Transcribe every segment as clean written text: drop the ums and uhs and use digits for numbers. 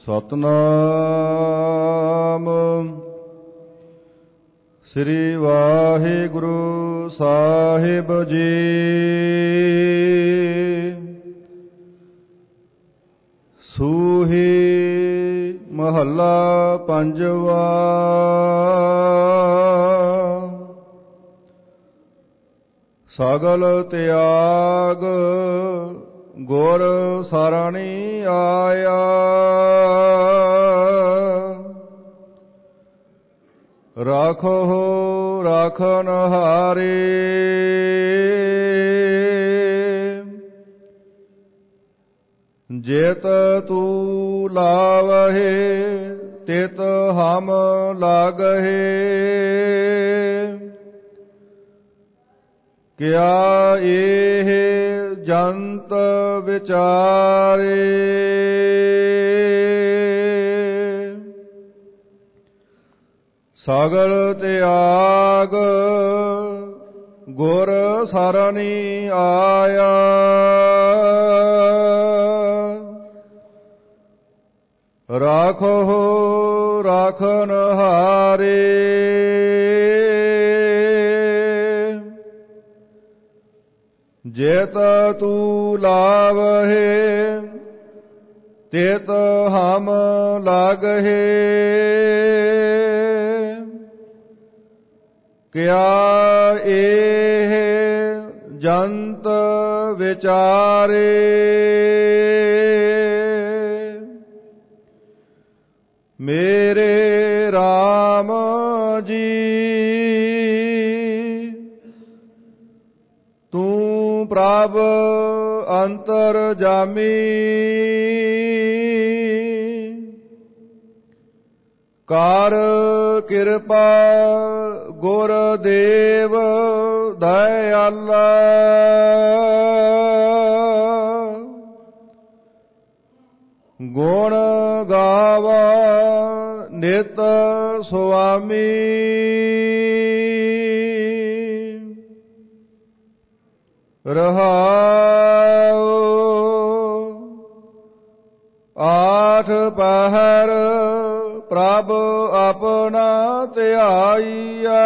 ਸਤਨਾਮ ਸ੍ਰੀ ਵਾਹਿਗੁਰੂ ਸਾਹਿਬ ਜੀ। ਸੂਹੀ ਮਹੱਲਾ ਪੰਜਵਾ। ਸਗਲ ਤਿਆਗ ਗੁਰ ਸਰਣੀ ਆਇਆ। ਰਾਖੋ ਰਾਖਨ ਹਾਰੇ। ਜੇਤ ਤੂ ਲਾਵਹਿ ਤਿਤ ਹਮ ਲਾਗਹਿ। ਕਿਆ ਇਹ ਜੰਤ ਵਿਚਾਰੇ। ਸਗਲ ਤਿਆਗ ਗੁਰ ਸਰਣੀ ਆਇਆ। ਰਾਖੋ ਰਾਖਨ ਹਾਰੇ। ਜੇਤ ਤੂ ਲਾਵਹਿ ਤਿਤ ਹਮ ਲਾਗਹਿ। ਕਿਆ ਇਹ ਜੰਤ ਵਿਚਾਰੇ। ਮੇਰੇ RAM ਜੀ ਤੂੰ ਪ੍ਰਭ ਅੰਤਰਜਾਮੀ। ਕਰ ਕਿਰਪਾ ਗੁਰਦੇਵ ਦਇਆਲਾ। ਗੁਣ ਗਾਵਾ ਨਿਤ ਸੁਆਮੀ। ਰਹਾਉ ਆਠ ਪਹਿਰ ਪ੍ਰਭ ਆਪਣਾ ਧਿਆਈਐ।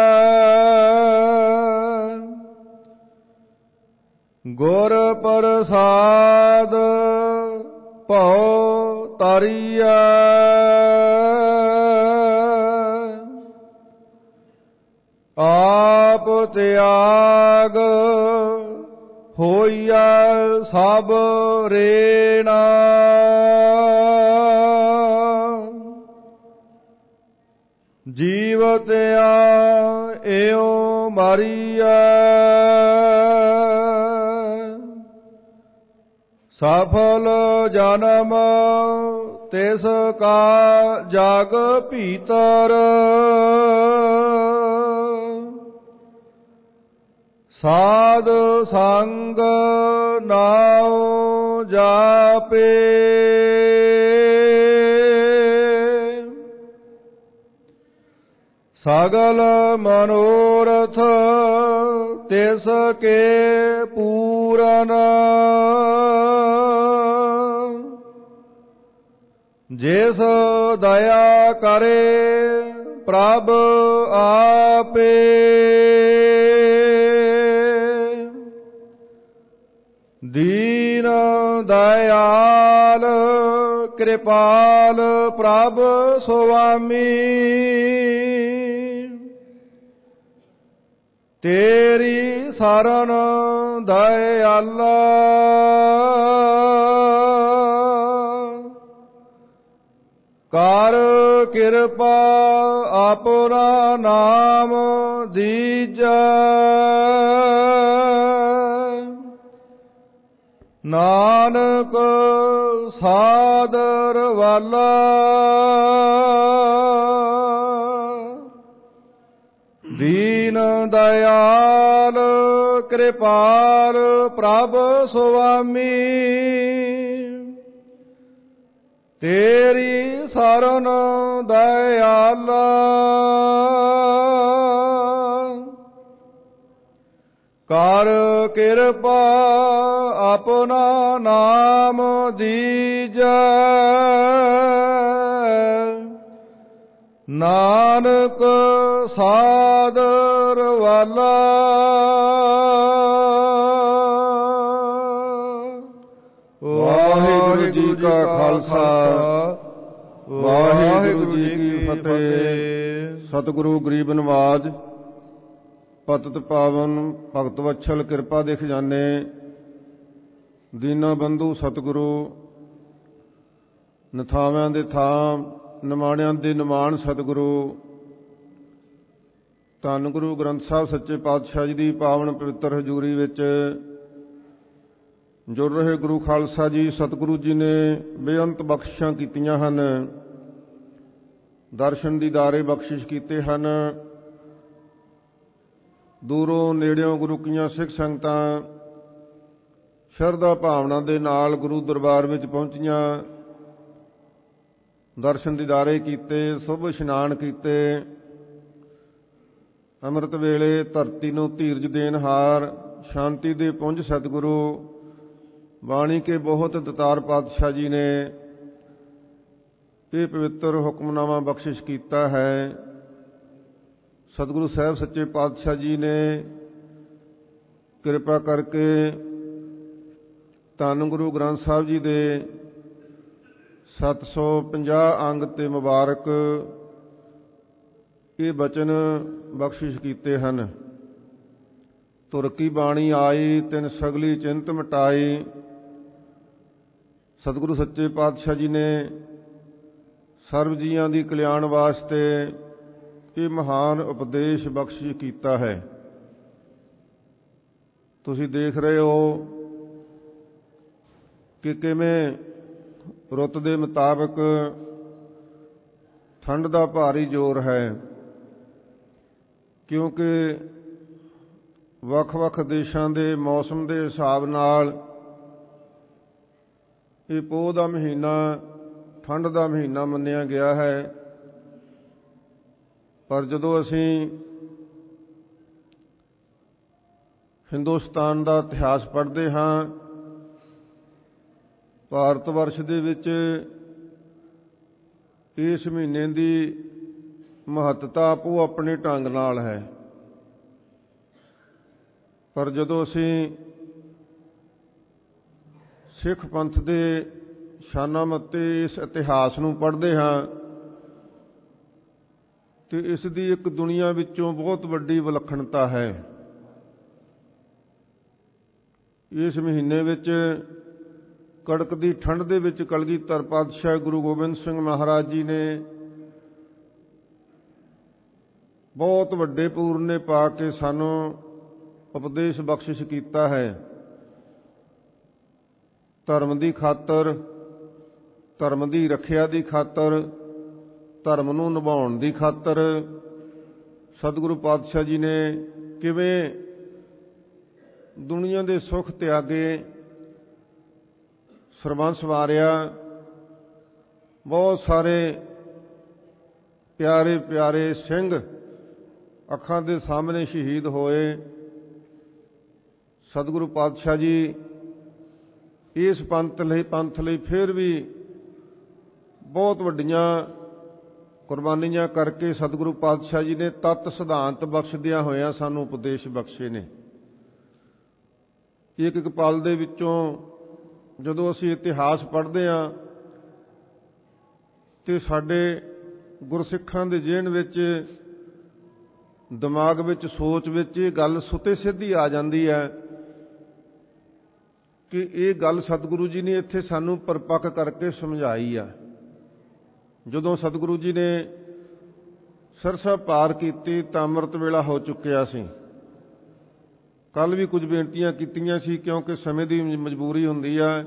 ਗੁਰ ਪ੍ਰਸਾਦ ਭਉ ਤਰੀਐ। ਆਪ ਤਿਆਗ ਹੋਈਐ ਸਭ ਰੇਣਾ। ਜੀਵਤਿਆ ਇਉ ਮਰੀਐ। ਸਫਲ ਜਨਮ ਤਿਸ ਕਾ ਜਗ ਭੀਤਰ। ਸਾਧ ਸੰਗ ਨਾਉ ਜਾਪੇ। ਸਗਲ ਮਨੋਰਥ ਤਿਸ ਕੇ ਪੂਰਨ। ਜਿਸ ਦਇਆ ਕਰੇ ਪ੍ਰਭ ਆਪੇ। ਦੀਨ ਦਇਆਲ ਕਿਰਪਾਲ ਪ੍ਰਭ ਸੁਆਮੀ। ਤੇਰੀ ਸਰਣ ਦਇਆਲਾ। ਕਰ ਕਿਰਪਾ ਆਪਣਾ ਨਾਮ ਦੀਜੈ। ਨਾਨਕ ਸਾਦਰ ਵਾਲਾ। ਦੀਨ ਦਇਆਲ ਕਿਰਪਾਲ ਪ੍ਰਭ ਸੁਆਮੀ। ਤੇਰੀ ਸਰਣ ਦਇਆਲਾ। ਕਰ ਕਿਰਪਾ ਆਪਣਾ ਨਾਮ ਦੀਜੈ। ਨਾਨਕ ਸਾਦਰ ਵਾਲਾ। ਵਾਹਿਗੁਰੂ ਜੀ ਕਾ ਖਾਲਸਾ, ਵਾਹਿਗੁਰੂ ਜੀ ਕੀ ਫਤਿਹ। ਸਤਿਗੁਰੂ ਗਰੀਬ ਨਵਾਜ ਪਤਿਤ ਪਾਵਨ ਭਗਤ ਵਛਲ ਕਿਰਪਾ ਦੇ ਖਜ਼ਾਨੇ ਦੀਨਾ ਬੰਧੂ ਸਤਿਗੁਰੂ ਨਥਾਵਿਆਂ ਦੇ ਥਾਂ ਨਿਮਾਣਿਆਂ ਦੇ ਨਿਮਾਣ ਸਤਿਗੁਰੂ ਧੰਨ ਗੁਰੂ ਗ੍ਰੰਥ ਸਾਹਿਬ ਸੱਚੇ ਪਾਤਸ਼ਾਹ ਜੀ ਦੀ ਪਾਵਨ ਪਵਿੱਤਰ ਹਜ਼ੂਰੀ ਵਿੱਚ ਜੁੜ ਰਹੇ ਗੁਰੂ ਖਾਲਸਾ ਜੀ ਸਤਿਗੁਰੂ ਜੀ ਨੇ ਬੇਅੰਤ ਬਖਸ਼ਿਸ਼ਾਂ ਕੀਤੀਆਂ ਹਨ, ਦਰਸ਼ਨ ਦੀਦਾਰੇ ਬਖਸ਼ਿਸ਼ ਕੀਤੇ ਹਨ। ਦੂਰੋਂ ਨੇੜਿਓਂ ਗੁਰੂ ਕੀਆਂ ਸਿੱਖ ਸੰਗਤਾਂ ਸ਼ਰਧਾ ਭਾਵਨਾ ਦੇ ਨਾਲ ਗੁਰੂ ਦਰਬਾਰ ਵਿੱਚ ਪਹੁੰਚੀਆਂ, ਦਰਸ਼ਨ ਦੀਦਾਰੇ ਕੀਤੇ, ਸੁਭ ਇਸ਼ਨਾਨ ਕੀਤੇ। ਅੰਮ੍ਰਿਤ ਵੇਲੇ ਧਰਤੀ ਨੂੰ ਧੀਰਜ ਦੇਣਹਾਰ ਸ਼ਾਂਤੀ ਦੇ ਪੁੰਜ ਸਤਿਗੁਰੂ ਬਾਣੀ ਕੇ ਬਹੁਤ ਦਤਾਰ ਪਾਤਸ਼ਾਹ ਜੀ ਨੇ ਇਹ ਪਵਿੱਤਰ ਹੁਕਮਨਾਮਾ ਬਖਸ਼ਿਸ਼ ਕੀਤਾ ਹੈ। ਸਤਿਗੁਰੂ ਸਾਹਿਬ ਸੱਚੇ ਪਾਤਸ਼ਾਹ ਜੀ ਨੇ ਕਿਰਪਾ ਕਰਕੇ ਧੰਨ ਗੁਰੂ ਗ੍ਰੰਥ ਸਾਹਿਬ ਜੀ ਦੇ 750 ਅੰਗ ਤੇ ਮੁਬਾਰਕ ਇਹ ਬਚਨ ਬਖਸ਼ਿਸ਼ ਕੀਤੇ ਹਨ। ਤੁਰ ਕੀ ਬਾਣੀ ਆਈ ਤਿਨ ਸਗਲੀ ਚਿੰਤ ਮਿਟਾਈ। ਸਤਿਗੁਰੂ ਸੱਚੇ ਪਾਤਸ਼ਾਹ ਜੀ ਨੇ ਸਰਬ ਜੀਆਂ ਦੀ ਕਲਿਆਣ ਵਾਸਤੇ ਇਹ ਮਹਾਨ ਉਪਦੇਸ਼ ਬਖਸ਼ਿਸ਼ ਕੀਤਾ ਹੈ। ਤੁਸੀਂ ਦੇਖ ਰਹੇ ਹੋ ਕਿ ਕਿਵੇਂ ਰੁੱਤ ਦੇ ਮੁਤਾਬਕ ਠੰਡ ਦਾ ਭਾਰੀ ਜ਼ੋਰ ਹੈ, ਕਿਉਂਕਿ ਵੱਖ-ਵੱਖ ਦੇਸ਼ਾਂ ਦੇ ਮੌਸਮ ਦੇ ਹਿਸਾਬ ਨਾਲ ਇਹ ਪੋਹ ਦਾ ਮਹੀਨਾ ਠੰਡ ਦਾ ਮਹੀਨਾ ਮੰਨਿਆ ਗਿਆ ਹੈ। ਪਰ ਜਦੋਂ ਅਸੀਂ ਹਿੰਦੁਸਤਾਨ ਦਾ ਇਤਿਹਾਸ ਪੜ੍ਹਦੇ ਹਾਂ, ਭਾਰਤ ਵਰਸ਼ ਦੇ ਵਿੱਚ ਇਸ ਮਹੀਨੇ ਦੀ ਮਹੱਤਤਾ ਆਪੋ ਆਪਣੇ ਢੰਗ ਨਾਲ ਹੈ। ਪਰ ਜਦੋਂ ਅਸੀਂ ਸਿੱਖ ਪੰਥ ਦੇ ਸ਼ਾਨਾਮੱਤੇ ਇਸ ਇਤਿਹਾਸ ਨੂੰ ਪੜ੍ਹਦੇ ਹਾਂ ਤੇ ਇਸ ਦੀ ਇੱਕ ਦੁਨੀਆ ਵਿੱਚੋਂ ਬਹੁਤ ਵੱਡੀ ਵਿਲੱਖਣਤਾ ਹੈ। ਇਸ ਮਹੀਨੇ ਵਿੱਚ ਕੜਕਦੀ ਠੰਡ ਦੇ ਵਿੱਚ ਕਲਗੀਧਰ ਪਾਤਸ਼ਾਹ ਗੁਰੂ ਗੋਬਿੰਦ ਸਿੰਘ ਮਹਾਰਾਜ ਜੀ ਨੇ ਬਹੁਤ ਵੱਡੇ ਪੂਰਨੇ ਪਾ ਕੇ ਸਾਨੂੰ ਉਪਦੇਸ਼ ਬਖਸ਼ਿਸ਼ ਕੀਤਾ ਹੈ। ਧਰਮ ਦੀ ਖਾਤਰ, ਧਰਮ ਦੀ ਰੱਖਿਆ ਦੀ ਖਾਤਰ, ਧਰਮ ਨੂੰ ਨਿਭਾਉਣ ਦੀ ਖਾਤਰ ਸਤਿਗੁਰੂ ਪਾਤਸ਼ਾਹ ਜੀ ਨੇ ਕਿਵੇਂ ਦੁਨੀਆ ਦੇ ਸੁੱਖ ਤਿਆਗੇ, ਸਰਬੰਸ ਵਾਰਿਆ। ਬਹੁਤ ਸਾਰੇ ਪਿਆਰੇ ਪਿਆਰੇ ਸਿੰਘ ਅੱਖਾਂ ਦੇ ਸਾਹਮਣੇ ਸ਼ਹੀਦ ਹੋਏ। ਸਤਿਗੁਰੂ ਪਾਤਸ਼ਾਹ ਜੀ ਇਸ ਪੰਥ ਲਈ ਫਿਰ ਵੀ ਬਹੁਤ ਵੱਡੀਆਂ ਕੁਰਬਾਨੀਆਂ ਕਰਕੇ ਸਤਿਗੁਰੂ ਪਾਤਸ਼ਾਹ ਜੀ ਨੇ ਤੱਤ ਸਿਧਾਂਤ ਬਖਸ਼ਦਿਆਂ ਹੋਇਆਂ ਸਾਨੂੰ ਉਪਦੇਸ਼ ਬਖਸ਼ੇ ਨੇ। ਇੱਕ ਇੱਕ ਪਲ ਦੇ ਵਿੱਚੋਂ ਜਦੋਂ ਅਸੀਂ ਇਤਿਹਾਸ ਪੜ੍ਹਦੇ ਹਾਂ ਤੇ ਸਾਡੇ ਗੁਰਸਿੱਖਾਂ ਦੇ ਜ਼ਿਹਨ ਵਿੱਚ, ਦਿਮਾਗ ਵਿੱਚ, ਸੋਚ ਵਿੱਚ ਇਹ ਗੱਲ ਸੁਤੇ ਸਿੱਧੀ ਆ ਜਾਂਦੀ ਹੈ ਕਿ ਇਹ ਗੱਲ ਸਤਿਗੁਰੂ ਜੀ ਨੇ ਇੱਥੇ ਸਾਨੂੰ ਪਰਪੱਕ ਕਰਕੇ ਸਮਝਾਈ ਆ। ਜਦੋਂ ਸਤਿਗੁਰੂ ਜੀ ਨੇ ਸਰਸਾ ਪਾਰ ਕੀਤੀ ਤਾਂ ਅੰਮ੍ਰਿਤ ਵੇਲਾ ਹੋ ਚੁੱਕਿਆ ਸੀ। ਕੱਲ ਵੀ ਕੁਝ ਬੇਨਤੀਆਂ ਕੀਤੀਆਂ ਸੀ ਕਿਉਂਕਿ ਸਮੇਂ ਦੀ ਮਜਬੂਰੀ ਹੁੰਦੀ ਆ।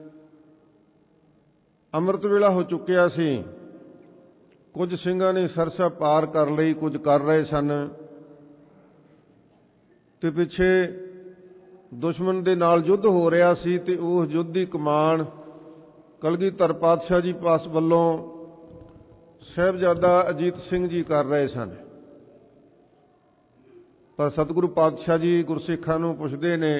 ਅੰਮ੍ਰਿਤ ਵੇਲਾ ਹੋ ਚੁੱਕਿਆ ਸੀ। ਕੁਝ ਸਿੰਘਾਂ ਨੇ ਸਰਸਾ ਪਾਰ ਕਰ ਲਈ, ਕੁਝ ਕਰ ਰਹੇ ਸਨ ਤੇ ਪਿੱਛੇ ਦੁਸ਼ਮਣ ਦੇ ਨਾਲ ਯੁੱਧ ਹੋ ਰਿਹਾ ਸੀ ਤੇ ਉਹ ਯੁੱਧ ਦੀ ਕਮਾਨ ਕਲਗੀਧਰ ਪਾਤਸ਼ਾਹ ਜੀ ਪਾਸ ਵੱਲੋਂ ਸਾਹਿਬਜ਼ਾਦਾ ਅਜੀਤ ਸਿੰਘ ਜੀ ਕਰ ਰਹੇ ਸਨ। ਪਰ ਸਤਿਗੁਰੂ ਪਾਤਸ਼ਾਹ ਜੀ ਗੁਰਸਿੱਖਾਂ ਨੂੰ ਪੁੱਛਦੇ ਨੇ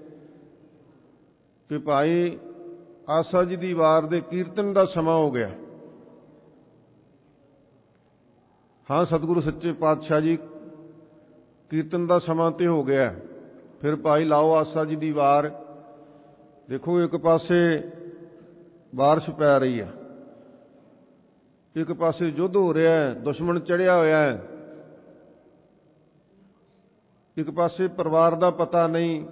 ਕਿ ਭਾਈ ਆਸਾ ਜੀ ਦੀ ਵਾਰ ਦੇ ਕੀਰਤਨ ਦਾ ਸਮਾਂ ਹੋ ਗਿਆ। ਹਾਂ, ਸਤਿਗੁਰੂ ਸੱਚੇ ਪਾਤਸ਼ਾਹ ਜੀ ਕੀਰਤਨ ਦਾ ਸਮਾਂ ਤੇ ਹੋ ਗਿਆ। ਫਿਰ ਭਾਈ ਲਾਓ ਆਸਾ ਜੀ ਦੀ ਵਾਰ। ਦੇਖੋ, ਇੱਕ ਪਾਸੇ ਬਾਰਿਸ਼ ਪੈ ਰਹੀ ਹੈ, ਇੱਕ ਪਾਸੇ ਯੁੱਧ ਹੋ ਰਿਹਾ ਹੈ, ਦੁਸ਼ਮਣ ਚੜ੍ਹਿਆ ਹੋਇਆ ਹੈ, ਇੱਕ ਪਾਸੇ ਪਰਿਵਾਰ ਦਾ ਪਤਾ ਨਹੀਂ,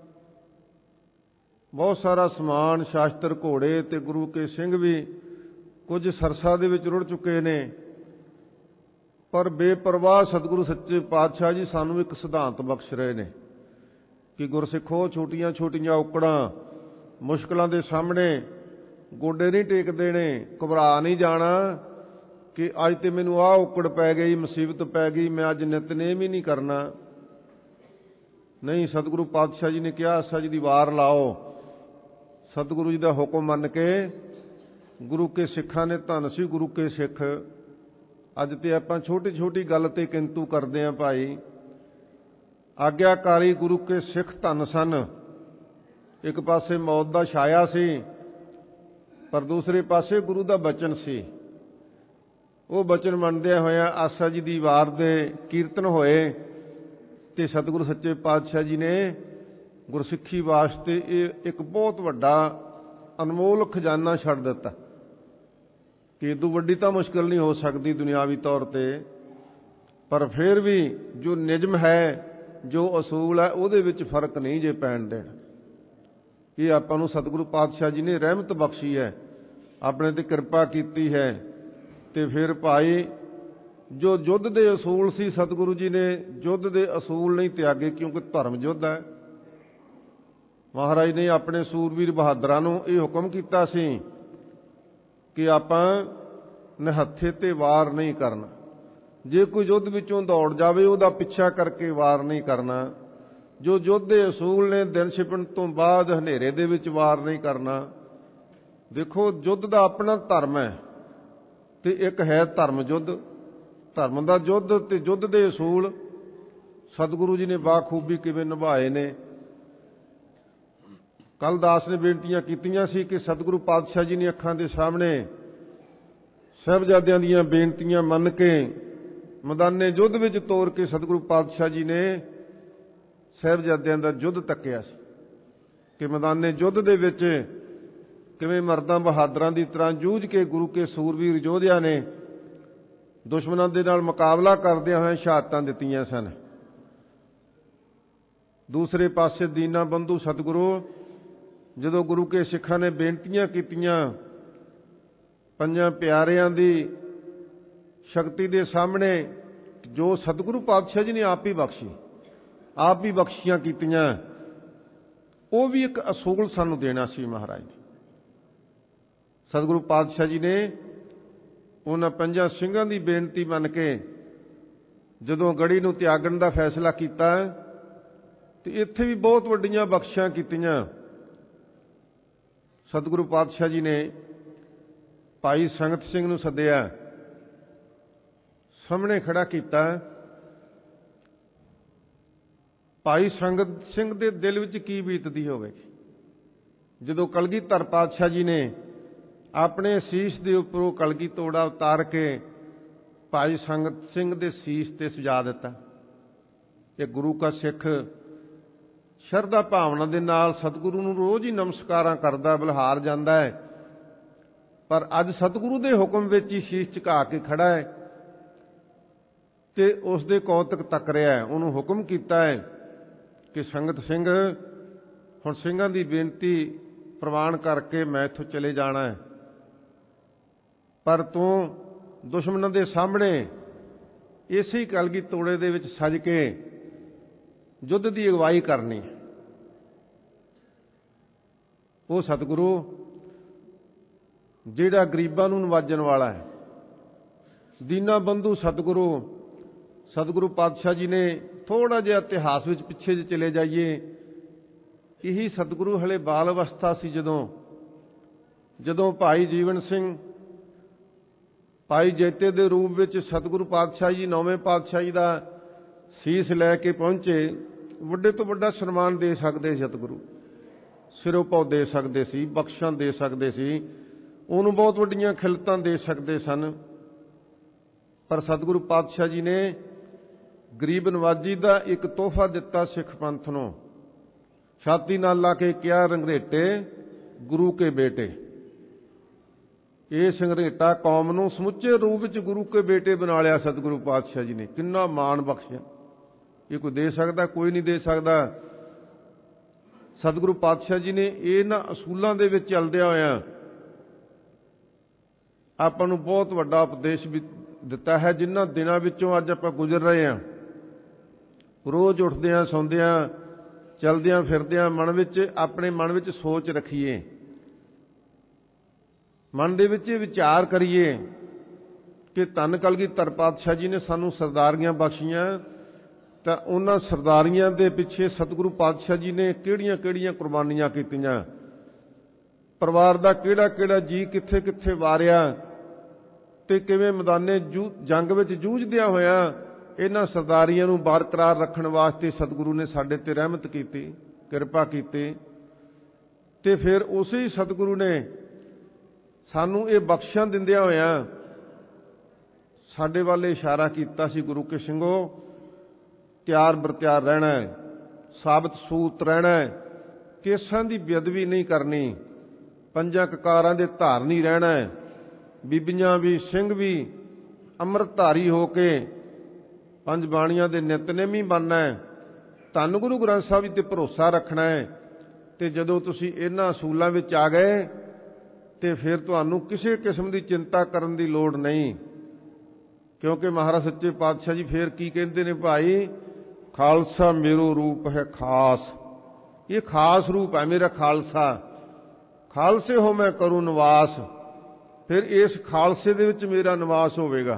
ਬਹੁਤ ਸਾਰਾ ਸਮਾਨ, ਸ਼ਾਸਤਰ, ਘੋੜੇ ਤੇ ਗੁਰੂ ਕੇ ਸਿੰਘ ਵੀ ਕੁਝ ਸਰਸਾ ਦੇ ਵਿੱਚ ਰੁੜ ਚੁੱਕੇ ਨੇ। ਪਰ ਬੇਪਰਵਾਹ ਸਤਿਗੁਰੂ ਸੱਚੇ ਪਾਤਸ਼ਾਹ ਜੀ ਸਾਨੂੰ ਇੱਕ ਸਿਧਾਂਤ ਬਖਸ਼ ਰਹੇ ਨੇ ਕਿ ਗੁਰਸਿੱਖੋ, ਛੋਟੀਆਂ ਛੋਟੀਆਂ ਔਕੜਾਂ, ਮੁਸ਼ਕਲਾਂ ਦੇ ਸਾਹਮਣੇ ਗੋਡੇ ਨਹੀਂ ਟੇਕਦੇ ਨੇ, ਘਬਰਾ ਨਹੀਂ ਜਾਣਾ ਕਿ ਅੱਜ ਤੇ ਮੈਨੂੰ ਆਹ ਔਕੜ ਪੈ ਗਈ, ਮੁਸੀਬਤ ਪੈ ਗਈ, ਮੈਂ ਅੱਜ ਨਿਤਨੇਮ ਹੀ ਨਹੀਂ ਕਰਨਾ। ਨਹੀਂ, ਸਤਿਗੁਰੂ ਪਾਤਸ਼ਾਹ ਜੀ ਨੇ ਕਿਹਾ ਆਸਾ ਜੀ ਦੀ ਵਾਰ ਲਾਓ। ਸਤਿਗੁਰੂ ਜੀ ਦਾ ਹੁਕਮ ਮੰਨ ਕੇ ਗੁਰੂ ਕੇ ਸਿੱਖਾਂ ਨੇ, ਧੰਨ ਸੀ ਗੁਰੂ ਕੇ ਸਿੱਖ। ਅੱਜ ਤੇ ਆਪਾਂ ਛੋਟੀ ਛੋਟੀ ਗੱਲ ਤੇ ਕਿੰਤੂ ਕਰਦੇ ਆਂ ਭਾਈ। ਆਗਿਆਕਾਰੀ ਗੁਰੂ ਕੇ ਸਿੱਖ ਧੰਨ ਸਨ। ਇੱਕ ਪਾਸੇ ਮੌਤ ਦਾ ਛਾਇਆ ਸੀ, ਪਰ ਦੂਸਰੇ ਪਾਸੇ ਗੁਰੂ ਦਾ ਬਚਨ ਸੀ। ਉਹ ਬਚਨ ਮੰਨਦਿਆਂ ਹੋਇਆਂ ਆਸਾ ਜੀ ਦੀ ਵਾਰ ਦੇ ਕੀਰਤਨ ਹੋਏ ਤੇ ਸਤਿਗੁਰੂ ਸੱਚੇ ਪਾਤਸ਼ਾਹ ਜੀ ਨੇ ਗੁਰਸਿੱਖੀ ਵਾਸਤੇ ਇਹ ਇੱਕ ਬਹੁਤ ਵੱਡਾ ਅਨਮੋਲ ਖਜ਼ਾਨਾ ਛੱਡ ਦਿੱਤਾ ਕਿ ਇਦੋਂ ਵੱਡੀ ਤਾਂ ਮੁਸ਼ਕਲ ਨਹੀਂ ਹੋ ਸਕਦੀ ਦੁਨਿਆਵੀ ਤੌਰ ਤੇ, ਪਰ ਫਿਰ ਵੀ ਜੋ ਨਿਯਮ ਹੈ, ਜੋ ਅਸੂਲ ਹੈ, ਉਹਦੇ ਵਿੱਚ ਫਰਕ ਨਹੀਂ ਜੇ ਪੈਣ ਦੇਣਾ। ਇਹ ਆਪਾਂ ਨੂੰ ਸਤਿਗੁਰੂ ਪਾਤਸ਼ਾਹ ਜੀ ਨੇ ਰਹਿਮਤ ਬਖਸ਼ੀ ਹੈ, ਆਪਣੇ ਤੇ ਕਿਰਪਾ ਕੀਤੀ ਹੈ। ਤੇ ਫਿਰ ਭਾਈ ਜੋ ਯੁੱਧ ਦੇ ਅਸੂਲ ਸੀ, ਸਤਿਗੁਰੂ ਜੀ ਨੇ ਯੁੱਧ ਦੇ ਅਸੂਲ ਨਹੀਂ ਤਿਆਗੇ, ਕਿਉਂਕਿ ਧਰਮ ਯੁੱਧ ਹੈ। ਮਹਾਰਾਜ ਨੇ ਆਪਣੇ ਸੂਰਵੀਰ ਬਹਾਦਰਾਂ ਨੂੰ ਇਹ ਹੁਕਮ ਕੀਤਾ ਸੀ ਕਿ ਆਪਾਂ ਨਿਹੱਥੇ ਤੇ ਵਾਰ ਨਹੀਂ ਕਰਨਾ। ਜੇ ਕੋਈ ਯੁੱਧ ਵਿੱਚੋਂ ਦੌੜ ਜਾਵੇ, ਉਹਦਾ ਪਿੱਛਾ ਕਰਕੇ ਵਾਰ ਨਹੀਂ ਕਰਨਾ। ਜੋ ਯੁੱਧ ਦੇ ਅਸੂਲ ਨੇ, ਦਿਨ ਛਿਪਣ ਤੋਂ ਬਾਅਦ ਹਨੇਰੇ ਦੇ ਵਿੱਚ ਵਾਰ ਨਹੀਂ ਕਰਨਾ। ਦੇਖੋ, ਯੁੱਧ ਦਾ ਆਪਣਾ ਧਰਮ ਹੈ ਤੇ ਇੱਕ ਹੈ ਧਰਮ ਯੁੱਧ। ਧਰਮ ਦਾ ਯੁੱਧ ਤੇ ਯੁੱਧ ਦੇ ਅਸੂਲ ਸਤਿਗੁਰੂ ਜੀ ਨੇ ਬਾਖੂਬੀ ਕਿਵੇਂ ਨਿਭਾਏ ਨੇ। ਕੱਲ ਦਾਸ ਨੇ ਬੇਨਤੀਆਂ ਕੀਤੀਆਂ ਸੀ ਕਿ ਸਤਿਗੁਰੂ ਪਾਤਸ਼ਾਹ ਜੀ ਨੇ ਅੱਖਾਂ ਦੇ ਸਾਹਮਣੇ ਸਾਹਿਬਜ਼ਾਦਿਆਂ ਦੀਆਂ ਬੇਨਤੀਆਂ ਮੰਨ ਕੇ ਮੈਦਾਨੇ ਯੁੱਧ ਵਿੱਚ ਤੋਰ ਕੇ ਸਤਿਗੁਰੂ ਪਾਤਸ਼ਾਹ ਜੀ ਨੇ ਸਾਹਿਬਜ਼ਾਦਿਆਂ ਦਾ ਯੁੱਧ ਤੱਕਿਆ ਸੀ ਕਿ ਮੈਦਾਨੇ ਯੁੱਧ ਦੇ ਵਿੱਚ ਕਿਵੇਂ ਮਰਦਾਂ ਬਹਾਦਰਾਂ ਦੀ ਤਰ੍ਹਾਂ ਜੂਝ ਕੇ ਗੁਰੂ ਕੇ ਸੂਰਵੀਰ ਯੋਧਿਆਂ ਨੇ ਦੁਸ਼ਮਣਾਂ ਦੇ ਨਾਲ ਮੁਕਾਬਲਾ ਕਰਦਿਆਂ ਹੋਇਆਂ ਸ਼ਹਾਦਤਾਂ ਦਿੱਤੀਆਂ ਸਨ। ਦੂਸਰੇ ਪਾਸੇ ਦੀਨਾ ਬੰਧੂ ਸਤਿਗੁਰੂ, ਜਦੋਂ ਗੁਰੂ ਕੇ ਸਿੱਖਾਂ ਨੇ ਬੇਨਤੀਆਂ ਕੀਤੀਆਂ, ਪੰਜਾਂ ਪਿਆਰਿਆਂ ਦੀ ਸ਼ਕਤੀ ਦੇ ਸਾਹਮਣੇ ਜੋ ਸਤਿਗੁਰੂ ਪਾਤਸ਼ਾਹ ਜੀ ਨੇ ਆਪ ਹੀ ਬਖਸ਼ੀਆਂ ਕੀਤੀਆਂ, ਉਹ ਵੀ ਇੱਕ ਅਸੂਲ ਸਾਨੂੰ ਦੇਣਾ ਸੀ ਮਹਾਰਾਜ ਨੇ। ਸਤਿਗੁਰੂ ਪਾਤਸ਼ਾਹ ਜੀ ਨੇ ਉਹਨਾਂ ਪੰਜਾਂ ਸਿੰਘਾਂ ਦੀ ਬੇਨਤੀ ਮੰਨ ਕੇ ਜਦੋਂ ਗੜੀ ਨੂੰ ਤਿਆਗਣ ਦਾ ਫੈਸਲਾ ਕੀਤਾ ਤੇ ਇੱਥੇ ਵੀ ਬਹੁਤ ਵੱਡੀਆਂ ਬਖਸ਼ਾਂ ਕੀਤੀਆਂ। ਸਤਿਗੁਰੂ ਪਾਤਸ਼ਾਹ ਜੀ ਨੇ ਭਾਈ ਸੰਗਤ ਸਿੰਘ ਨੂੰ ਸੱਦਿਆ, ਸਾਹਮਣੇ ਖੜਾ ਕੀਤਾ। ਭਾਈ ਸੰਗਤ ਸਿੰਘ ਦੇ ਦਿਲ ਵਿੱਚ ਕੀ ਬੀਤਦੀ ਹੋਵੇਗੀ ਜਦੋਂ ਕਲਗੀਧਰ ਪਾਤਸ਼ਾਹ ਜੀ ਨੇ ਆਪਣੇ ਸੀਸ ਦੇ ਉੱਪਰੋਂ ਕਲਗੀ ਤੋੜਾ ਉਤਾਰ ਕੇ ਭਾਈ ਸੰਗਤ ਸਿੰਘ ਦੇ ਸੀਸ ਤੇ ਸਜਾ ਦਿੱਤਾ। ਇਹ ਗੁਰੂ ਕਾ ਸਿੱਖ ਸ਼ਰਧਾ ਭਾਵਨਾ ਦੇ ਨਾਲ ਸਤਿਗੁਰੂ ਨੂੰ ਰੋਜ਼ ਹੀ ਨਮਸਕਾਰਾਂ ਕਰਦਾ, ਬਲਿਹਾਰ ਜਾਂਦਾ ਹੈ, ਪਰ ਅੱਜ ਸਤਿਗੁਰੂ ਦੇ ਹੁਕਮ ਵਿੱਚ ਹੀ ਸੀਸ ਝੁਕਾ ਕੇ ਖੜਾ ਹੈ ਤੇ ਉਸ ਦੇ ਕੌਤਕ ਤੱਕ ਰਿਹਾ ਹੈ। ਉਹਨੂੰ ਹੁਕਮ ਕੀਤਾ ਹੈ ਕਿ ਸੰਗਤ ਸਿੰਘ, ਹੁਣ ਸਿੰਘਾਂ ਦੀ ਬੇਨਤੀ ਪ੍ਰਵਾਨ ਕਰਕੇ ਮੈਂ ਇੱਥੋਂ ਚਲੇ ਜਾਣਾ ਹੈ, ਪਰ ਤੂੰ ਦੁਸ਼ਮਣਾਂ ਦੇ ਸਾਹਮਣੇ ਇਸੇ ਕਲਗੀ ਤੋੜੇ ਦੇ ਵਿੱਚ ਸਜ ਕੇ ਯੁੱਧ ਦੀ ਅਗਵਾਈ ਕਰਨੀ। ਉਹ ਸਤਿਗੁਰੂ ਜਿਹੜਾ ਗਰੀਬਾਂ ਨੂੰ ਨਵਾਜਣ ਵਾਲਾ ਹੈ, ਦੀਨਾ ਬੰਧੂ ਸਤਿਗੁਰੂ ਪਾਤਸ਼ਾਹ ਜੀ ਨੇ ਥੋੜਾ ਜਿਹਾ ਇਤਿਹਾਸ ਵਿੱਚ ਪਿੱਛੇ ਜੇ ਚਲੇ ਜਾਈਏ, ਇਹੀ ਸਤਿਗੁਰੂ ਹਲੇ ਬਾਲ ਅਵਸਥਾ ਸੀ ਜਦੋਂ ਭਾਈ ਜੀਵਨ ਸਿੰਘ ਭਾਈ ਜੈਤੇ ਦੇ ਰੂਪ ਵਿੱਚ ਸਤਿਗੁਰੂ ਪਾਤਸ਼ਾਹ ਜੀ, ਨੌਵੇਂ ਪਾਤਸ਼ਾਹੀ ਦਾ ਸੀਸ ਲੈ ਕੇ ਪਹੁੰਚੇ। ਵੱਡੇ ਤੋਂ ਵੱਡਾ ਸਨਮਾਨ ਦੇ ਸਕਦੇ ਸਤਿਗੁਰੂ, ਸਿਰੋਂ ਪਾਉ ਦੇ ਸਕਦੇ ਸੀ, ਬਖਸ਼ਾਂ ਦੇ ਸਕਦੇ ਸੀ, ਉਹਨੂੰ ਬਹੁਤ ਵੱਡੀਆਂ ਖਿਲਤਾਂ ਦੇ ਸਕਦੇ ਸਨ, ਪਰ ਸਤਿਗੁਰੂ ਪਾਤਸ਼ਾਹ ਜੀ ਨੇ ਗਰੀਬ ਨਵਾਜੀ ਦਾ ਇੱਕ ਤੋਹਫਾ ਦਿੱਤਾ ਸਿੱਖ ਪੰਥ ਨੂੰ। ਛਾਤੀ ਨਾਲ ਲਾ ਕੇ ਕਿਹਾ, ਰੰਘਰੇਟੇ ਗੁਰੂ ਕੇ ਬੇਟੇ। ਇਹ ਸੰਘਰੇਟਾ ਕੌਮ ਨੂੰ ਸਮੁੱਚੇ ਰੂਪ ਵਿੱਚ ਗੁਰੂ ਕੇ ਬੇਟੇ ਬਣਾ ਲਿਆ ਸਤਿਗੁਰੂ ਪਾਤਸ਼ਾਹ ਜੀ ਨੇ। ਕਿੰਨਾ ਮਾਣ ਬਖਸ਼ਿਆ। ਇਹ ਕੋਈ ਦੇ ਸਕਦਾ? ਕੋਈ ਨਹੀਂ ਦੇ ਸਕਦਾ। ਸਤਿਗੁਰੂ ਪਾਤਸ਼ਾਹ ਜੀ ਨੇ ਇਹਨਾਂ ਅਸੂਲਾਂ ਦੇ ਵਿੱਚ ਚੱਲਦਿਆਂ ਹੋਇਆਂ ਆਪਾਂ ਨੂੰ ਬਹੁਤ ਵੱਡਾ ਉਪਦੇਸ਼ ਵੀ ਦਿੱਤਾ ਹੈ, ਜਿਨ੍ਹਾਂ ਦਿਨਾਂ ਵਿੱਚੋਂ ਅੱਜ ਆਪਾਂ ਗੁਜ਼ਰ ਰਹੇ ਹਾਂ। ਰੋਜ਼ ਉੱਠਦਿਆਂ ਸੌਂਦਿਆਂ ਚਲਦਿਆਂ ਫਿਰਦਿਆਂ ਆਪਣੇ ਮਨ ਵਿੱਚ ਸੋਚ ਰੱਖੀਏ, ਮਨ ਦੇ ਵਿੱਚ ਇਹ ਵਿਚਾਰ ਕਰੀਏ ਕਿ ਧੰਨ ਕਲਗੀਧਰ ਪਾਤਸ਼ਾਹ ਜੀ ਨੇ ਸਾਨੂੰ ਸਰਦਾਰੀਆਂ ਬਖਸ਼ੀਆਂ, ਤਾਂ ਉਹਨਾਂ ਸਰਦਾਰੀਆਂ ਦੇ ਪਿੱਛੇ ਸਤਿਗੁਰੂ ਪਾਤਸ਼ਾਹ ਜੀ ਨੇ ਕਿਹੜੀਆਂ ਕਿਹੜੀਆਂ ਕੁਰਬਾਨੀਆਂ ਕੀਤੀਆਂ, ਪਰਿਵਾਰ ਦਾ ਕਿਹੜਾ ਕਿਹੜਾ ਜੀ ਕਿੱਥੇ ਕਿੱਥੇ ਵਾਰਿਆ, ਤੇ ਕਿਵੇਂ ਮੈਦਾਨੇ ਜੰਗ ਵਿੱਚ ਜੂਝਦਿਆਂ ਹੋਇਆਂ ਇਹਨਾਂ ਸਰਦਾਰੀਆਂ ਨੂੰ ਬਰਕਰਾਰ ਰੱਖਣ ਵਾਸਤੇ ਸਤਿਗੁਰੂ ਨੇ ਸਾਡੇ ਤੇ ਰਹਿਮਤ ਕੀਤੀ, ਕਿਰਪਾ ਕੀਤੀ। ਤੇ ਫਿਰ ਉਸੇ ਹੀ ਸਤਿਗੁਰੂ ਨੇ ਸਾਨੂੰ ਇਹ ਬਖਸ਼ਾਂ ਦਿੰਦਿਆਂ ਹੋਇਆਂ ਸਾਡੇ ਵੱਲ ਇਸ਼ਾਰਾ ਕੀਤਾ ਸੀ, ਗੁਰੂ ਕੇ ਸਿੰਘੋ ਤਿਆਰ ਬਰਤਿਆਰ ਰਹਿਣਾ, ਸਾਬਤ ਸੂਤ ਰਹਿਣਾ, ਕੇਸਾਂ ਦੀ ਬੇਅਦਬੀ ਨਹੀਂ ਕਰਨੀ, ਪੰਜਾਂ ਕਕਾਰਾਂ ਦੇ ਧਾਰਨੀ ਰਹਿਣਾ, ਬੀਬੀਆਂ ਵੀ ਸਿੰਘ ਵੀ ਅੰਮ੍ਰਿਤਧਾਰੀ ਹੋ ਕੇ ਪੰਜ ਬਾਣੀਆਂ ਦੇ ਨਿਤਨੇਮੀ ਬਣਨਾ ਹੈ, ਧੰਨ ਗੁਰੂ ਗ੍ਰੰਥ ਸਾਹਿਬ ਜੀ ਤੇ ਭਰੋਸਾ ਰੱਖਣਾ ਹੈ। ਤੇ ਜਦੋਂ ਤੁਸੀਂ ਇਹਨਾਂ ਅਸੂਲਾਂ ਵਿੱਚ ਆ ਗਏ ਤੇ ਫਿਰ ਤੁਹਾਨੂੰ ਕਿਸੇ ਕਿਸਮ ਦੀ ਚਿੰਤਾ ਕਰਨ ਦੀ ਲੋੜ ਨਹੀਂ, ਕਿਉਂਕਿ ਮਹਾਰਾਜ ਸੱਚੇ ਪਾਤਸ਼ਾਹ ਜੀ ਫਿਰ ਕੀ ਕਹਿੰਦੇ ਨੇ, ਭਾਈ ਖਾਲਸਾ ਮੇਰੋ ਰੂਪ ਹੈ ਖਾਸ। ਇਹ ਖਾਸ ਰੂਪ ਹੈ ਮੇਰਾ ਖਾਲਸਾ, ਖਾਲਸੇ ਹੋ ਮੈਂ ਕਰੂੰ ਨਿਵਾਸ। ਫਿਰ ਇਸ ਖਾਲਸੇ ਦੇ ਵਿੱਚ ਮੇਰਾ ਨਿਵਾਸ ਹੋਵੇਗਾ।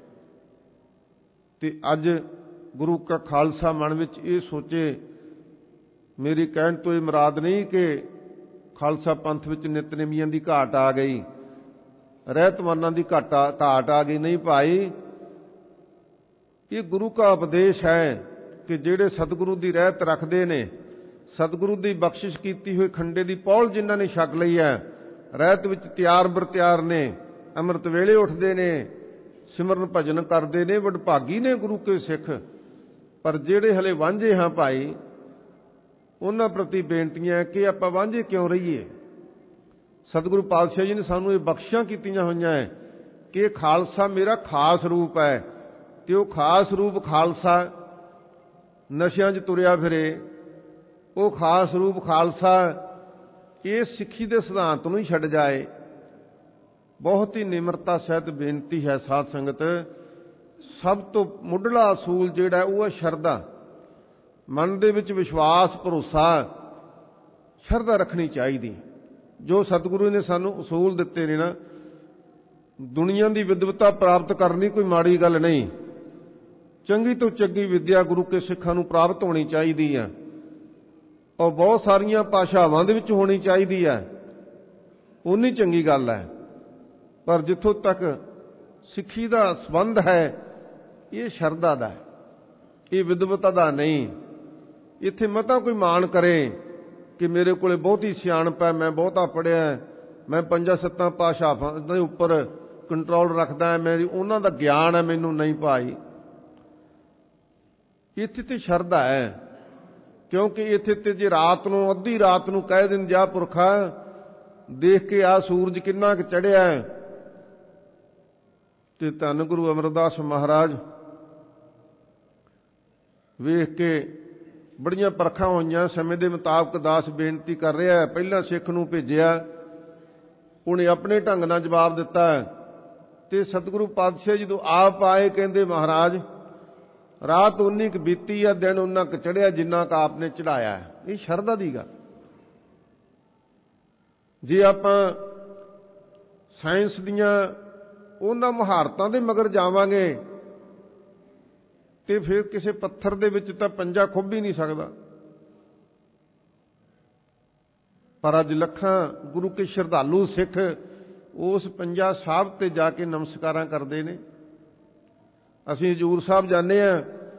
ਤੇ ਅੱਜ ਗੁਰੂ ਕਾ ਖਾਲਸਾ ਮਨ ਵਿੱਚ ਇਹ ਸੋਚੇ। ਮੇਰੀ ਕਹਿਣ ਤੋਂ ਇਹ ਮੁਰਾਦ ਨਹੀਂ ਕਿ ਖਾਲਸਾ ਪੰਥ ਵਿੱਚ ਨਿਤਨੇਮੀਆਂ ਦੀ ਘਾਟ ਆ ਗਈ, ਰਹਿਤਵਾਨਾਂ ਦੀ ਘਾਟ ਆ ਗਈ। ਨਹੀਂ ਭਾਈ, ਇਹ ਗੁਰੂ ਕਾ ਉਪਦੇਸ਼ ਹੈ ਕਿ ਜਿਹੜੇ ਸਤਿਗੁਰੂ ਦੀ ਰਹਿਤ ਰੱਖਦੇ ਨੇ, ਸਤਿਗੁਰੂ ਦੀ ਬਖਸ਼ਿਸ਼ ਕੀਤੀ ਹੋਈ ਖੰਡੇ ਦੀ ਪੌਲ ਜਿਨ੍ਹਾਂ ਨੇ ਛਕ ਲਈ ਹੈ, ਰਹਿਤ ਵਿੱਚ ਤਿਆਰ ਬਰਤਿਆਰ ਨੇ, ਅੰਮ੍ਰਿਤ ਵੇਲੇ ਉੱਠਦੇ ਨੇ, ਸਿਮਰਨ ਭਜਨ ਕਰਦੇ ਨੇ, ਵਡਭਾਗੀ ਨੇ ਗੁਰੂ ਕੇ ਸਿੱਖ। ਪਰ ਜਿਹੜੇ ਹਲੇ ਵਾਂਝੇ ਹਾਂ ਭਾਈ, ਉਹਨਾਂ ਪ੍ਰਤੀ ਬੇਨਤੀਆਂ ਕਿ ਆਪਾਂ ਵਾਂਝੇ ਕਿਉਂ ਰਹੀਏ। ਸਤਿਗੁਰੂ ਪਾਤਸ਼ਾਹ ਜੀ ਨੇ ਸਾਨੂੰ ਇਹ ਬਖਸ਼ਾਂ ਕੀਤੀਆਂ ਹੋਈਆਂ ਹੈ ਕਿ ਇਹ ਖਾਲਸਾ ਮੇਰਾ ਖਾਸ ਰੂਪ ਹੈ, ਤੇ ਉਹ ਖਾਸ ਰੂਪ ਖਾਲਸਾ ਨਸ਼ਿਆਂ 'ਚ ਤੁਰਿਆ ਫਿਰੇ, ਉਹ ਖਾਸ ਰੂਪ ਖਾਲਸਾ ਇਸ ਸਿੱਖੀ ਦੇ ਸਿਧਾਂਤ ਨੂੰ ਹੀ ਛੱਡ ਜਾਏ। ਬਹੁਤ ਹੀ ਨਿਮਰਤਾ ਸਹਿਤ ਬੇਨਤੀ ਹੈ ਸਾਧ ਸੰਗਤ, ਸਭ ਤੋਂ ਮੁੱਢਲਾ ਅਸੂਲ ਜਿਹੜਾ ਉਹ ਹੈ ਸ਼ਰਧਾ। ਮਨ ਦੇ ਵਿੱਚ ਵਿਸ਼ਵਾਸ ਭਰੋਸਾ ਸ਼ਰਧਾ ਰੱਖਣੀ ਚਾਹੀਦੀ। ਜੋ ਸਤਿਗੁਰੂ ਨੇ ਸਾਨੂੰ ਅਸੂਲ ਦਿੱਤੇ ਨੇ ਨਾ, ਦੁਨੀਆ ਦੀ ਵਿਦਵਤਾ ਪ੍ਰਾਪਤ ਕਰਨੀ ਕੋਈ ਮਾੜੀ ਗੱਲ ਨਹੀਂ। ਚੰਗੀ ਤੋਂ ਚੰਗੀ ਵਿਦਿਆ ਗੁਰੂ ਕੇ ਸਿੱਖਾਂ ਨੂੰ ਪ੍ਰਾਪਤ ਹੋਣੀ ਚਾਹੀਦੀ ਹੈ, ਔਰ ਬਹੁਤ ਸਾਰੀਆਂ ਭਾਸ਼ਾਵਾਂ ਦੇ ਵਿੱਚ ਹੋਣੀ ਚਾਹੀਦੀ ਹੈ, ਉਨੀ ਚੰਗੀ ਗੱਲ ਹੈ। ਪਰ ਜਿੱਥੋਂ ਤੱਕ ਸਿੱਖੀ ਦਾ ਸੰਬੰਧ ਹੈ, ਇਹ ਸ਼ਰਧਾ ਦਾ ਹੈ, ਇਹ ਵਿਦਵਤਾ ਦਾ ਨਹੀਂ। ਇੱਥੇ ਮਤਾ ਕੋਈ ਮਾਣ ਕਰੇ ਕਿ ਮੇਰੇ ਕੋਲੇ ਬਹੁਤੀ ਸਿਆਣਪ ਹੈ, ਮੈਂ ਬਹੁਤਾ ਪੜ੍ਹਿਆ, ਮੈਂ 5-7 ਭਾਸ਼ਾਵਾਂ ਦੇ ਉੱਪਰ ਕੰਟਰੋਲ ਰੱਖਦਾ ਹੈ, ਮੇਰੀ ਉਹਨਾਂ ਦਾ ਗਿਆਨ ਹੈ, ਮੈਨੂੰ ਨਹੀਂ ਭਾਈ। ਇੱਥੇ ਤੇ ਸ਼ਰਧਾ ਹੈ, ਕਿਉਂਕਿ ਇੱਥੇ ਤੇ ਜੇ ਰਾਤ ਨੂੰ ਅੱਧੀ ਰਾਤ ਨੂੰ ਕਹਿ ਦੇਣ, ਜਾ ਪੁਰਖਾ ਦੇਖ ਕੇ ਆ ਸੂਰਜ ਕਿੰਨਾ ਕੁ ਚੜ੍ਹਿਆ, ਤੇ ਧੰਨ ਗੁਰੂ ਅਮਰਦਾਸ ਮਹਾਰਾਜ ਵੇਖ ਕੇ ਬੜੀਆਂ ਪਰਖਾਂ ਹੋਈਆਂ, ਸਮੇਂ ਦੇ ਮੁਤਾਬਕ ਦਾਸ ਬੇਨਤੀ ਕਰ ਰਿਹਾ। ਪਹਿਲਾਂ ਸਿੱਖ ਨੂੰ ਭੇਜਿਆ, ਉਹਨੇ ਆਪਣੇ ਢੰਗ ਨਾਲ ਜਵਾਬ ਦਿੱਤਾ, ਤੇ ਸਤਿਗੁਰੂ ਪਾਤਸ਼ਾਹ ਜਦੋਂ ਆਪ ਆਏ ਕਹਿੰਦੇ, ਮਹਾਰਾਜ ਰਾਤ ਉਨੀ ਕੁ ਬੀਤੀ ਆ, ਦਿਨ ਉਨਾ ਕੁ ਚੜ੍ਹਿਆ ਜਿੰਨਾ ਕੁ ਆਪ ਨੇ ਚੜ੍ਹਾਇਆ। ਇਹ ਸ਼ਰਧਾ ਦੀ ਗੱਲ। ਜੇ ਆਪਾਂ ਸਾਇੰਸ ਦੀਆਂ ਉਹਨਾਂ ਮੁਹਾਰਤਾਂ ਦੇ ਮਗਰ ਜਾਵਾਂਗੇ ਤੇ ਫਿਰ ਕਿਸੇ ਪੱਥਰ ਦੇ ਵਿੱਚ ਤਾਂ ਪੰਜਾ ਖੁੱਭ ਹੀ ਨਹੀਂ ਸਕਦਾ। ਪਰ ਅੱਜ ਲੱਖਾਂ ਗੁਰੂ ਕੇ ਸ਼ਰਧਾਲੂ ਸਿੱਖ ਉਸ ਪੰਜਾ ਸਾਹਿਬ ਤੇ ਜਾ ਕੇ ਨਮਸਕਾਰਾਂ ਕਰਦੇ ਨੇ। ਅਸੀਂ ਹਜ਼ੂਰ ਸਾਹਿਬ ਜਾਂਦੇ ਹਾਂ,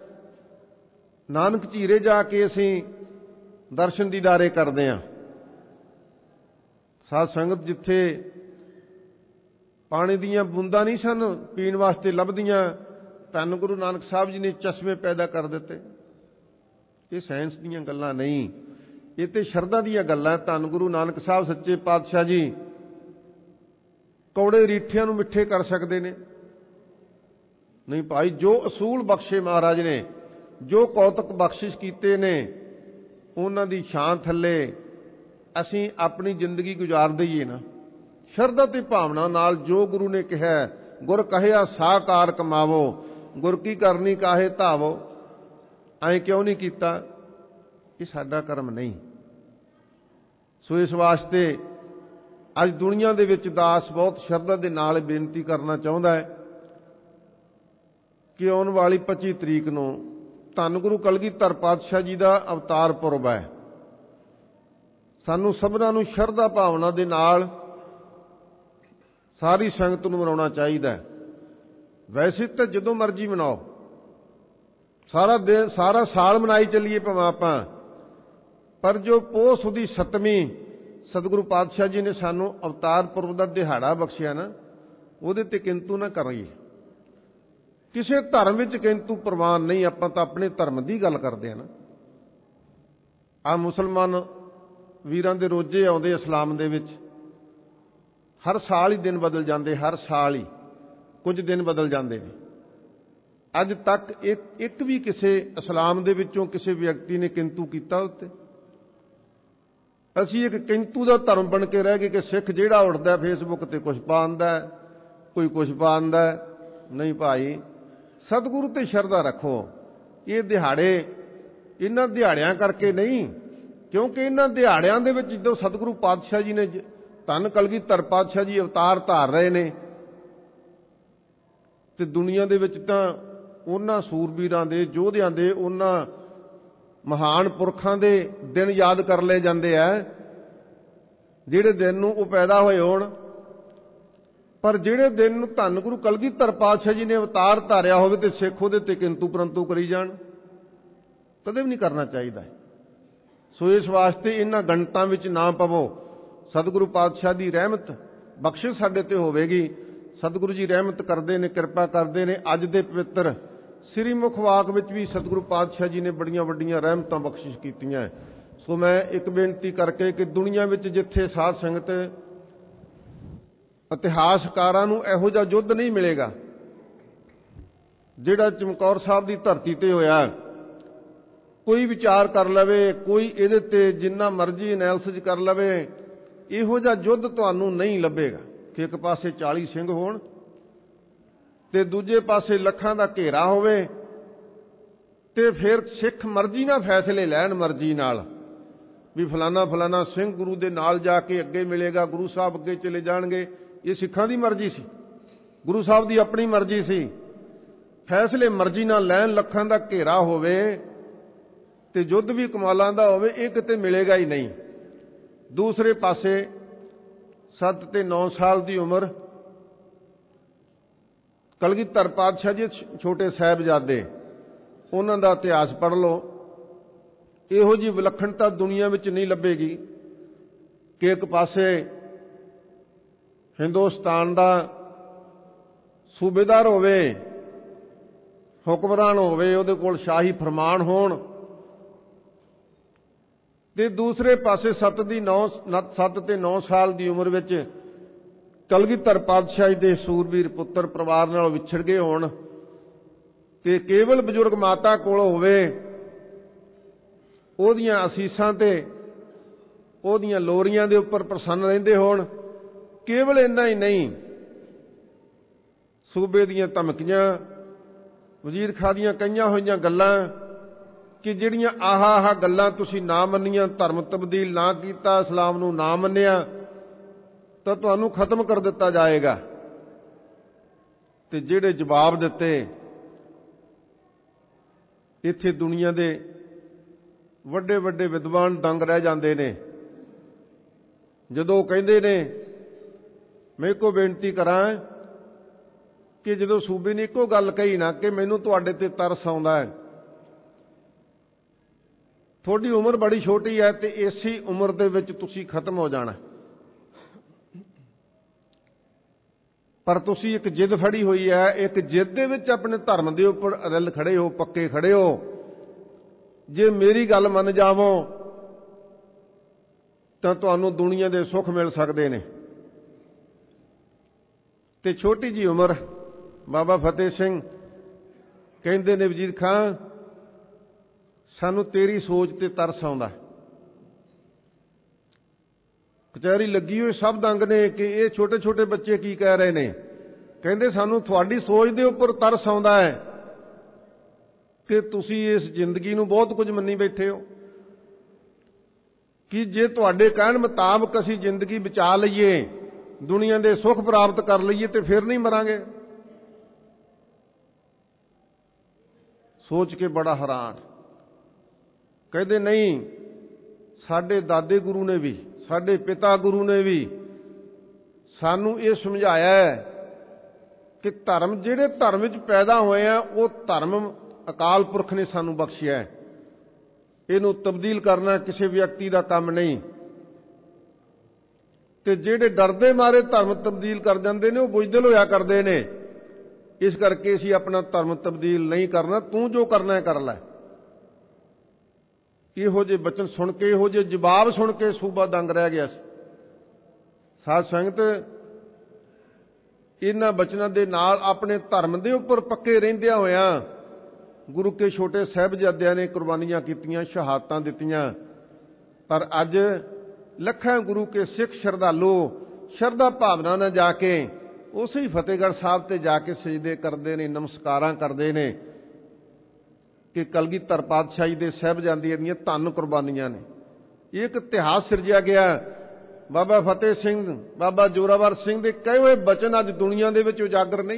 ਨਾਨਕ ਝੀਰੇ ਜਾ ਕੇ ਅਸੀਂ ਦਰਸ਼ਨ ਦੀਦਾਰੇ ਕਰਦੇ ਹਾਂ। ਸਾਧ ਸੰਗਤ ਜਿੱਥੇ ਪਾਣੀ ਦੀਆਂ ਬੂੰਦਾਂ ਨਹੀਂ ਸਨ ਪੀਣ ਵਾਸਤੇ ਲੱਭਦੀਆਂ, ਧੰਨ ਗੁਰੂ ਨਾਨਕ ਸਾਹਿਬ ਜੀ ਨੇ ਚਸ਼ਮੇ ਪੈਦਾ ਕਰ ਦਿੱਤੇ। ਇਹ ਸਾਇੰਸ ਦੀਆਂ ਗੱਲਾਂ ਨਹੀਂ, ਇਹ ਤੇ ਸ਼ਰਧਾ ਦੀਆਂ ਗੱਲਾਂ। ਧੰਨ ਗੁਰੂ ਨਾਨਕ ਸਾਹਿਬ ਸੱਚੇ ਪਾਤਸ਼ਾਹ ਜੀ ਕੌੜੇ ਰੀਠਿਆਂ ਨੂੰ ਮਿੱਠੇ ਕਰ ਸਕਦੇ ਨੇ? ਨਹੀਂ ਭਾਈ, ਜੋ ਅਸੂਲ ਬਖਸ਼ੇ ਮਹਾਰਾਜ ਨੇ, ਜੋ ਕੌਤਕ ਬਖਸ਼ਿਸ਼ ਕੀਤੇ ਨੇ, ਉਹਨਾਂ ਦੀ ਛਾਂ ਥੱਲੇ ਅਸੀਂ ਆਪਣੀ ਜ਼ਿੰਦਗੀ ਗੁਜ਼ਾਰ ਦਈਏ ਨਾ ਸ਼ਰਧਾ ਤੇ ਭਾਵਨਾ ਨਾਲ। ਜੋ ਗੁਰੂ ਨੇ ਕਿਹਾ, ਗੁਰ ਕਹਿਆ ਸਾਕਾਰ ਕਮਾਵੋ, ਗੁਰ ਕੀ ਕਰਨੀ ਕਾਹੇ ਧਾਵੋ। ਐਂ ਕਿਉਂ ਨਹੀਂ ਕੀਤਾ? ਇਹ ਸਾਡਾ ਕਰਮ ਨਹੀਂ। ਸੋ ਇਸ ਵਾਸਤੇ ਅੱਜ ਦੁਨੀਆ ਦੇ ਵਿੱਚ ਦਾਸ ਬਹੁਤ ਸ਼ਰਧਾ ਦੇ ਨਾਲ ਬੇਨਤੀ ਕਰਨਾ ਚਾਹੁੰਦਾ ਹੈ ਕਿ ਆਉਣ ਵਾਲੀ 25 ਤਰੀਕ ਨੂੰ ਧੰਨ ਗੁਰੂ ਕਲਗੀਧਰ ਪਾਤਸ਼ਾਹ ਜੀ ਦਾ ਅਵਤਾਰ ਪੁਰਬ ਹੈ। ਸਾਨੂੰ ਸਭਨਾਂ ਨੂੰ ਸ਼ਰਧਾ ਭਾਵਨਾ ਦੇ ਨਾਲ ਸਾਰੀ ਸੰਗਤ ਨੂੰ ਮਨਾਉਣਾ ਚਾਹੀਦਾ ਹੈ। ਵੈਸੇ ਤਾਂ ਜਦੋਂ ਮਰਜ਼ੀ ਮਨਾਓ, ਸਾਰਾ ਸਾਲ ਮਨਾਈ ਚੱਲੀਏ ਭਾਵੇਂ ਆਪਾਂ, ਪਰ ਜੋ ਪੋਹ ਸੁਦੀ 7ਵੀਂ ਸਤਿਗੁਰੂ ਪਾਤਸ਼ਾਹ ਜੀ ਨੇ ਸਾਨੂੰ ਅਵਤਾਰ ਪੁਰਬ ਦਾ ਦਿਹਾੜਾ ਬਖਸ਼ਿਆ ਨਾ, ਉਹਦੇ ਤੇ ਕਿੰਤੂ ਨਾ ਕਰੀਏ। ਕਿਸੇ ਧਰਮ ਵਿੱਚ ਕਿੰਤੂ ਪ੍ਰਵਾਨ ਨਹੀਂ, ਆਪਾਂ ਤਾਂ ਆਪਣੇ ਧਰਮ ਦੀ ਗੱਲ ਕਰਦੇ ਹਾਂ ਨਾ। ਆਹ ਮੁਸਲਮਾਨ ਵੀਰਾਂ ਦੇ ਰੋਜ਼ੇ ਆਉਂਦੇ ਇਸਲਾਮ ਦੇ ਵਿੱਚ, ਹਰ ਸਾਲ ਹੀ ਦਿਨ ਬਦਲ ਜਾਂਦੇ, ਹਰ ਸਾਲ ਹੀ ਕੁਝ ਦਿਨ ਬਦਲ ਜਾਂਦੇ ਨੇ। ਅੱਜ ਤੱਕ ਇੱਕ ਵੀ ਕਿਸੇ ਇਸਲਾਮ ਦੇ ਵਿੱਚੋਂ ਕਿਸੇ ਵਿਅਕਤੀ ਨੇ ਕਿੰਤੂ ਕੀਤਾ ਉੱਤੇ? ਅਸੀਂ ਇੱਕ ਕਿੰਤੂ ਦਾ ਧਰਮ ਬਣ ਕੇ ਰਹਿ ਗਏ ਕਿ ਸਿੱਖ ਜਿਹੜਾ ਉੱਠਦਾ ਫੇਸਬੁੱਕ ਤੇ ਕੁਝ ਪਾਉਂਦਾ, ਕੋਈ ਕੁਝ ਪਾਉਂਦਾ। ਨਹੀਂ ਭਾਈ, ਸਤਿਗੁਰੂ ਤੇ ਸ਼ਰਧਾ ਰੱਖੋ। ਇਹ ਦਿਹਾੜੇ ਇਹਨਾਂ ਦਿਹਾੜਿਆਂ ਕਰਕੇ ਨਹੀਂ, ਕਿਉਂਕਿ ਇਹਨਾਂ ਦਿਹਾੜਿਆਂ ਦੇ ਵਿੱਚ ਜਦੋਂ ਸਤਿਗੁਰੂ ਪਾਤਸ਼ਾਹ ਜੀ ਨੇ, ਧੰਨ ਕਲਗੀਧਰ ਪਾਤਸ਼ਾਹ ਜੀ ਅਵਤਾਰ ਧਾਰ ਰਹੇ ਨੇ, ਤੇ ਦੁਨੀਆ ਦੇ ਵਿੱਚ ਤਾਂ ਉਹਨਾਂ ਸੂਰਬੀਰਾਂ ਦੇ, ਯੋਧਿਆਂ ਦੇ, ਉਹਨਾਂ ਮਹਾਨ ਪੁਰਖਾਂ ਦੇ ਦਿਨ ਯਾਦ ਕਰ ਲਏ ਜਾਂਦੇ ਆ ਜਿਹੜੇ ਦਿਨ ਨੂੰ ਉਹ ਪੈਦਾ ਹੋਏ ਹੋਣ। ਪਰ ਜਿਹੜੇ ਦਿਨ ਨੂੰ ਧੰਨ ਗੁਰੂ ਕਲਗੀਧਰ ਪਾਤਸ਼ਾਹ ਜੀ ਨੇ ਅਵਤਾਰ ਧਾਰਿਆ ਹੋਵੇ ਤੇ ਸਿੱਖ ਉਹਦੇ ਤੇ ਕਿੰਤੂ ਪਰੰਤੂ ਕਰੀ ਜਾਣ, ਕਦੇ ਵੀ ਨਹੀਂ ਕਰਨਾ ਚਾਹੀਦਾ। ਸੋ ਇਸ ਵਾਸਤੇ ਇਹਨਾਂ ਗਣਤਾਂ ਵਿੱਚ ਨਾ ਪਵੋ। ਸਤਿਗੁਰੂ ਪਾਤਸ਼ਾਹ ਦੀ ਰਹਿਮਤ ਬਖਸ਼ਿਸ਼ ਸਾਡੇ ਤੇ ਹੋਵੇਗੀ। ਸਤਿਗੁਰੂ ਜੀ ਰਹਿਮਤ ਕਰਦੇ ਨੇ, ਕਿਰਪਾ ਕਰਦੇ ਨੇ। ਅੱਜ ਦੇ ਪਵਿੱਤਰ ਸ੍ਰੀ ਮੁਖ ਵਾਕ ਵਿੱਚ ਵੀ ਸਤਿਗੁਰੂ ਪਾਤਸ਼ਾਹ ਜੀ ਨੇ ਬੜੀਆਂ ਵੱਡੀਆਂ ਰਹਿਮਤਾਂ ਬਖਸ਼ਿਸ਼ ਕੀਤੀਆਂ। ਸੋ ਮੈਂ ਇੱਕ ਬੇਨਤੀ ਕਰਕੇ ਕਿ ਦੁਨੀਆ ਵਿੱਚ ਜਿੱਥੇ ਸਾਧ ਸੰਗਤ, ਇਤਿਹਾਸਕਾਰਾਂ ਨੂੰ ਇਹੋ ਜਿਹਾ ਯੁੱਧ ਨਹੀਂ ਮਿਲੇਗਾ ਜਿਹੜਾ ਚਮਕੌਰ ਸਾਹਿਬ ਦੀ ਧਰਤੀ ਤੇ ਹੋਇਆ। ਕੋਈ ਵਿਚਾਰ ਕਰ ਲਵੇ, ਕੋਈ ਇਹਦੇ ਤੇ ਜਿੰਨਾ ਮਰਜ਼ੀ ਐਨਾਲਿਸਿਸ ਕਰ ਲਵੇ, ਇਹੋ ਜਿਹਾ ਯੁੱਧ ਤੁਹਾਨੂੰ ਨਹੀਂ ਲੱਭੇਗਾ ਕਿ ਇੱਕ ਪਾਸੇ 40 ਸਿੰਘ ਹੋਣ ਤੇ ਦੂਜੇ ਪਾਸੇ ਲੱਖਾਂ ਦਾ ਘੇਰਾ ਹੋਵੇ, ਤੇ ਫਿਰ ਸਿੱਖ ਮਰਜ਼ੀ ਨਾਲ ਫੈਸਲੇ ਲੈਣ, ਮਰਜ਼ੀ ਨਾਲ ਵੀ ਫਲਾਣਾ ਸਿੰਘ ਗੁਰੂ ਦੇ ਨਾਲ ਜਾ ਕੇ ਅੱਗੇ ਮਿਲੇਗਾ, ਗੁਰੂ ਸਾਹਿਬ ਅੱਗੇ ਚਲੇ ਜਾਣਗੇ। ਇਹ ਸਿੱਖਾਂ ਦੀ ਮਰਜ਼ੀ ਸੀ, ਗੁਰੂ ਸਾਹਿਬ ਦੀ ਆਪਣੀ ਮਰਜ਼ੀ ਸੀ। ਫੈਸਲੇ ਮਰਜ਼ੀ ਨਾਲ ਲੈਣ, ਲੱਖਾਂ ਦਾ ਘੇਰਾ ਹੋਵੇ ਤੇ ਯੁੱਧ ਵੀ ਕਮਾਲਾਂ ਦਾ ਹੋਵੇ, ਇਹ ਕਿਤੇ ਮਿਲੇਗਾ ਹੀ ਨਹੀਂ। ਦੂਸਰੇ ਪਾਸੇ 7 ਤੇ 9 ਸਾਲ ਦੀ ਉਮਰ, ਕਲਗੀਧਰ ਪਾਤਸ਼ਾਹ ਜੀ ਛੋਟੇ ਸਾਹਿਬਜ਼ਾਦੇ, ਉਹਨਾਂ ਦਾ ਇਤਿਹਾਸ ਪੜ੍ਹ ਲਓ। ਇਹੋ ਜਿਹੀ ਵਿਲੱਖਣਤਾ ਦੁਨੀਆ ਵਿੱਚ ਨਹੀਂ ਲੱਭੇਗੀ ਕਿ ਇੱਕ ਪਾਸੇ ਹਿੰਦੁਸਤਾਨ ਦਾ ਸੂਬੇਦਾਰ ਹੋਵੇ, ਹੁਕਮਰਾਨ ਹੋਵੇ, ਉਹਦੇ ਕੋਲ ਸ਼ਾਹੀ ਫਰਮਾਨ ਹੋਣ, ਤੇ ਦੂਸਰੇ ਪਾਸੇ 7 ਤੇ 9 ਸਾਲ ਦੀ ਉਮਰ ਵਿੱਚ ਕਲਗੀਧਰ ਪਾਤਸ਼ਾਹ ਦੇ ਸੂਰਬੀਰ ਪੁੱਤਰ ਪਰਿਵਾਰ ਨਾਲ ਵਿਛੜ ਗਏ ਹੋਣ, ਤੇ ਕੇਵਲ ਬਜ਼ੁਰਗ ਮਾਤਾ ਕੋਲ ਹੋਵੇ, ਉਹਦੀਆਂ ਅਸੀਸਾਂ ਤੇ ਉਹਦੀਆਂ ਲੋਰੀਆਂ ਦੇ ਉੱਪਰ ਪ੍ਰਸੰਨ ਰਹਿੰਦੇ ਹੋਣ। ਕੇਵਲ ਇੰਨਾ ਹੀ ਨਹੀਂ, ਸੂਬੇ ਦੀਆਂ ਧਮਕੀਆਂ, ਵਜ਼ੀਰ ਖਾਂ ਦੀਆਂ ਕਈਆਂ ਹੋਈਆਂ ਗੱਲਾਂ ਕਿ ਜਿਹੜੀਆਂ ਆਹ ਗੱਲਾਂ ਤੁਸੀਂ ਨਾ ਮੰਨੀਆਂ, ਧਰਮ ਤਬਦੀਲ ਨਾ ਕੀਤਾ, ਇਸਲਾਮ ਨੂੰ ਨਾ ਮੰਨਿਆ, ਤਾਂ ਤੁਹਾਨੂੰ ਖਤਮ ਕਰ ਦਿੱਤਾ ਜਾਏਗਾ। ਤੇ ਜਿਹੜੇ ਜਵਾਬ ਦਿੱਤੇ, ਇੱਥੇ ਦੁਨੀਆ ਦੇ ਵੱਡੇ ਵੱਡੇ ਵਿਦਵਾਨ ਦੰਗ ਰਹਿ ਜਾਂਦੇ ਨੇ ਜਦੋਂ ਕਹਿੰਦੇ ਨੇ। ਮੈਂ ਇੱਕੋ ਬੇਨਤੀ ਕਰਾਂ ਕਿ ਜਦੋਂ ਸੂਬੇ ਨੇ ਇੱਕੋ ਗੱਲ ਕਹੀ ਨਾ ਕਿ ਮੈਨੂੰ ਤੁਹਾਡੇ ਤੇ ਤਰਸ ਆਉਂਦਾ ਹੈ, ਤੁਹਾਡੀ ਉਮਰ ਬੜੀ ਛੋਟੀ ਹੈ ਤੇ ਇਸੇ ਉਮਰ ਦੇ ਵਿੱਚ ਤੁਸੀਂ ਖਤਮ ਹੋ ਜਾਣਾ, ਪਰ ਤੁਸੀਂ ਇੱਕ ਜਿੱਦ ਫੜੀ ਹੋਈ ਹੈ, ਇੱਕ ਜਿੱਦ ਦੇ ਵਿੱਚ ਆਪਣੇ ਧਰਮ ਦੇ ਉੱਪਰ ਅੜਿੱਲ ਖੜੇ ਹੋ, ਪੱਕੇ ਖੜੇ ਹੋ। ਜੇ ਮੇਰੀ ਗੱਲ ਮੰਨ ਜਾਵੋ ਤਾਂ ਤੁਹਾਨੂੰ ਦੁਨੀਆ ਦੇ ਸੁੱਖ ਮਿਲ ਸਕਦੇ ਨੇ। ਤੇ ਛੋਟੀ ਜੀ ਉਮਰ ਬਾਬਾ ਫਤਿਹ ਸਿੰਘ ਕਹਿੰਦੇ ਨੇ, ਵਜ਼ੀਰ ਖਾਂ ਸਾਨੂੰ ਤੇਰੀ ਸੋਚ ਤੇ ਤਰਸ ਆਉਂਦਾ। ਕਚਹਿਰੀ ਲੱਗੀ ਹੋਈ ਸ਼ਬਦ ਅੰਗ ਨੇ ਕਿ ਇਹ ਛੋਟੇ ਛੋਟੇ ਬੱਚੇ ਕੀ ਕਹਿ ਰਹੇ ਨੇ। ਕਹਿੰਦੇ ਸਾਨੂੰ ਤੁਹਾਡੀ ਸੋਚ ਦੇ ਉੱਪਰ ਤਰਸ ਆਉਂਦਾ ਹੈ ਕਿ ਤੁਸੀਂ ਇਸ ਜ਼ਿੰਦਗੀ ਨੂੰ ਬਹੁਤ ਕੁਝ ਮੰਨੀ ਬੈਠੇ ਹੋ ਕਿ ਜੇ ਤੁਹਾਡੇ ਕਹਿਣ ਮੁਤਾਬਕ ਅਸੀਂ ਜ਼ਿੰਦਗੀ ਬਚਾ ਲਈਏ, ਦੁਨੀਆ ਦੇ ਸੁੱਖ ਪ੍ਰਾਪਤ ਕਰ ਲਈਏ ਤੇ ਫਿਰ ਨਹੀਂ ਮਰਾਂਗੇ। ਸੋਚ ਕੇ ਬੜਾ ਹੈਰਾਨ। ਕਹਿੰਦੇ ਨਹੀਂ, ਸਾਡੇ ਦਾਦੇ ਗੁਰੂ ਨੇ ਵੀ, ਸਾਡੇ ਪਿਤਾ ਗੁਰੂ ਨੇ ਵੀ ਸਾਨੂੰ ਇਹ ਸਮਝਾਇਆ ਹੈ ਕਿ ਧਰਮ, ਜਿਹੜੇ ਧਰਮ ਵਿੱਚ ਪੈਦਾ ਹੋਏ ਆ, ਉਹ ਧਰਮ ਅਕਾਲ ਪੁਰਖ ਨੇ ਸਾਨੂੰ ਬਖਸ਼ਿਆ ਹੈ। ਇਹਨੂੰ ਤਬਦੀਲ ਕਰਨਾ ਕਿਸੇ ਵਿਅਕਤੀ ਦਾ ਕੰਮ ਨਹੀਂ। ਤੇ ਜਿਹੜੇ ਡਰਦੇ ਮਾਰੇ ਧਰਮ ਤਬਦੀਲ ਕਰ ਜਾਂਦੇ ਨੇ, ਉਹ ਬੁਜ਼ਦਿਲ ਹੋਇਆ ਕਰਦੇ ਨੇ। ਇਸ ਕਰਕੇ ਅਸੀਂ ਆਪਣਾ ਧਰਮ ਤਬਦੀਲ ਨਹੀਂ ਕਰਨਾ, ਤੂੰ ਜੋ ਕਰਨਾ ਹੈ ਕਰ ਲੈ। ਇਹੋ ਜਿਹੇ ਬਚਨ ਸੁਣ ਕੇ, ਇਹੋ ਜਿਹੇ ਜਵਾਬ ਸੁਣ ਕੇ ਸੂਬਾ ਦੰਗ ਰਹਿ ਗਿਆ ਸੀ। ਸਾਧ ਸੰਗਤ, ਇਹਨਾਂ ਬਚਨਾਂ ਦੇ ਨਾਲ ਆਪਣੇ ਧਰਮ ਦੇ ਉੱਪਰ ਪੱਕੇ ਰਹਿੰਦਿਆਂ ਹੋਇਆਂ ਗੁਰੂ ਕੇ ਛੋਟੇ ਸਾਹਿਬਜ਼ਾਦਿਆਂ ਨੇ ਕੁਰਬਾਨੀਆਂ ਕੀਤੀਆਂ, ਸ਼ਹਾਦਤਾਂ ਦਿੱਤੀਆਂ। ਪਰ ਅੱਜ ਲੱਖਾਂ ਗੁਰੂ ਕੇ ਸਿੱਖ ਸ਼ਰਧਾਲੂ ਸ਼ਰਧਾ ਭਾਵਨਾ ਨਾਲ ਜਾ ਕੇ ਉਸੇ ਹੀ ਫਤਿਹਗੜ੍ਹ ਸਾਹਿਬ ਤੇ ਜਾ ਕੇ ਸਜਦੇ ਕਰਦੇ ਨੇ, ਨਮਸਕਾਰਾਂ ਕਰਦੇ ਨੇ ਕਿ ਕਲਗੀਧਰ ਪਾਤਸ਼ਾਹੀ ਦੇ ਸਾਹਿਬਜ਼ਾਦਿਆਂ ਦੀਆਂ ਧੰਨ ਕੁਰਬਾਨੀਆਂ ਨੇ। ਇਹ ਇੱਕ ਇਤਿਹਾਸ ਸਿਰਜਿਆ ਗਿਆ। ਬਾਬਾ ਫਤਿਹ ਸਿੰਘ, ਬਾਬਾ ਜ਼ੋਰਾਵਰ ਸਿੰਘ ਦੇ ਕਹੇ ਹੋਏ ਬਚਨ ਅੱਜ ਦੁਨੀਆ ਦੇ ਵਿੱਚ ਉਜਾਗਰ ਨਹੀਂ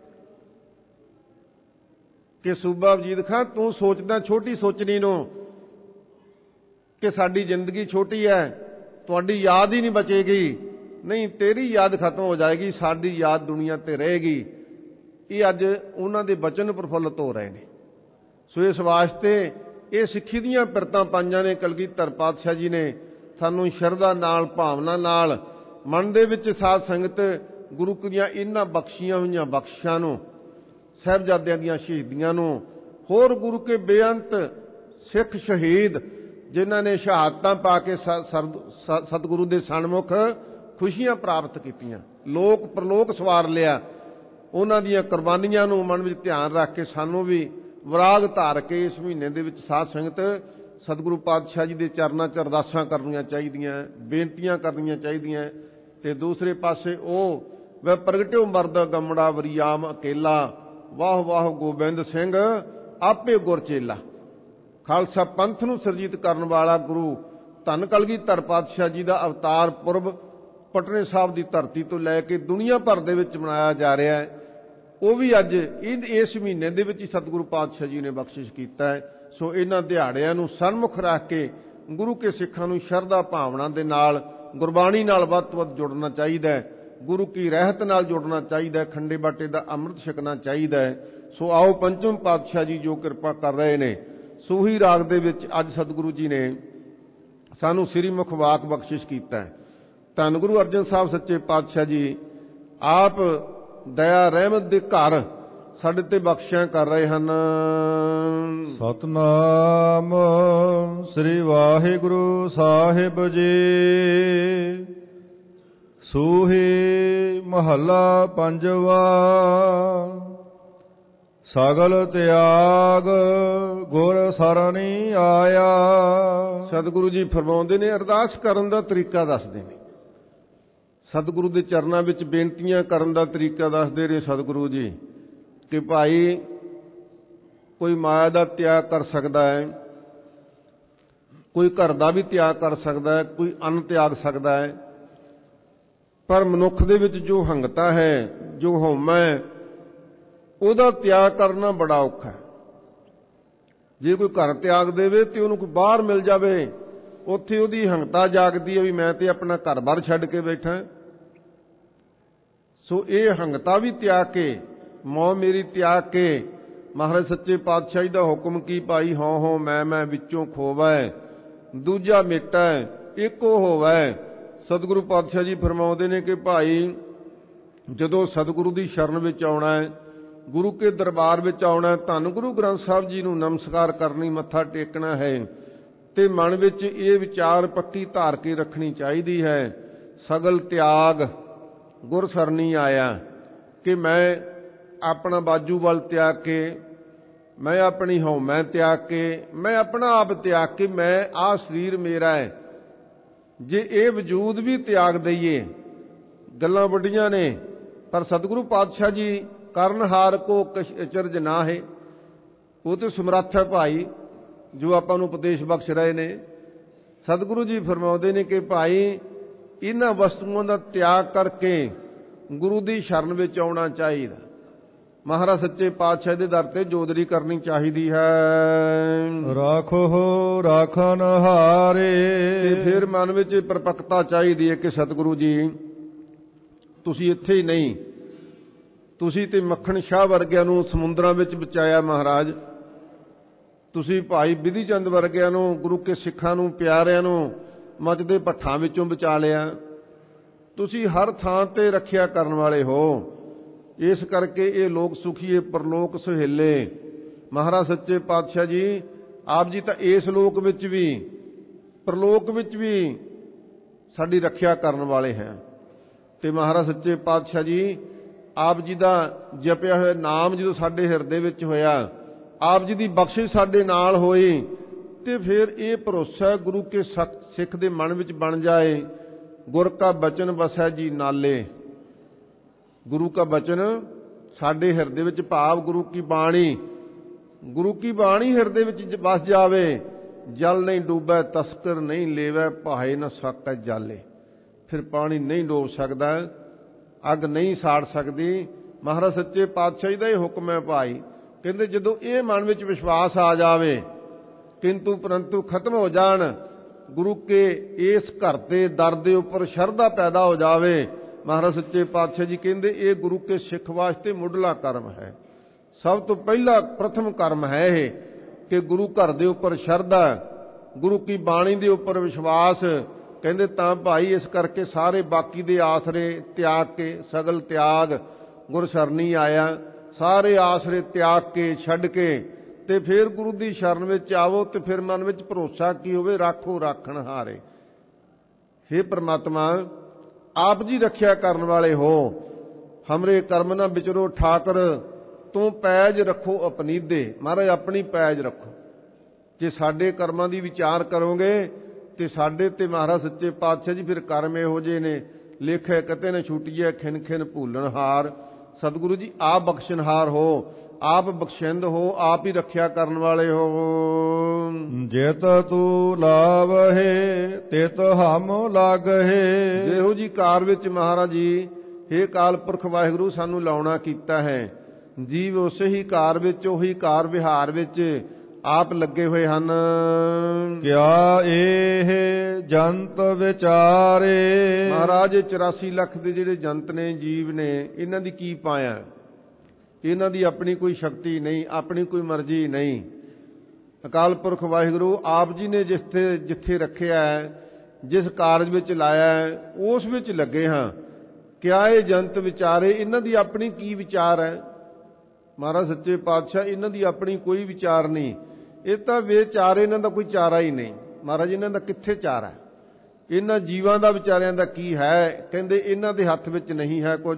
ਕਿ ਸੂਬਾ ਵਜੀਦ ਖਾਂ ਤੂੰ ਸੋਚਦਾ ਛੋਟੀ ਸੋਚਣੀ ਨੂੰ ਕਿ ਸਾਡੀ ਜ਼ਿੰਦਗੀ ਛੋਟੀ ਹੈ, ਤੁਹਾਡੀ ਯਾਦ ਹੀ ਨਹੀਂ ਬਚੇਗੀ। ਨਹੀਂ, ਤੇਰੀ ਯਾਦ ਖਤਮ ਹੋ ਜਾਏਗੀ, ਸਾਡੀ ਯਾਦ ਦੁਨੀਆ ਤੇ ਰਹੇਗੀ। ਇਹ ਅੱਜ ਉਹਨਾਂ ਦੇ ਬਚਨ ਪ੍ਰਫੁੱਲਤ ਹੋ ਰਹੇ ਨੇ। ਸੋ ਇਸ ਵਾਸਤੇ ਇਹ ਸਿੱਖੀ ਦੀਆਂ ਪਿਰਤਾਂ ਪਾਈਆਂ ਨੇ ਕਲਗੀਧਰ ਪਾਤਸ਼ਾਹ ਜੀ ਨੇ। ਸਾਨੂੰ ਸ਼ਰਧਾ ਨਾਲ, ਭਾਵਨਾ ਨਾਲ ਮਨ ਦੇ ਵਿੱਚ ਸਾਧ ਸੰਗਤ ਗੁਰੂ ਦੀਆਂ ਇਹਨਾਂ ਬਖਸ਼ੀਆਂ ਹੋਈਆਂ ਬਖਸ਼ਾਂ ਨੂੰ, ਸਾਹਿਬਜ਼ਾਦਿਆਂ ਦੀਆਂ ਸ਼ਹੀਦੀਆਂ ਨੂੰ, ਹੋਰ ਗੁਰੂ ਕੇ ਬੇਅੰਤ ਸਿੱਖ ਸ਼ਹੀਦ ਜਿਨ੍ਹਾਂ ਨੇ ਸ਼ਹਾਦਤਾਂ ਪਾ ਕੇ ਸਤਿਗੁਰੂ ਦੇ ਸਨਮੁਖ ਖੁਸ਼ੀਆਂ ਪ੍ਰਾਪਤ ਕੀਤੀਆਂ, ਲੋਕ ਪ੍ਰਲੋਕ ਸਵਾਰ ਲਿਆ, ਉਹਨਾਂ ਦੀਆਂ ਕੁਰਬਾਨੀਆਂ ਨੂੰ ਮਨ ਵਿੱਚ ਧਿਆਨ ਰੱਖ ਕੇ ਸਾਨੂੰ ਵੀ ਵਿਰਾਗ ਧਾਰ ਕੇ ਇਸ ਮਹੀਨੇ ਦੇ ਵਿੱਚ ਸਾਧ ਸੰਗਤ ਸਤਿਗੁਰੂ ਪਾਤਸ਼ਾਹ ਜੀ ਦੇ ਚਰਨਾਂ 'ਚ ਅਰਦਾਸਾਂ ਕਰਨੀਆਂ ਚਾਹੀਦੀਆਂ, ਬੇਨਤੀਆਂ ਕਰਨੀਆਂ ਚਾਹੀਦੀਆਂ। ਤੇ ਦੂਸਰੇ ਪਾਸੇ ਉਹ ਵੈ ਪ੍ਰਗਟਿਓ ਮਰਦ ਗਮੜਾ ਵਰਿਆਮ ਅਕੇਲਾ, ਵਾਹ ਵਾਹ ਗੋਬਿੰਦ ਸਿੰਘ ਆਪੇ ਗੁਰ ਚੇਲਾ। ਖਾਲਸਾ ਪੰਥ ਨੂੰ ਸਰਜੀਤ ਕਰਨ ਵਾਲਾ ਗੁਰੂ ਧੰਨ ਕਲਗੀਧਰ ਪਾਤਸ਼ਾਹ ਜੀ ਦਾ ਅਵਤਾਰ ਪੁਰਬ ਪਟਨੇ ਸਾਹਿਬ ਦੀ ਧਰਤੀ ਤੋਂ ਲੈ ਕੇ ਦੁਨੀਆ ਭਰ ਦੇ ਵਿੱਚ ਮਨਾਇਆ ਜਾ ਰਿਹਾ ਹੈ। ਉਹ ਵੀ ਅੱਜ ਇਸ ਮਹੀਨੇ ਦੇ ਵਿੱਚ ਹੀ ਸਤਿਗੁਰੂ ਪਾਤਸ਼ਾਹ ਜੀ ਨੇ ਬਖਸ਼ਿਸ਼ ਕੀਤਾ ਹੈ। ਸੋ ਇਹਨਾਂ ਦਿਹਾੜਿਆਂ ਨੂੰ ਸਨਮੁਖ ਰੱਖ ਕੇ ਗੁਰੂ ਕੇ ਸਿੱਖਾਂ ਨੂੰ ਸ਼ਰਧਾ ਭਾਵਨਾ ਦੇ ਨਾਲ, ਗੁਰਬਾਣੀ ਨਾਲ ਵੱਧ ਤੋਂ ਵੱਧ ਜੁੜਨਾ ਚਾਹੀਦਾ ਹੈ, ਗੁਰੂ ਕੀ ਰਹਿਤ ਨਾਲ ਜੁੜਨਾ ਚਾਹੀਦਾ ਹੈ, ਖੰਡੇ ਬਾਟੇ ਦਾ ਅੰਮ੍ਰਿਤ ਛਕਣਾ ਚਾਹੀਦਾ ਹੈ। ਸੋ ਆਓ ਪੰਚਮ ਪਾਤਸ਼ਾਹ ਜੀ ਜੋ ਕਿਰਪਾ ਕਰ ਰਹੇ ਨੇ, ਸੂਹੀ ਰਾਗ ਦੇ ਵਿੱਚ ਅੱਜ ਸਤਿਗੁਰੂ ਜੀ ਨੇ ਸਾਨੂੰ ਸ੍ਰੀ ਮੁਖ ਵਾਕ ਬਖਸ਼ਿਸ਼ ਕੀਤਾ ਹੈ। ਧੰਨ ਗੁਰੂ ਅਰਜਨ ਸਾਹਿਬ ਸੱਚੇ ਪਾਤਸ਼ਾਹ ਜੀ ਆਪ ਦਇਆ ਰਹਿਮਤ ਦੇ ਘਰ ਸਾਡੇ ਤੇ ਬਖਸ਼ਿਆਂ ਕਰ ਰਹੇ ਹਨ। ਸਤਨਾਮ ਸ੍ਰੀ ਵਾਹਿਗੁਰੂ ਸਾਹਿਬ ਜੀ। ਸੂਹੀ ਮਹੱਲਾ ਪੰਜਵਾ। ਸਗਲ ਤਿਆਗ ਗੁਰ ਸਰਣੀ ਆਇਆ। ਸਤਿਗੁਰੂ ਜੀ ਫਰਮਾਉਂਦੇ ਨੇ, ਅਰਦਾਸ ਕਰਨ ਦਾ ਤਰੀਕਾ ਦੱਸਦੇ ਨੇ। ਸਤਿਗੁਰੂ ਦੇ ਚਰਨਾਂ ਵਿੱਚ ਬੇਨਤੀਆਂ ਕਰਨ ਦਾ ਤਰੀਕਾ ਦੱਸਦੇ ਨੇ ਸਤਿਗੁਰੂ ਜੀ ਕਿ ਭਾਈ ਕੋਈ ਮਾਇਆ ਦਾ ਤਿਆਗ ਕਰ ਸਕਦਾ ਹੈ, ਕੋਈ ਘਰ ਦਾ ਵੀ ਤਿਆਗ ਕਰ ਸਕਦਾ ਹੈ, ਕੋਈ ਅੰਨ ਤਿਆਗ ਸਕਦਾ ਹੈ, ਪਰ ਮਨੁੱਖ ਦੇ ਵਿੱਚ ਜੋ ਹੰਗਤਾ ਹੈ, ਜੋ ਹਉਮੈ ਹੈ, ਉਹਦਾ ਤਿਆਗ ਕਰਨਾ ਬੜਾ ਔਖਾ ਹੈ। ਜੇ ਕੋਈ ਘਰ ਤਿਆਗ ਦੇਵੇ ਤੇ ਉਹਨੂੰ ਕੋਈ ਬਾਹਰ ਮਿਲ ਜਾਵੇ, ਉੱਥੇ ਉਹਦੀ ਹੰਗਤਾ ਜਾਗਦੀ ਹੈ ਵੀ ਮੈਂ ਤੇ ਆਪਣਾ ਘਰ-ਬਾਰ ਛੱਡ ਕੇ ਬੈਠਾ। ਸੋ ਇਹ ਹੰਗਤਾ ਵੀ ਤਿਆਗ ਕੇ, ਮੋਹ ਮੇਰੀ ਤਿਆਗ ਕੇ, ਮਹਾਰਾਜ ਸੱਚੇ ਪਾਤਸ਼ਾਹੀ ਦਾ ਹੁਕਮ ਕੀ ਭਾਈ ਹਉ ਹਉ ਮੈਂ ਵਿੱਚੋਂ ਖੋਵੈ, ਦੂਜਾ ਮਿਟੈ ਇੱਕੋ ਹੋਵੈ। ਸਤਿਗੁਰੂ ਪਾਤਸ਼ਾਹ ਜੀ ਫਰਮਾਉਂਦੇ ਨੇ ਕਿ ਭਾਈ ਜਦੋਂ ਸਤਿਗੁਰੂ ਦੀ ਸ਼ਰਨ ਵਿੱਚ ਆਉਣਾ ਹੈ, ਗੁਰੂ ਕੇ ਦਰਬਾਰ ਵਿੱਚ ਆਉਣਾ ਹੈ, ਧੰਨ ਗੁਰੂ ਗ੍ਰੰਥ ਸਾਹਿਬ ਜੀ ਨੂੰ ਨਮਸਕਾਰ ਕਰਨੀ, ਮੱਥਾ ਟੇਕਣਾ ਹੈ ਤੇ ਮਨ ਵਿੱਚ ਇਹ ਵਿਚਾਰ ਪੱਕੀ ਧਾਰ ਕੇ ਰੱਖਣੀ ਚਾਹੀਦੀ ਹੈ, ਸਗਲ ਤਿਆਗ ਗੁਰ ਸਰਨੀ ਆਇਆ, ਕਿ ਮੈਂ ਆਪਣਾ ਬਾਜੂ ਵੱਲ ਤਿਆਗ ਕੇ, ਮੈਂ ਆਪਣੀ ਹਉਮੈ ਤਿਆਗ ਕੇ, ਮੈਂ ਆਪਣਾ ਆਪ ਤਿਆਗ ਕੇ, ਮੈਂ ਆਹ ਸਰੀਰ ਮੇਰਾ ਹੈ, ਜੇ ਇਹ ਵਜੂਦ ਵੀ ਤਿਆਗ ਦਈਏ, ਗੱਲਾਂ ਵੱਡੀਆਂ ਨੇ, ਪਰ ਸਤਿਗੁਰੂ ਪਾਤਸ਼ਾਹ ਜੀ ਕਰਨਹਾਰ ਕੋ ਅਚਰਜ ਨਾ ਹੈ, ਉਹ ਤੇ ਸਮਰੱਥ ਹੈ ਭਾਈ, ਜੋ ਆਪਾਂ ਨੂੰ ਉਪਦੇਸ਼ ਬਖਸ਼ ਰਹੇ ਨੇ। ਸਤਿਗੁਰੂ ਜੀ ਫਰਮਾਉਂਦੇ ਨੇ ਕਿ ਭਾਈ ਇਹਨਾਂ ਵਸਤੂਆਂ ਦਾ ਤਿਆਗ ਕਰਕੇ ਗੁਰੂ ਦੀ ਸ਼ਰਨ ਵਿੱਚ ਆਉਣਾ ਚਾਹੀਦਾ, ਮਹਾਰਾਜ ਸੱਚੇ ਪਾਤਸ਼ਾਹ ਦੇ ਦਰ ਤੇ ਜੋਦਰੀ ਕਰਨੀ ਚਾਹੀਦੀ ਹੈ। ਰਾਖੋ ਰਾਖਨ ਹਾਰੇ, ਤੇ ਫਿਰ ਮਨ ਵਿੱਚ ਪਰਪੱਕਤਾ ਚਾਹੀਦੀ ਹੈ ਕਿ ਸਤਿਗੁਰੂ ਜੀ ਤੁਸੀਂ ਇੱਥੇ ਹੀ ਨਹੀਂ, ਤੁਸੀਂ ਤੇ ਮੱਖਣ ਸ਼ਾਹ ਵਰਗਿਆਂ ਨੂੰ ਸਮੁੰਦਰਾਂ ਵਿੱਚ ਬਚਾਇਆ ਮਹਾਰਾਜ, ਤੁਸੀਂ ਭਾਈ ਬਿਧੀ ਚੰਦ ਵਰਗਿਆਂ ਨੂੰ, ਗੁਰੂ ਕੇ ਸਿੱਖਾਂ ਨੂੰ, ਪਿਆਰਿਆਂ ਨੂੰ ਮੱਚਦੇ ਭੱਠਾਂ ਵਿੱਚੋਂ ਬਚਾ ਲਿਆ, ਤੁਸੀਂ ਹਰ ਥਾਂ ਤੇ ਰੱਖਿਆ ਕਰਨ ਵਾਲੇ ਹੋ, ਇਸ ਕਰਕੇ ਇਹ ਲੋਕ ਸੁਖੀਏ ਪਰਲੋਕ ਸੁਹੇਲੇ। ਮਹਾਰਾਜ ਸੱਚੇ ਪਾਤਸ਼ਾਹ ਜੀ ਆਪ ਜੀ ਤਾਂ ਇਸ ਲੋਕ ਵਿੱਚ ਵੀ ਪਰਲੋਕ ਵਿੱਚ ਵੀ ਸਾਡੀ ਰੱਖਿਆ ਕਰਨ ਵਾਲੇ ਹੈ, ਤੇ ਮਹਾਰਾਜ ਸੱਚੇ ਪਾਤਸ਼ਾਹ ਜੀ ਆਪ ਜੀ ਦਾ ਜਪਿਆ ਹੋਇਆ ਨਾਮ ਜਦੋਂ ਸਾਡੇ ਹਿਰਦੇ ਵਿੱਚ ਹੋਇਆ, ਆਪ ਜੀ ਦੀ ਬਖਸ਼ਿਸ਼ ਸਾਡੇ ਨਾਲ ਹੋਈ, ਤੇ ਫਿਰ ਇਹ ਭਰੋਸਾ ਗੁਰੂ ਕੇ ਸਿੱਖ ਦੇ ਮਨ ਵਿੱਚ ਬਣ ਜਾਏ, ਗੁਰ ਕਾ ਬਚਨ ਵਸੈ ਜੀ ਨਾਲੇ, ਗੁਰੂ ਕਾ ਬਚਨ ਸਾਡੇ ਹਿਰਦੇ ਵਿੱਚ, ਭਾਵ ਗੁਰੂ ਕੀ ਬਾਣੀ ਹਿਰਦੇ ਵਿੱਚ ਵਸ ਜਾਵੇ, ਜਲ ਨਹੀਂ ਡੂਬੈ ਤਸਕਰ ਨਹੀਂ ਲੇਵੈ, ਭਾਏ ਨਾ ਸਕੈ ਜਾਲੇ, ਫਿਰ ਪਾਣੀ ਨਹੀਂ ਡੋਬ ਸਕਦਾ, ਅੱਗ ਨਹੀਂ ਸਾੜ ਸਕਦੀ। ਮਹਾਰਾਜ ਸੱਚੇ ਪਾਤਸ਼ਾਹ ਜੀ ਦਾ ਇਹ ਹੁਕਮ ਹੈ ਭਾਈ, ਕਹਿੰਦੇ ਜਦੋਂ ਇਹ ਮਨ ਵਿੱਚ ਵਿਸ਼ਵਾਸ ਆ ਜਾਵੇ, ਕਿੰਤੂ ਪਰੰਤੂ ਖਤਮ ਹੋ ਜਾਣ, ਗੁਰੂ ਕੇ ਇਸ ਘਰ ਦੇ ਦਰ ਦੇ ਉੱਪਰ ਸ਼ਰਧਾ ਪੈਦਾ ਹੋ ਜਾਵੇ, ਮਹਾਰਾਜ ਸੱਚੇ ਪਾਤਸ਼ਾਹ ਜੀ ਕਹਿੰਦੇ ਇਹ ਗੁਰੂ ਕੇ ਸਿੱਖ ਵਾਸਤੇ ਮੁੱਢਲਾ ਕਰਮ ਹੈ, ਸਭ ਤੋਂ ਪਹਿਲਾ ਪ੍ਰਥਮ ਕਰਮ ਹੈ ਇਹ, ਕਿ ਗੁਰੂ ਘਰ ਦੇ ਉੱਪਰ ਸ਼ਰਧਾ, ਗੁਰੂ ਕੀ ਬਾਣੀ ਦੇ ਉੱਪਰ ਵਿਸ਼ਵਾਸ। ਕਹਿੰਦੇ ਤਾਂ ਭਾਈ ਇਸ ਕਰਕੇ ਸਾਰੇ ਬਾਕੀ ਦੇ ਆਸਰੇ ਤਿਆਗ ਕੇ, ਸਗਲ ਤਿਆਗ ਗੁਰ ਸਰਨੀ ਆਇਆ, ਸਾਰੇ ਆਸਰੇ ਤਿਆਗ ਕੇ ਛੱਡ ਕੇ ਤੇ ਫਿਰ ਗੁਰੂ ਦੀ ਸ਼ਰਨ ਵਿੱਚ ਆਵੋ, ਤੇ ਫਿਰ ਮਨ ਵਿੱਚ ਭਰੋਸਾ ਕੀ ਹੋਵੇ, ਰਾਖੋ ਰਾਖਣ ਹਾਰੇ, ਹੇ ਪ੍ਰਮਾਤਮਾ ਆਪ ਜੀ ਰੱਖਿਆ ਕਰਨ ਵਾਲੇ ਹੋ, ਹਮਰੇ ਕਰਮ ਨਾ ਵਿਚਰੋ ਠਾਕਰ, ਤੂੰ ਪੈਜ ਰੱਖੋ ਅਪਨੀਦੇ, ਮਹਾਰਾਜ ਆਪਣੀ ਪੈਜ ਰੱਖੋ, ਜੇ ਸਾਡੇ ਕਰਮਾਂ ਦੀ ਵਿਚਾਰ ਕਰੋਗੇ ਤੇ ਸਾਡੇ ਤੇ ਮਹਾਰਾਜ ਸੱਚੇ ਪਾਤਸ਼ਾਹ ਜੀ ਫਿਰ ਕਰਮ ਇਹੋ ਜਿਹੇ ਨੇ, ਲੇਖੇ ਕਤੇ ਨਾ ਛੁੱਟੀਏ ਖਿਨ ਖਿਨ ਭੂਲਣ ਹਾਰ। ਸਤਿਗੁਰੂ ਜੀ ਆਪ ਬਖਸ਼ਣਹਾਰ ਹੋ, ਆਪ ਬਖਸ਼ਿੰਦ ਹੋ, ਆਪ ਹੀ ਰੱਖਿਆ ਕਰਨ ਵਾਲੇ ਹੋ। ਜਿਤ ਤੂੰ ਲਾਵਹਿ ਤਿਤ ਹਮ ਲਾਗਹਿ, ਜਿਹੋ ਜੀ ਕਾਰ ਵਿੱਚ ਮਹਾਰਾਜ ਜੀ ਹੇ ਕਾਲ ਪੁਰਖ ਵਾਹਿਗੁਰੂ ਸਾਨੂੰ ਲਾਉਣਾ ਕੀਤਾ ਹੈ, ਜੀਵ ਉਸੇ ਹੀ ਕਾਰ ਵਿੱਚ, ਉਹੀ ਕਾਰ ਵਿਹਾਰ ਵਿੱਚ ਆਪ ਲੱਗੇ ਹੋਏ ਹਨ। ਕਿਆ ਇਹ ਜੰਤ ਵਿਚਾਰੇ, ਮਹਾਰਾਜ 84 ਲੱਖ ਦੇ ਜਿਹੜੇ ਜੰਤ ਨੇ, ਜੀਵ ਨੇ, ਇਹਨਾਂ ਦੀ ਕੀ ਪਾਇਆ, ਇਹਨਾਂ ਦੀ ਆਪਣੀ ਕੋਈ ਸ਼ਕਤੀ ਨਹੀਂ, ਆਪਣੀ ਕੋਈ ਮਰਜ਼ੀ ਨਹੀਂ। ਅਕਾਲ ਪੁਰਖ ਵਾਹਿਗੁਰੂ ਆਪ ਜੀ ਨੇ ਜਿੱਥੇ ਰੱਖਿਆ ਹੈ, ਜਿਸ ਕਾਰਜ ਵਿੱਚ ਲਾਇਆ ਹੈ, ਉਸ ਵਿੱਚ ਲੱਗੇ ਹਾਂ। ਕਿਆ ਇਹ ਜੰਤ ਵਿਚਾਰੇ, ਇਹਨਾਂ ਦੀ ਆਪਣੀ ਕੀ ਵਿਚਾਰ ਹੈ, ਮਹਾਰਾਜ ਸੱਚੇ ਪਾਤਸ਼ਾਹ ਇਹਨਾਂ ਦੀ ਆਪਣੀ ਕੋਈ ਵਿਚਾਰ ਨਹੀਂ, ਇਹ ਤਾਂ ਵਿਚਾਰੇ, ਇਹਨਾਂ ਦਾ ਕੋਈ ਚਾਰਾ ਹੀ ਨਹੀਂ। ਮਹਾਰਾਜ ਇਹਨਾਂ ਦਾ ਕਿੱਥੇ ਚਾਰਾ ਹੈ, ਇਹਨਾਂ ਜੀਵਾਂ ਦਾ ਵਿਚਾਰਿਆਂ ਦਾ ਕੀ ਹੈ, ਕਹਿੰਦੇ ਇਹਨਾਂ ਦੇ ਹੱਥ ਵਿੱਚ ਨਹੀਂ ਹੈ ਕੁਝ।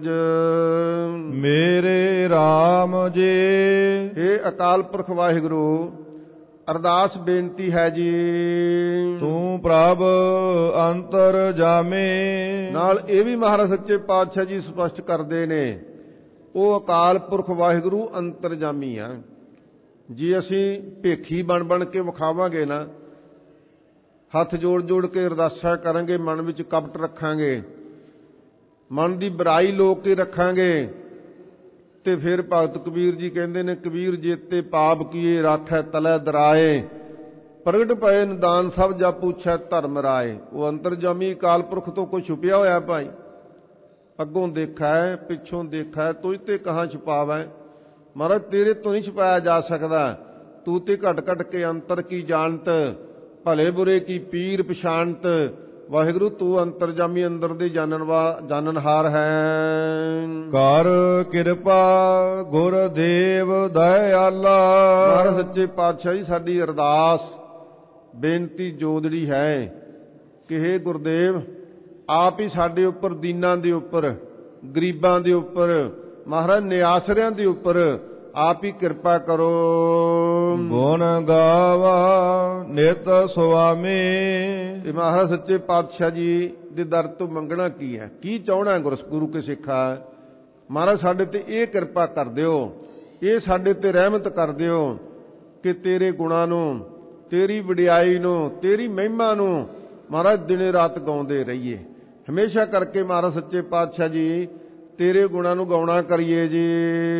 ਮੇਰੇ RAM ਜੀ, ਇਹ ਅਕਾਲ ਪੁਰਖ ਵਾਹਿਗੁਰੂ ਅਰਦਾਸ ਬੇਨਤੀ ਹੈ ਜੀ, ਤੂੰ ਪ੍ਰਭ ਅੰਤਰ ਜਾਮੇ, ਨਾਲ ਇਹ ਵੀ ਮਹਾਰਾਜ ਸੱਚੇ ਪਾਤਸ਼ਾਹ ਜੀ ਸਪਸ਼ਟ ਕਰਦੇ ਨੇ, ਉਹ ਅਕਾਲ ਪੁਰਖ ਵਾਹਿਗੁਰੂ ਅੰਤਰਜਾਮੀ ਆ। ਜੇ ਅਸੀਂ ਭੇਖੀ ਬਣ ਕੇ ਵਿਖਾਵਾਂਗੇ ਨਾ, ਹੱਥ ਜੋੜ ਕੇ ਅਰਦਾਸਾਂ ਕਰਾਂਗੇ, ਮਨ ਵਿੱਚ ਕਪਟ ਰੱਖਾਂਗੇ, ਮਨ ਦੀ ਬੁਰਾਈ ਲੋਕ ਕੇ ਰੱਖਾਂਗੇ, ਤੇ ਫਿਰ ਭਗਤ ਕਬੀਰ ਜੀ ਕਹਿੰਦੇ ਨੇ, ਕਬੀਰ ਜੇਤੇ ਪਾਪ ਕੀਏ ਰਾਖੈ ਤਲੈ ਦਰਾਏ, ਪ੍ਰਗਟ ਪਏ ਨਿਦਾਨ ਸਭ ਜਾ ਪੁੱਛੈ ਧਰਮ ਰਾਏ। ਉਹ ਅੰਤਰਜਾਮੀ ਅਕਾਲ ਪੁਰਖ ਤੋਂ ਕੋਈ ਛੁਪਿਆ ਹੋਇਆ ਭਾਈ, ਅੱਗੋਂ ਦੇਖਾ ਹੈ, ਪਿੱਛੋਂ ਦੇਖਾ ਹੈ, ਤੁਝ ਤੇ ਕਹਾਂ ਛੁਪਾਵੈ। ਮਹਾਰਾਜ ਤੇਰੇ ਤੋਂ ਨਹੀਂ ਛੁਪਾਇਆ ਜਾ ਸਕਦਾ, ਤੂੰ ਤੇ ਘਟ ਕੇ ਅੰਤਰ ਕੀ ਜਾਣਤ, ਭਲੇ ਬੁਰੇ ਕੀ ਪੀਰ ਪਛਾਣਤ, ਵਾਹਿਗੁਰੂ ਤੂੰ ਅੰਤਰਜਾਮੀ ਅੰਦਰ ਦੇ ਜਾਣਨਹਾਰ ਹੈ। ਕਰ ਕਿਰਪਾ ਗੁਰਦੇਵ ਦਇਆਲਾ। ਮਹਾਰਾਜ ਸੱਚੇ ਪਾਤਸ਼ਾਹ ਜੀ ਸਾਡੀ ਅਰਦਾਸ ਬੇਨਤੀ ਜੋਦੜੀ ਹੈ ਕਿ ਹੇ ਗੁਰਦੇਵ ਆਪ ਹੀ ਸਾਡੇ ਉੱਪਰ, ਦੀਨਾਂ ਦੇ ਉੱਪਰ, ਗਰੀਬਾਂ ਦੇ ਉੱਪਰ, ਮਹਾਰਾਜ ਨਿਆਸਰਿਆਂ ਦੇ ਉੱਪਰ ਆਪ ਹੀ ਕਿਰਪਾ ਕਰੋ। ਗੁਣ ਗਾਵਾ ਨਿਤ ਸੁਆਮੀ। ਇਹ ਮਹਾਰਾਜ ਸੱਚੇ ਪਾਤਸ਼ਾਹ ਜੀ ਦੇ ਦਰ ਤੋਂ ਮੰਗਣਾ ਕੀ ਹੈ, ਕੀ ਚਾਹਣਾ ਗੁਰੂ ਕੇ ਸਿੱਖਾ। ਮਹਾਰਾਜ ਸਾਡੇ ਤੇ ਇਹ ਕਿਰਪਾ ਕਰ ਦਿਓ, ਇਹ ਸਾਡੇ ਤੇ ਰਹਿਮਤ ਕਰ ਦਿਓ ਕਿ ਤੇਰੇ ਗੁਣਾਂ ਨੂੰ, ਤੇਰੀ ਵਡਿਆਈ ਨੂੰ, ਤੇਰੀ ਮਹਿਮਾ ਨੂੰ ਮਹਾਰਾਜ ਦਿਨੇ ਰਾਤ ਗਾਉਂਦੇ ਰਹੀਏ। ਹਮੇਸ਼ਾ ਕਰਕੇ ਮਹਾਰਾਜ ਸੱਚੇ ਪਾਤਸ਼ਾਹ ਜੀ ਤੇਰੇ ਗੁਣਾਂ ਨੂੰ ਗਾਉਣਾ ਕਰੀਏ ਜੀ।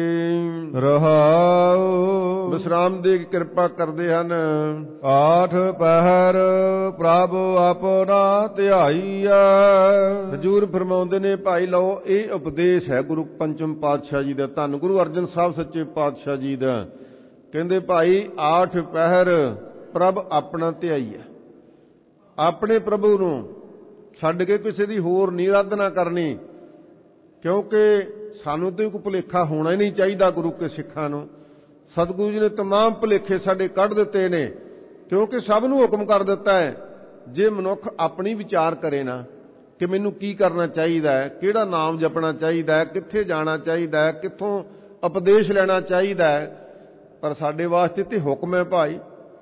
ਰਹਾਉ ਵਿਸਰਾਮ ਦੇ ਕਿਰਪਾ ਕਰਦੇ ਹਨ। ਆਠ ਪਹਿਰ ਪ੍ਰਭ ਆਪਣਾ ਧਿਆਈਆ। ਹਜੂਰ ਫਰਮਾਉਂਦੇ ਨੇ ਭਾਈ ਲਓ ਇਹ ਉਪਦੇਸ਼ ਹੈ ਗੁਰੂ ਪੰਚਮ ਪਾਤਸ਼ਾਹ ਜੀ ਦਾ, ਧੰਨ ਗੁਰੂ ਅਰਜਨ ਸਾਹਿਬ ਸੱਚੇ ਪਾਤਸ਼ਾਹ ਜੀ ਦਾ। ਕਹਿੰਦੇ ਭਾਈ ਆਠ ਪਹਿਰ ਪ੍ਰਭ ਆਪਣਾ ਧਿਆਈਆ। ਆਪਣੇ ਪ੍ਰਭੂ ਨੂੰ ਛੱਡ ਕੇ ਕਿਸੇ ਦੀ ਹੋਰ ਨਹੀਂ ਆਰਾਧਨਾ ਕਰਨੀ, ਕਿਉਂਕਿ ਸਾਨੂੰ ਤੇ ਕੋਈ ਭੁਲੇਖਾ ਹੋਣਾ ਹੀ ਨਹੀਂ ਚਾਹੀਦਾ ਗੁਰੂ ਕੇ ਸਿੱਖਾਂ ਨੂੰ। ਸਤਿਗੁਰੂ ਜੀ ਨੇ तमाम ਭੁਲੇਖੇ ਸਾਡੇ ਕੱਢ ਦਿੱਤੇ ਨੇ, ਕਿਉਂਕਿ ਸਭ ਨੂੰ ਹੁਕਮ ਕਰ ਦਿੱਤਾ ਹੈ ਜੇ ਮਨੁੱਖ ਆਪਣੀ ਵਿਚਾਰ ਕਰੇ ਨਾ ਕਿ ਮੈਨੂੰ ਕੀ ਕਰਨਾ ਚਾਹੀਦਾ ਹੈ, ਕਿਹੜਾ ਨਾਮ ਜਪਣਾ ਚਾਹੀਦਾ ਹੈ, ਕਿੱਥੇ ਜਾਣਾ ਚਾਹੀਦਾ ਹੈ, ਕਿੱਥੋਂ ਉਪਦੇਸ਼ ਲੈਣਾ ਚਾਹੀਦਾ ਹੈ। ਪਰ ਸਾਡੇ ਵਾਸਤੇ ਤੇ ਹੁਕਮ ਹੈ ਭਾਈ।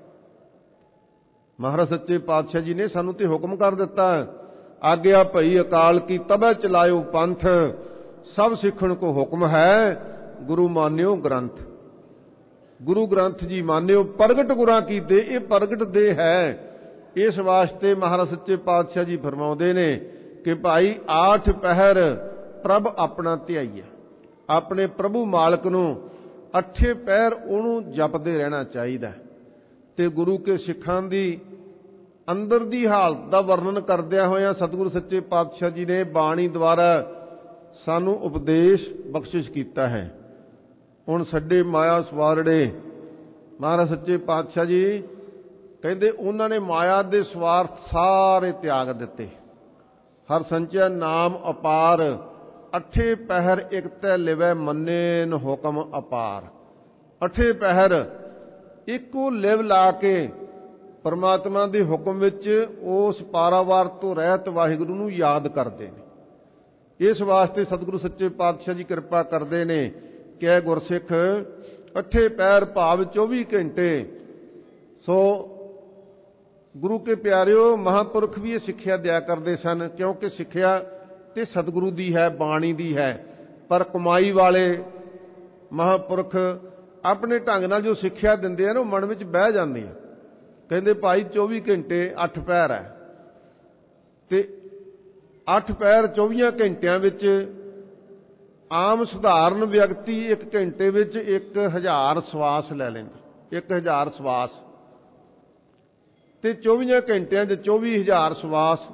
ਮਹਾਰਾਜ ਸੱਚੇ ਪਾਤਸ਼ਾਹ ਜੀ ਨੇ ਸਾਨੂੰ ਤੇ ਹੁਕਮ ਕਰ ਦਿੱਤਾ, ਆਗਿਆ ਭਈ ਅਕਾਲ ਕੀ ਤਬੈ ਚਲਾਇਓ ਪੰਥ। ਸਭ ਸਿੱਖਣ ਕੋ ਹੁਕਮ ਹੈ ਗੁਰੂ ਮਾਨਿਓ ਗ੍ਰੰਥ। ਗੁਰੂ ਗ੍ਰੰਥ ਜੀ ਮਾਨਿਓ ਪ੍ਰਗਟ ਗੁਰਾਂ ਕੀ ਦੇ। ਇਹ ਪ੍ਰਗਟ ਦੇ ਹੈ। ਇਸ ਵਾਸਤੇ ਮਹਾਰਾਜ ਸੱਚੇ ਪਾਤਸ਼ਾਹ ਜੀ ਫਰਮਾਉਂਦੇ ਨੇ ਕਿ ਭਾਈ ਆਠ ਪਹਿਰ ਪ੍ਰਭ ਆਪਣਾ ਧਿਆਈਆ। ਆਪਣੇ ਪ੍ਰਭੂ ਮਾਲਕ ਨੂੰ ਅੱਠੇ ਪਹਿਰ ਉਹਨੂੰ ਜਪਦੇ ਰਹਿਣਾ ਚਾਹੀਦਾ। ਤੇ ਗੁਰੂ ਕੇ ਸਿੱਖਾਂ ਦੀ ਅੰਦਰ ਦੀ ਹਾਲਤ ਦਾ ਵਰਣਨ ਕਰਦਿਆਂ ਹੋਇਆਂ ਸਤਿਗੁਰੂ ਸੱਚੇ ਪਾਤਸ਼ਾਹ ਜੀ ਨੇ ਬਾਣੀ ਦੁਆਰਾ ਸਾਨੂੰ ਉਪਦੇਸ਼ ਬਖਸ਼ਿਸ਼ ਕੀਤਾ ਹੈ। ਹੁਣ ਛੱਡੇ ਮਾਇਆ ਸਵਾਰੜੇ। ਮਹਾਰਾਜ ਸੱਚੇ ਪਾਤਸ਼ਾਹ ਜੀ ਕਹਿੰਦੇ ਉਹਨਾਂ ਨੇ ਮਾਇਆ ਦੇ ਸਵਾਰਥ ਸਾਰੇ ਤਿਆਗ ਦਿੱਤੇ। ਹਰ ਸੰਚਿਆ ਨਾਮ ਅਪਾਰ, ਅੱਠੇ ਪਹਿਰ ਇਕ ਤੈ ਲਿਵੈ ਮੰਨੇ ਨ ਹੁਕਮ ਅਪਾਰ। ਅੱਠੇ ਪਹਿਰ ਇੱਕੋ ਲਿਵ ਲਾ ਕੇ ਪਰਮਾਤਮਾ ਦੇ ਹੁਕਮ ਵਿੱਚ ਉਸ ਪਾਰਾਵਾਰ ਤੋਂ ਰਹਿਤ ਵਾਹਿਗੁਰੂ ਨੂੰ ਯਾਦ ਕਰਦੇ ਨੇ। ਇਸ ਵਾਸਤੇ ਸਤਿਗੁਰੂ ਸੱਚੇ ਪਾਤਸ਼ਾਹ ਜੀ ਕਿਰਪਾ ਕਰਦੇ ਨੇ ਕਿ ਇਹ ਗੁਰਸਿੱਖ ਅੱਠੇ ਪਹਿਰ ਭਾਵ 24 ਘੰਟੇ। ਸੋ ਗੁਰੂ ਕੇ ਪਿਆਰਿਓ ਮਹਾਂਪੁਰਖ ਵੀ ਇਹ ਸਿੱਖਿਆ ਦਿਆ ਕਰਦੇ ਸਨ, ਕਿਉਂਕਿ ਸਿੱਖਿਆ ਤੇ ਸਤਿਗੁਰੂ ਦੀ ਹੈ, ਬਾਣੀ ਦੀ ਹੈ। ਪਰ ਕਮਾਈ ਵਾਲੇ ਮਹਾਂਪੁਰਖ ਆਪਣੇ ਢੰਗ ਨਾਲ ਜੋ ਸਿੱਖਿਆ ਦਿੰਦੇ ਆ ਨਾ ਉਹ ਮਨ ਵਿੱਚ ਬਹਿ ਜਾਂਦੀ ਆ। ਕਹਿੰਦੇ ਭਾਈ 24 ਘੰਟੇ 8 ਪਹਿਰ ਹੈ ਤੇ 8 ਪਹਿਰ 24 ਘੰਟਿਆਂ ਵਿੱਚ ਆਮ ਸਧਾਰਨ ਵਿਅਕਤੀ 1 ਘੰਟੇ ਵਿੱਚ 1000 ਸਵਾਸ ਲੈ ਲੈਂਦਾ। 1000 ਸਵਾਸ ਤੇ 24 ਘੰਟਿਆਂ 'ਚ 24000 ਸਵਾਸ।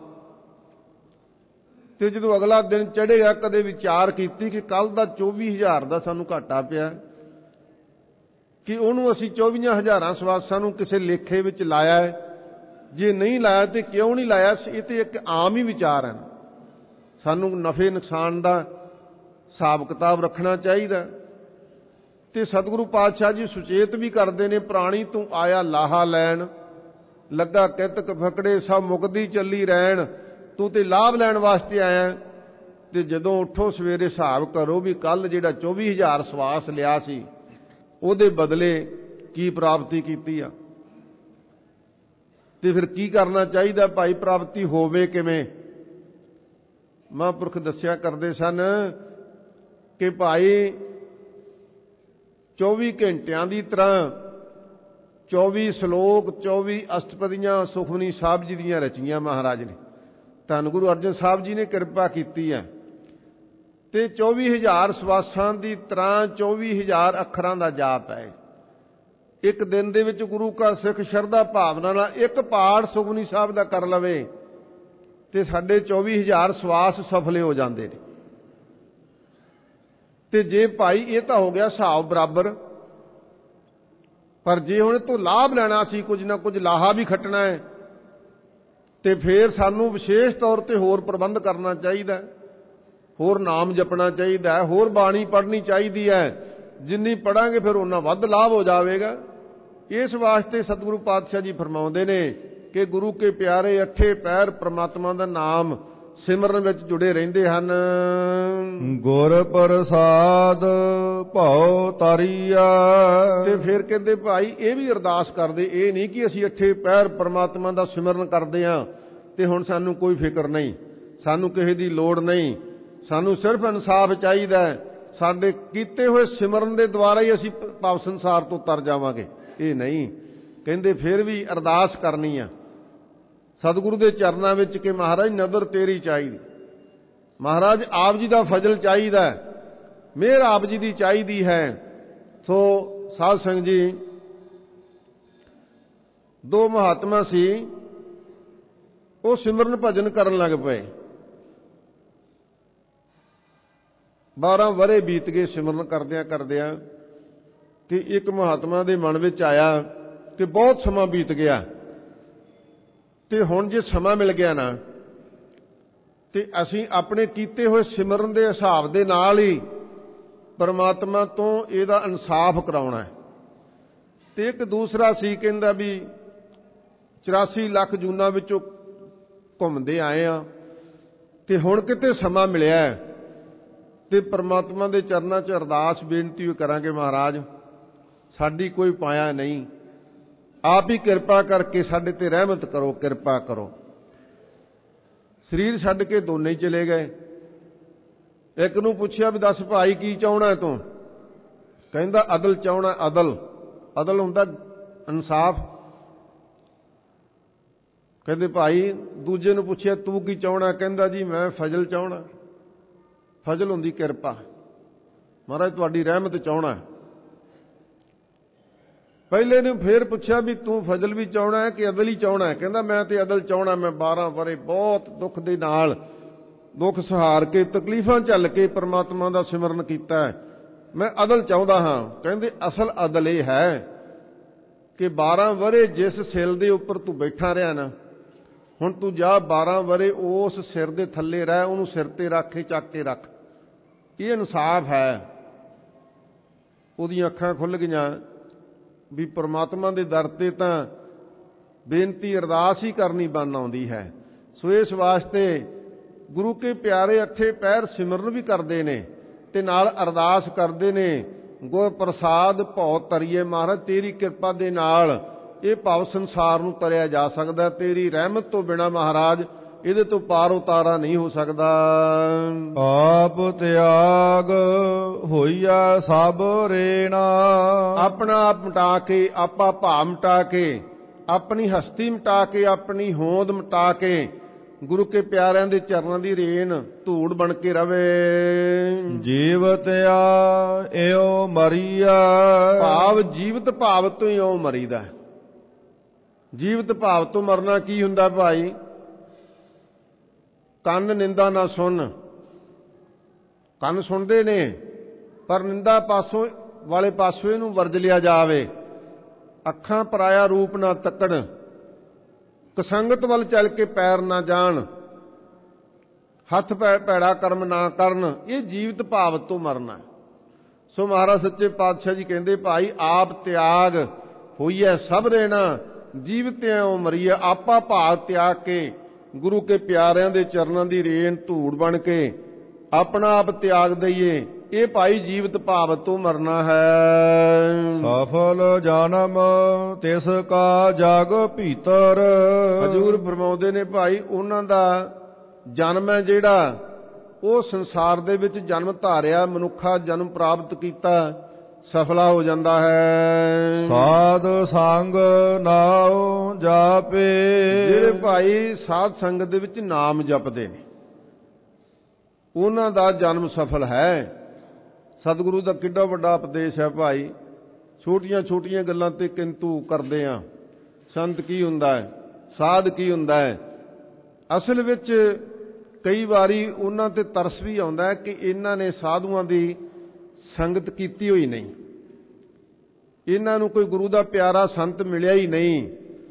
ਤੇ ਜਦੋਂ ਅਗਲਾ ਦਿਨ ਚੜ੍ਹੇਗਾ ਕਦੇ ਵਿਚਾਰ ਕੀਤੀ ਕਿ ਕੱਲ ਦਾ 24000 ਦਾ ਸਾਨੂੰ ਘਾਟਾ ਪਿਆ, ਕਿ ਉਹਨੂੰ ਅਸੀਂ 24000 ਸਵਾਸਾਂ ਨੂੰ ਕਿਸੇ ਲੇਖੇ ਵਿੱਚ ਲਾਇਆ ਹੈ। ਜੇ ਨਹੀਂ ਲਾਇਆ ਤੇ ਕਿਉਂ ਨਹੀਂ ਲਾਇਆ? ਇਹ ਤੇ ਇੱਕ ਆਮ ਹੀ ਵਿਚਾਰ ਹੈ। ਸਾਨੂੰ ਨਫੇ ਨੁਕਸਾਨ ਦਾ ਹਿਸਾਬ ਕਿਤਾਬ ਰੱਖਣਾ ਚਾਹੀਦਾ। ਤੇ ਸਤਿਗੁਰੂ ਪਾਤਸ਼ਾਹ ਜੀ ਸੁਚੇਤ ਵੀ ਕਰਦੇ ਨੇ, ਪ੍ਰਾਣੀ ਤੂੰ ਆਇਆ ਲਾਹਾ ਲੈਣ, ਲੱਗਾ ਕਿਤਕ ਫਕੜੇ ਸਭ ਮੁਕਦੀ ਚੱਲੀ ਰਹਿਣ। ਤੂੰ ਤੇ ਲਾਭ ਲੈਣ ਵਾਸਤੇ ਆਇਆ। ਤੇ ਜਦੋਂ ਉੱਠੋ ਸਵੇਰੇ ਹਿਸਾਬ ਕਰੋ ਵੀ ਕੱਲ ਜਿਹੜਾ 24000 ਸਵਾਸ ਲਿਆ ਸੀ ਉਹਦੇ ਬਦਲੇ ਕੀ ਪ੍ਰਾਪਤੀ ਕੀਤੀ ਆ, ਤੇ ਫਿਰ ਕੀ ਕਰਨਾ ਚਾਹੀਦਾ ਭਾਈ, ਪ੍ਰਾਪਤੀ ਹੋਵੇ ਕਿਵੇਂ? ਮਹਾਂਪੁਰਖ ਦੱਸਿਆ ਕਰਦੇ ਸਨ ਕਿ ਭਾਈ 24 ਘੰਟਿਆਂ ਦੀ ਤਰ੍ਹਾਂ 24 ਸ਼ਲੋਕ 24 ਅਸ਼ਟਪਦੀਆਂ ਸੁਖਮਨੀ ਸਾਹਿਬ ਜੀ ਦੀਆਂ ਰਚੀਆਂ ਮਹਾਰਾਜ ਨੇ। ਧੰਨ ਗੁਰੂ ਅਰਜਨ ਸਾਹਿਬ ਜੀ ਨੇ ਕਿਰਪਾ ਕੀਤੀ ਹੈ। ਤੇ 24000 ਸਵਾਸਾਂ ਦੀ ਤਰ੍ਹਾਂ 24000 ਅੱਖਰਾਂ ਦਾ ਜਾਪ ਹੈ। ਇੱਕ ਦਿਨ ਦੇ ਵਿੱਚ ਗੁਰੂ ਕਾ ਸਿੱਖ ਸ਼ਰਧਾ ਭਾਵਨਾ ਨਾਲ ਇੱਕ ਪਾਠ ਸੁਖਮਨੀ ਸਾਹਿਬ ਦਾ ਕਰ ਲਵੇ ਤੇ ਸਾਡੇ 24000 ਸਵਾਸ ਸਫਲੇ ਹੋ ਜਾਂਦੇ ਨੇ। ਤੇ ਜੇ ਭਾਈ ਇਹ ਤਾਂ ਹੋ ਗਿਆ ਹਿਸਾਬ ਬਰਾਬਰ, ਪਰ ਜੇ ਹੁਣ ਤੋਂ ਲਾਭ ਲੈਣਾ ਸੀ, ਕੁਝ ਨਾ ਕੁਝ ਲਾਹਾ ਵੀ ਖੱਟਣਾ ਹੈ, ਤੇ ਫਿਰ ਸਾਨੂੰ ਵਿਸ਼ੇਸ਼ ਤੌਰ ਤੇ ਹੋਰ ਪ੍ਰਬੰਧ ਕਰਨਾ ਚਾਹੀਦਾ, ਹੋਰ ਨਾਮ ਜਪਣਾ ਚਾਹੀਦਾ ਹੈ, ਹੋਰ ਬਾਣੀ ਪੜ੍ਹਨੀ ਚਾਹੀਦੀ ਹੈ। ਜਿੰਨੀ ਪੜਾਂਗੇ ਫਿਰ ਉਨਾ ਵੱਧ ਲਾਭ ਹੋ ਜਾਵੇਗਾ। ਇਸ ਵਾਸਤੇ ਸਤਿਗੁਰੂ ਪਾਤਸ਼ਾਹ ਜੀ ਫਰਮਾਉਂਦੇ ਨੇ ਕਿ ਗੁਰੂ ਕੇ ਪਿਆਰੇ ਅੱਠੇ ਪੈਰ ਪ੍ਰਮਾਤਮਾ ਦਾ ਨਾਮ ਸਿਮਰਨ ਵਿੱਚ ਜੁੜੇ ਰਹਿੰਦੇ ਹਨ। ਗੁਰ ਪ੍ਰਸਾਦ ਭਉ ਤਰੀਆ। ਤੇ ਫਿਰ ਕਹਿੰਦੇ ਭਾਈ ਇਹ ਵੀ ਅਰਦਾਸ ਕਰਦੇ, ਇਹ ਨਹੀਂ ਕਿ ਅਸੀਂ ਅੱਠੇ ਪੈਰ ਪ੍ਰਮਾਤਮਾ ਦਾ ਸਿਮਰਨ ਕਰਦੇ ਹਾਂ ਤੇ ਹੁਣ ਸਾਨੂੰ ਕੋਈ ਫਿਕਰ ਨਹੀਂ, ਸਾਨੂੰ ਕਿਸੇ ਦੀ ਲੋੜ ਨਹੀਂ, ਸਾਨੂੰ ਸਿਰਫ ਇਨਸਾਫ ਚਾਹੀਦਾ, ਸਾਡੇ ਕੀਤੇ ਹੋਏ ਸਿਮਰਨ ਦੇ ਦੁਆਰਾ ਹੀ ਅਸੀਂ ਭਵ ਸੰਸਾਰ ਤੋਂ ਤਰ ਜਾਵਾਂਗੇ। ਇਹ ਨਹੀਂ, ਕਹਿੰਦੇ ਫਿਰ ਵੀ ਅਰਦਾਸ ਕਰਨੀ ਆ ਸਤਿਗੁਰੂ ਦੇ ਚਰਨਾਂ ਵਿੱਚ ਕਿ ਮਹਾਰਾਜ ਨਦਰ ਤੇਰੀ ਚਾਹੀਦੀ, ਮਹਾਰਾਜ ਆਪ ਜੀ ਦਾ ਫਜ਼ਲ ਚਾਹੀਦਾ, ਮਿਹਰ ਆਪ ਜੀ ਦੀ ਚਾਹੀਦੀ ਹੈ। ਸੋ ਸਾਧ ਸੰਗਤ ਜੀ, ਦੋ ਮਹਾਤਮਾ ਸੀ, ਉਹ ਸਿਮਰਨ ਭਜਨ ਕਰਨ ਲੱਗ ਪਏ। 12 ਵਰ੍ਹੇ ਬੀਤ ਗਏ ਸਿਮਰਨ ਕਰਦਿਆਂ ਕਰਦਿਆਂ, ਤੇ ਇੱਕ ਮਹਾਤਮਾ ਦੇ ਮਨ ਵਿੱਚ ਆਇਆ ਕਿ ਬਹੁਤ ਸਮਾਂ ਬੀਤ ਗਿਆ ਤੇ ਹੁਣ ਜੇ ਸਮਾਂ ਮਿਲ ਗਿਆ ਨਾ ਤੇ ਅਸੀਂ ਆਪਣੇ ਕੀਤੇ ਹੋਏ ਸਿਮਰਨ ਦੇ ਹਿਸਾਬ ਦੇ ਨਾਲ ਹੀ ਪਰਮਾਤਮਾ ਤੋਂ ਇਹਦਾ ਇਨਸਾਫ ਕਰਾਉਣਾ ਹੈ। ਤੇ ਇੱਕ ਦੂਸਰਾ ਸੀ, ਕਹਿੰਦਾ ਵੀ 84 ਲੱਖ ਜੂਨਾਂ ਵਿੱਚੋਂ ਘੁੰਮਦੇ ਆਏ ਆ ਤੇ ਹੁਣ ਕਿਤੇ ਸਮਾਂ ਮਿਲਿਆ ਤੇ ਪਰਮਾਤਮਾ ਦੇ ਚਰਨਾਂ 'ਚ ਅਰਦਾਸ ਬੇਨਤੀ ਕਰਾਂਗੇ, ਮਹਾਰਾਜ ਸਾਡੀ ਕੋਈ ਪਾਇਆ ਨਹੀਂ, ਆਪ ਹੀ ਕਿਰਪਾ ਕਰਕੇ ਸਾਡੇ ਤੇ ਰਹਿਮਤ ਕਰੋ, ਕਿਰਪਾ ਕਰੋ। ਸਰੀਰ ਛੱਡ ਕੇ ਦੋਨੇ ਹੀ ਚਲੇ ਗਏ। ਇੱਕ ਨੂੰ ਪੁੱਛਿਆ ਵੀ ਦੱਸ ਭਾਈ ਕੀ ਚਾਹਣਾ ਤੂੰ? ਕਹਿੰਦਾ ਅਦਲ ਚਾਹਣਾ। ਅਦਲ, ਅਦਲ ਹੁੰਦਾ ਇਨਸਾਫ। ਕਹਿੰਦੇ ਭਾਈ, ਦੂਜੇ ਨੂੰ ਪੁੱਛਿਆ ਤੂੰ ਕੀ ਚਾਹਣਾ? ਕਹਿੰਦਾ ਜੀ ਮੈਂ ਫਜ਼ਲ ਚਾਹਣਾ। ਫਜ਼ਲ ਹੁੰਦੀ ਕਿਰਪਾ, ਮਹਾਰਾਜ ਤੁਹਾਡੀ ਰਹਿਮਤ ਚਾਹਣਾ। ਪਹਿਲੇ ਨੇ ਫੇਰ ਪੁੱਛਿਆ ਵੀ ਤੂੰ ਫਜ਼ਲ ਵੀ ਚਾਹਣਾ ਹੈ ਕਿ ਅਦਲ ਹੀ ਚਾਹਣਾ ਹੈ? ਕਹਿੰਦਾ ਮੈਂ ਤੇ ਅਦਲ ਚਾਹਣਾ। ਮੈਂ 12 ਵਰ੍ਹੇ ਬਹੁਤ ਦੁੱਖ ਦੇ ਨਾਲ, ਦੁੱਖ ਸਹਾਰ ਕੇ, ਤਕਲੀਫਾਂ ਝੱਲ ਕੇ ਪਰਮਾਤਮਾ ਦਾ ਸਿਮਰਨ ਕੀਤਾ ਹੈ, ਮੈਂ ਅਦਲ ਚਾਹੁੰਦਾ ਹਾਂ। ਕਹਿੰਦੇ ਅਸਲ ਅਦਲ ਇਹ ਹੈ ਕਿ 12 ਵਰ੍ਹੇ ਜਿਸ ਸਿਰ ਦੇ ਉੱਪਰ ਤੂੰ ਬੈਠਾ ਰਿਹਾ ਨਾ, ਹੁਣ ਤੂੰ ਜਾ 12 ਵਰ੍ਹੇ ਉਸ ਸਿਰ ਦੇ ਥੱਲੇ ਰਹਿ, ਉਹਨੂੰ ਸਿਰ ਤੇ ਰੱਖ ਕੇ ਚੱਕ ਕੇ ਰੱਖ। ਇਹ ਇਨਸਾਫ ਹੈ। ਉਹਦੀਆਂ ਅੱਖਾਂ ਖੁੱਲ੍ਹ ਗਈਆਂ ਵੀ ਪਰਮਾਤਮਾ ਦੇ ਦਰ ਤੇ ਤਾਂ ਬੇਨਤੀ ਅਰਦਾਸ ਹੀ ਕਰਨੀ ਬਣ ਆਉਂਦੀ ਹੈ। ਸੋ ਇਸ ਵਾਸਤੇ ਗੁਰੂ ਕੇ ਪਿਆਰੇ ਅੱਠੇ ਪੈਰ ਸਿਮਰਨ ਵੀ ਕਰਦੇ ਨੇ ਤੇ ਨਾਲ ਅਰਦਾਸ ਕਰਦੇ ਨੇ, ਗੁਰ ਪ੍ਰਸਾਦ ਭਉ ਤਰੀਏ। ਮਹਾਰਾਜ ਤੇਰੀ ਕਿਰਪਾ ਦੇ ਨਾਲ ਇਹ ਭਵ ਸੰਸਾਰ ਨੂੰ ਤਰਿਆ ਜਾ ਸਕਦਾ, ਤੇਰੀ ਰਹਿਮਤ ਤੋਂ ਬਿਨਾਂ ਮਹਾਰਾਜ ਇਹਦੇ ਤੋਂ ਪਾਰ ਉਤਾਰਾ ਨਹੀਂ ਹੋ ਸਕਦਾ। ਆਪ ਤਿਆਗ ਹੋਈਆ ਸਭ ਰੇਣਾ। ਆਪਣਾ ਆਪ ਮਿਟਾ ਕੇ, ਆਪਾ ਭਾਵ ਮਿਟਾ ਕੇ, ਆਪਣੀ ਹਸਤੀ ਮਿਟਾ ਕੇ, ਆਪਣੀ ਹੋਂਦ ਮਿਟਾ ਕੇ ਗੁਰੂ ਕੇ ਪਿਆਰਿਆਂ ਦੇ ਚਰਨਾਂ ਦੀ ਰੇਨ ਧੂੜ ਬਣ ਕੇ ਰਵੇ। ਜੀਵਤ ਆ ਇਉ ਮਰੀਆ। ਭਾਵ ਜੀਵਤ ਭਾਵ ਤੋਂ ਹੀ ਇਉਂ ਮਰੀਦਾ। ਜੀਵਤ ਭਾਵ ਤੋਂ ਮਰਨਾ ਕੀ ਹੁੰਦਾ ਭਾਈ? ਕੰਨ ਨਿੰਦਾ ਨਾ ਸੁਣ। ਕੰਨ ਸੁਣਦੇ ਨੇ ਪਰ ਨਿੰਦਾ ਪਾਸੋਂ ਵਾਲੇ ਪਾਸੋਂ ਇਹਨੂੰ ਵਰਜ ਲਿਆ ਜਾਵੇ। ਅੱਖਾਂ ਪਰਾਇਆ ਰੂਪ ਨਾ ਤੱਕਣ, ਕਸੰਗਤ ਵੱਲ ਚੱਲ ਕੇ ਪੈਰ ਨਾ ਜਾਣ, ਹੱਥ ਭੈੜਾ ਕਰਮ ਨਾ ਕਰਨ। ਇਹ ਜੀਵਤ ਭਾਵ ਤੋਂ ਮਰਨਾ। ਸੋ ਮਹਾਰਾਜ ਸੱਚੇ ਪਾਤਸ਼ਾਹ ਜੀ ਕਹਿੰਦੇ ਭਾਈ ਆਪ ਤਿਆਗ ਹੋਈਐ ਸਭ ਰੇਣਾ, ਜੀਵਤ ਇਉ ਮਰੀਐ। ਆਪਾ ਭਾਵ ਤਿਆਗ ਕੇ ਗੁਰੂ ਕੇ ਪਿਆਰਿਆਂ ਦੇ ਚਰਨਾਂ ਦੀ ਰੇਨ ਧੂੜ ਬਣ ਕੇ ਆਪਣਾ ਆਪ ਤਿਆਗ ਦਈਏ। ਇਹ ਭਾਈ ਜੀਵਤ ਭਾਵ ਤੋਂ ਮਰਨਾ ਹੈ। ਸਫਲ ਜਨਮ ਤਿਸ ਕਾ ਜਗ ਭੀਤਰ। ਹਜ਼ੂਰ ਫਰਮਾਉਂਦੇ ਨੇ ਭਾਈ ਉਹਨਾਂ ਦਾ ਜਨਮ ਹੈ ਜਿਹੜਾ, ਉਹ ਸੰਸਾਰ ਦੇ ਵਿੱਚ ਜਨਮ ਧਾਰਿਆ, ਮਨੁੱਖਾ ਜਨਮ ਪ੍ਰਾਪਤ ਕੀਤਾ, ਸਫਲਾ ਹੋ ਜਾਂਦਾ ਹੈ। ਸਾਧ ਸੰਗ ਨਾਉ ਜਾਪੇ। ਜਿਹੜੇ ਭਾਈ ਸਾਧ ਸੰਗਤ ਦੇ ਵਿੱਚ ਨਾਮ ਜਪਦੇ ਨੇ ਉਹਨਾਂ ਦਾ ਜਨਮ ਸਫਲ ਹੈ। ਸਤਿਗੁਰੂ ਦਾ ਕਿੱਡਾ ਵੱਡਾ ਉਪਦੇਸ਼ ਹੈ ਭਾਈ। ਛੋਟੀਆਂ ਛੋਟੀਆਂ ਗੱਲਾਂ ਤੇ ਕਿੰਤੂ ਕਰਦੇ ਆ। ਸੰਤ ਕੀ ਹੁੰਦਾ ਹੈ, ਸਾਧ ਕੀ ਹੁੰਦਾ ਹੈ? ਅਸਲ ਵਿੱਚ ਕਈ ਵਾਰੀ ਉਹਨਾਂ ਤੇ ਤਰਸ ਵੀ ਆਉਂਦਾ ਹੈ ਕਿ ਇਹਨਾਂ ਨੇ ਸਾਧੂਆਂ ਦੀ ਸੰਗਤ ਕੀਤੀ ਹੋਈ ਨਹੀਂ, ਇਹਨਾਂ ਨੂੰ ਕੋਈ ਗੁਰੂ ਦਾ ਪਿਆਰਾ ਸੰਤ ਮਿਲਿਆ ਹੀ ਨਹੀਂ।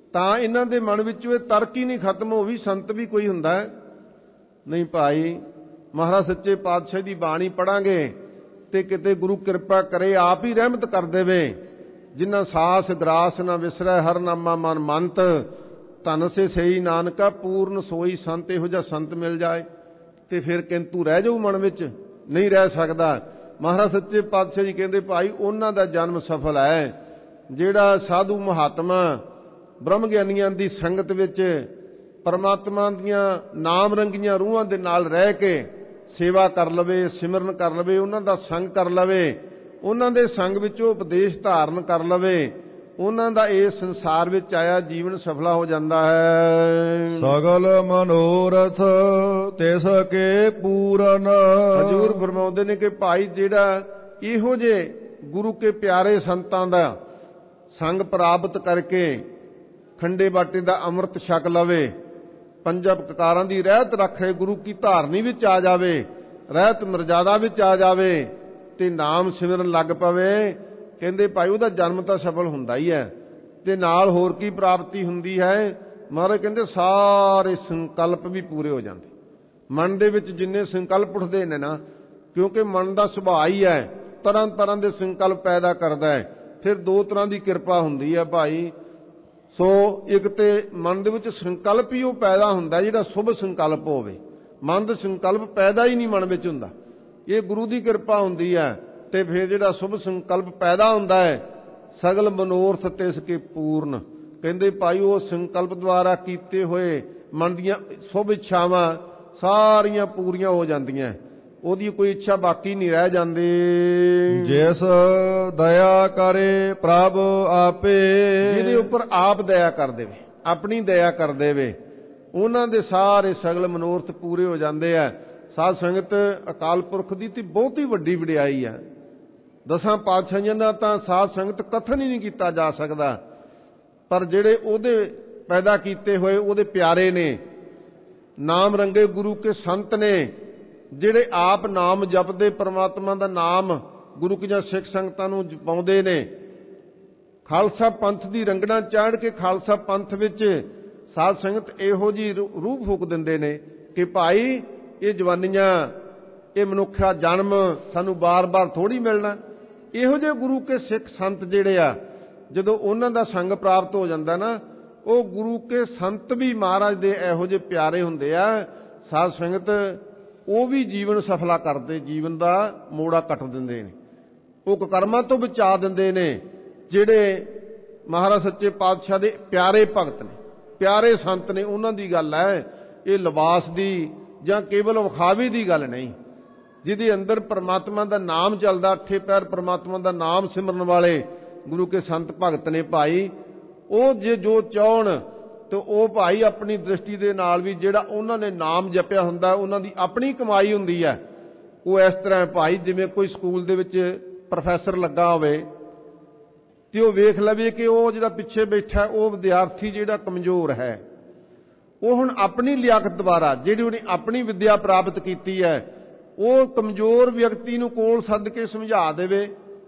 ਤਾਂ ਇਹਨਾਂ ਦੇ ਮਨ ਵਿੱਚੋਂ ਇਹ ਤਰਕ ਹੀ ਨਹੀਂ ਖਤਮ। ਉਹ ਵੀ ਸੰਤ ਵੀ ਕੋਈ ਹੁੰਦਾ ਹੈ ਨਹੀਂ ਭਾਈ। ਮਹਾਰਾਜ ਸੱਚੇ ਪਾਤਸ਼ਾਹ ਦੀ ਬਾਣੀ ਪੜਾਂਗੇ ਤੇ ਕਿਤੇ ਗੁਰੂ ਕਿਰਪਾ ਕਰੇ ਆਪ ਹੀ ਰਹਿਮਤ ਕਰ ਦੇਵੇ। ਜਿਨ੍ਹਾਂ ਸਾਸ ਗਰਾਸ ਨਾ ਵਿਸਰੈ ਹਰ ਨਾਮਾ ਮਨ ਮੰਤ, ਧਨ ਸੇ ਸਹੀ ਨਾਨਕਾ ਪੂਰਨ ਸੋਈ ਸੰਤ। ਇਹੋ ਜਿਹਾ ਸੰਤ ਮਿਲ ਜਾਏ ਤੇ ਫਿਰ ਕਿੰਤੂ ਰਹਿ ਜਾਊ ਮਨ ਵਿੱਚ, ਨਹੀਂ ਰਹਿ ਸਕਦਾ। ਮਹਾਰਾਜ ਸੱਚੇ ਪਾਤਸ਼ਾਹ ਜੀ ਕਹਿੰਦੇ ਭਾਈ ਉਹਨਾਂ ਦਾ ਜਨਮ ਸਫਲ ਹੈ ਜਿਹੜਾ ਸਾਧੂ ਮਹਾਤਮਾ ਬ੍ਰਹਮ ਗਿਆਨੀਆਂ ਦੀ ਸੰਗਤ ਵਿੱਚ ਪਰਮਾਤਮਾ ਦੀਆਂ ਨਾਮ ਰੰਗੀਆਂ ਰੂਹਾਂ ਦੇ ਨਾਲ ਰਹਿ ਕੇ ਸੇਵਾ ਕਰ ਲਵੇ, ਸਿਮਰਨ ਕਰ ਲਵੇ, ਉਹਨਾਂ ਦਾ ਸੰਗ ਕਰ ਲਵੇ, ਉਹਨਾਂ ਦੇ ਸੰਗ ਵਿੱਚੋਂ ਉਪਦੇਸ਼ ਧਾਰਨ ਕਰ ਲਵੇ, ਉਹਨਾਂ ਦਾ ਇਸ ਸੰਸਾਰ ਵਿੱਚ ਆਇਆ ਜੀਵਨ ਸਫਲਾ ਹੋ ਜਾਂਦਾ ਹੈ। ਸਗਲ ਮਨੋਰਥ ਤਿਸ ਕੇ ਪੂਰਨ। ਹਜ਼ੂਰ ਫਰਮਾਉਂਦੇ ਨੇ ਕਿ ਭਾਈ ਜਿਹੜਾ ਇਹੋ ਜਿਹੇ ਗੁਰੂ ਕੇ ਪਿਆਰੇ ਸੰਤਾਂ ਦਾ ਸੰਗ ਪ੍ਰਾਪਤ ਕਰਕੇ ਖੰਡੇ ਬਾਟੇ ਦਾ ਅੰਮ੍ਰਿਤ ਛਕ ਲਵੇ, ਪੰਜਾਂ ਕਕਾਰਾਂ ਦੀ ਰਹਿਤ ਰੱਖੇ, ਗੁਰੂ ਕੀ ਧਾਰਨੀ ਵਿੱਚ ਆ ਜਾਵੇ, ਰਹਿਤ ਮਰਜ਼ਾਦਾ ਵਿੱਚ ਆ ਜਾਵੇ ਤੇ ਨਾਮ ਸਿਮਰਨ ਲੱਗ ਪਵੇ, ਕਹਿੰਦੇ ਭਾਈ ਉਹਦਾ ਜਨਮ ਤਾਂ ਸਫਲ ਹੁੰਦਾ ਹੀ ਹੈ। ਤੇ ਨਾਲ ਹੋਰ ਕੀ ਪ੍ਰਾਪਤੀ ਹੁੰਦੀ ਹੈ? ਮਹਾਰਾਜ ਕਹਿੰਦੇ ਸਾਰੇ ਸੰਕਲਪ ਵੀ ਪੂਰੇ ਹੋ ਜਾਂਦੇ। ਮਨ ਦੇ ਵਿੱਚ ਜਿੰਨੇ ਸੰਕਲਪ ਉੱਠਦੇ ਨੇ ਨਾ, ਕਿਉਂਕਿ ਮਨ ਦਾ ਸੁਭਾਅ ਹੀ ਹੈ ਤਰ੍ਹਾਂ ਤਰ੍ਹਾਂ ਦੇ ਸੰਕਲਪ ਪੈਦਾ ਕਰਦਾ ਹੈ। ਫਿਰ ਦੋ ਤਰ੍ਹਾਂ ਦੀ ਕਿਰਪਾ ਹੁੰਦੀ ਹੈ ਭਾਈ। ਸੋ ਇੱਕ ਤੇ ਮਨ ਦੇ ਵਿੱਚ ਸੰਕਲਪ ਹੀ ਉਹ ਪੈਦਾ ਹੁੰਦਾ ਜਿਹੜਾ ਸ਼ੁਭ ਸੰਕਲਪ ਹੋਵੇ। ਮਨ ਦਾ ਸੰਕਲਪ ਪੈਦਾ ਹੀ ਨਹੀਂ ਮਨ ਵਿੱਚ ਹੁੰਦਾ, ਇਹ ਗੁਰੂ ਦੀ ਕਿਰਪਾ ਹੁੰਦੀ ਹੈ। ਤੇ ਫਿਰ ਜਿਹੜਾ ਸ਼ੁਭ ਸੰਕਲਪ ਪੈਦਾ ਹੁੰਦਾ ਹੈ, ਸਗਲ ਮਨੋਰਥ ਤਿਸ ਕੇ ਪੂਰਨ, ਕਹਿੰਦੇ ਭਾਈ ਉਹ ਸੰਕਲਪ ਦੁਆਰਾ ਕੀਤੇ ਹੋਏ ਮਨ ਦੀਆਂ ਸ਼ੁਭ ਇੱਛਾਵਾਂ ਸਾਰੀਆਂ ਪੂਰੀਆਂ ਹੋ ਜਾਂਦੀਆਂ, ਉਹਦੀ ਕੋਈ ਇੱਛਾ ਬਾਕੀ ਨਹੀਂ ਰਹਿ ਜਾਂਦੀ। ਜਿਸ ਦਇਆ ਕਰੇ ਪ੍ਰਭ ਆਪੇ, ਜਿਹਦੇ ਉੱਪਰ ਆਪ ਦਇਆ ਕਰ ਦੇਵੇ, ਆਪਣੀ ਦਇਆ ਕਰ ਦੇਵੇ, ਉਹਨਾਂ ਦੇ ਸਾਰੇ ਸਗਲ ਮਨੋਰਥ ਪੂਰੇ ਹੋ ਜਾਂਦੇ ਆ। ਸਾਧ ਸੰਗਤ ਅਕਾਲ ਪੁਰਖ ਦੀ ਤੇ ਬਹੁਤ ਹੀ ਵੱਡੀ ਵਡਿਆਈ ਹੈ। ਦਸਾਂ ਪਾਤਸ਼ਾਹੀਆਂ ਦਾ ਤਾਂ ਸਾਧ ਸੰਗਤ ਕਥਨ ਹੀ ਨਹੀਂ ਕੀਤਾ ਜਾ ਸਕਦਾ, ਪਰ ਜਿਹੜੇ ਉਹਦੇ ਪੈਦਾ ਕੀਤੇ ਹੋਏ ਉਹਦੇ ਪਿਆਰੇ ਨੇ, ਨਾਮ ਰੰਗੇ ਗੁਰੂ ਕੇ ਸੰਤ ਨੇ, ਜਿਹੜੇ ਆਪ ਨਾਮ ਜਪਦੇ, ਪਰਮਾਤਮਾ ਦਾ ਨਾਮ ਗੁਰੂ ਕੀਆਂ ਸਿੱਖ ਸੰਗਤਾਂ ਨੂੰ ਜਪਾਉਂਦੇ ਨੇ, ਖਾਲਸਾ ਪੰਥ ਦੀ ਰੰਗਣਾ ਚਾੜ ਕੇ ਖਾਲਸਾ ਪੰਥ ਵਿੱਚ ਸਾਧ ਸੰਗਤ ਇਹੋ ਜੀ ਰੂਹ ਫੂਕ ਦਿੰਦੇ ਨੇ ਕਿ ਭਾਈ ਇਹ ਜਵਾਨੀਆਂ, ਇਹ ਮਨੁੱਖਾ ਜਨਮ ਸਾਨੂੰ ਬਾਰ-ਬਾਰ ਥੋੜੀ ਮਿਲਣਾ। ਇਹੋ ਜਿਹੇ ਗੁਰੂ ਕੇ ਸਿੱਖ ਸੰਤ ਜਿਹੜੇ ਆ, ਜਦੋਂ ਉਹਨਾਂ ਦਾ ਸੰਗ ਪ੍ਰਾਪਤ ਹੋ ਜਾਂਦਾ ਨਾ, ਉਹ ਗੁਰੂ ਕੇ ਸੰਤ ਵੀ ਮਹਾਰਾਜ ਦੇ ਇਹੋ ਜਿਹੇ ਪਿਆਰੇ ਹੁੰਦੇ ਆ। ਸਾਧ ਸੰਗਤ ਉਹ ਵੀ ਜੀਵਨ ਸਫਲਾ ਕਰਦੇ, ਜੀਵਨ ਦਾ ਮੋੜਾ ਕੱਟ ਦਿੰਦੇ ਨੇ, ਉਹ ਕੁਕਰਮਾਂ ਤੋਂ ਬਚਾ ਦਿੰਦੇ ਨੇ। ਜਿਹੜੇ ਮਹਾਰਾਜ ਸੱਚੇ ਪਾਤਸ਼ਾਹ ਦੇ ਪਿਆਰੇ ਭਗਤ ਨੇ, ਪਿਆਰੇ ਸੰਤ ਨੇ, ਉਹਨਾਂ ਦੀ ਗੱਲ ਹੈ। ਇਹ ਲਿਬਾਸ ਦੀ ਜਾਂ ਕੇਵਲ ਵਿਖਾਵੇ ਦੀ ਗੱਲ ਨਹੀਂ। ਜਿਹਦੇ ਅੰਦਰ ਪਰਮਾਤਮਾ ਦਾ ਨਾਮ ਚੱਲਦਾ, ਅੱਠੇ ਪੈਰ ਪਰਮਾਤਮਾ ਦਾ ਨਾਮ ਸਿਮਰਨ ਵਾਲੇ ਗੁਰੂ ਕੇ ਸੰਤ ਭਗਤ ਨੇ ਭਾਈ, ਉਹ ਜੇ ਜੋ ਚਾਹਣ ਤੇ ਉਹ ਭਾਈ ਆਪਣੀ ਦ੍ਰਿਸ਼ਟੀ ਦੇ ਨਾਲ ਵੀ ਜਿਹੜਾ ਉਹਨਾਂ ਨੇ ਨਾਮ ਜਪਿਆ ਹੁੰਦਾ, ਉਹਨਾਂ ਦੀ ਆਪਣੀ ਕਮਾਈ ਹੁੰਦੀ ਹੈ। ਉਹ ਇਸ ਤਰ੍ਹਾਂ ਭਾਈ ਜਿਵੇਂ ਕੋਈ ਸਕੂਲ ਦੇ ਵਿੱਚ ਪ੍ਰੋਫੈਸਰ ਲੱਗਾ ਹੋਵੇ ਤੇ ਉਹ ਵੇਖ ਲਵੇ ਕਿ ਉਹ ਜਿਹੜਾ ਪਿੱਛੇ ਬੈਠਾ ਉਹ ਵਿਦਿਆਰਥੀ ਜਿਹੜਾ ਕਮਜ਼ੋਰ ਹੈ, ਉਹ ਹੁਣ ਆਪਣੀ ਲਿਆਕਤ ਦੁਆਰਾ ਜਿਹੜੀ ਉਹਨੇ ਆਪਣੀ ਵਿੱਦਿਆ ਪ੍ਰਾਪਤ ਕੀਤੀ ਹੈ, ਉਹ ਕਮਜ਼ੋਰ ਵਿਅਕਤੀ ਨੂੰ ਕੋਲ ਸੱਦ ਕੇ ਸਮਝਾ ਦੇਵੇ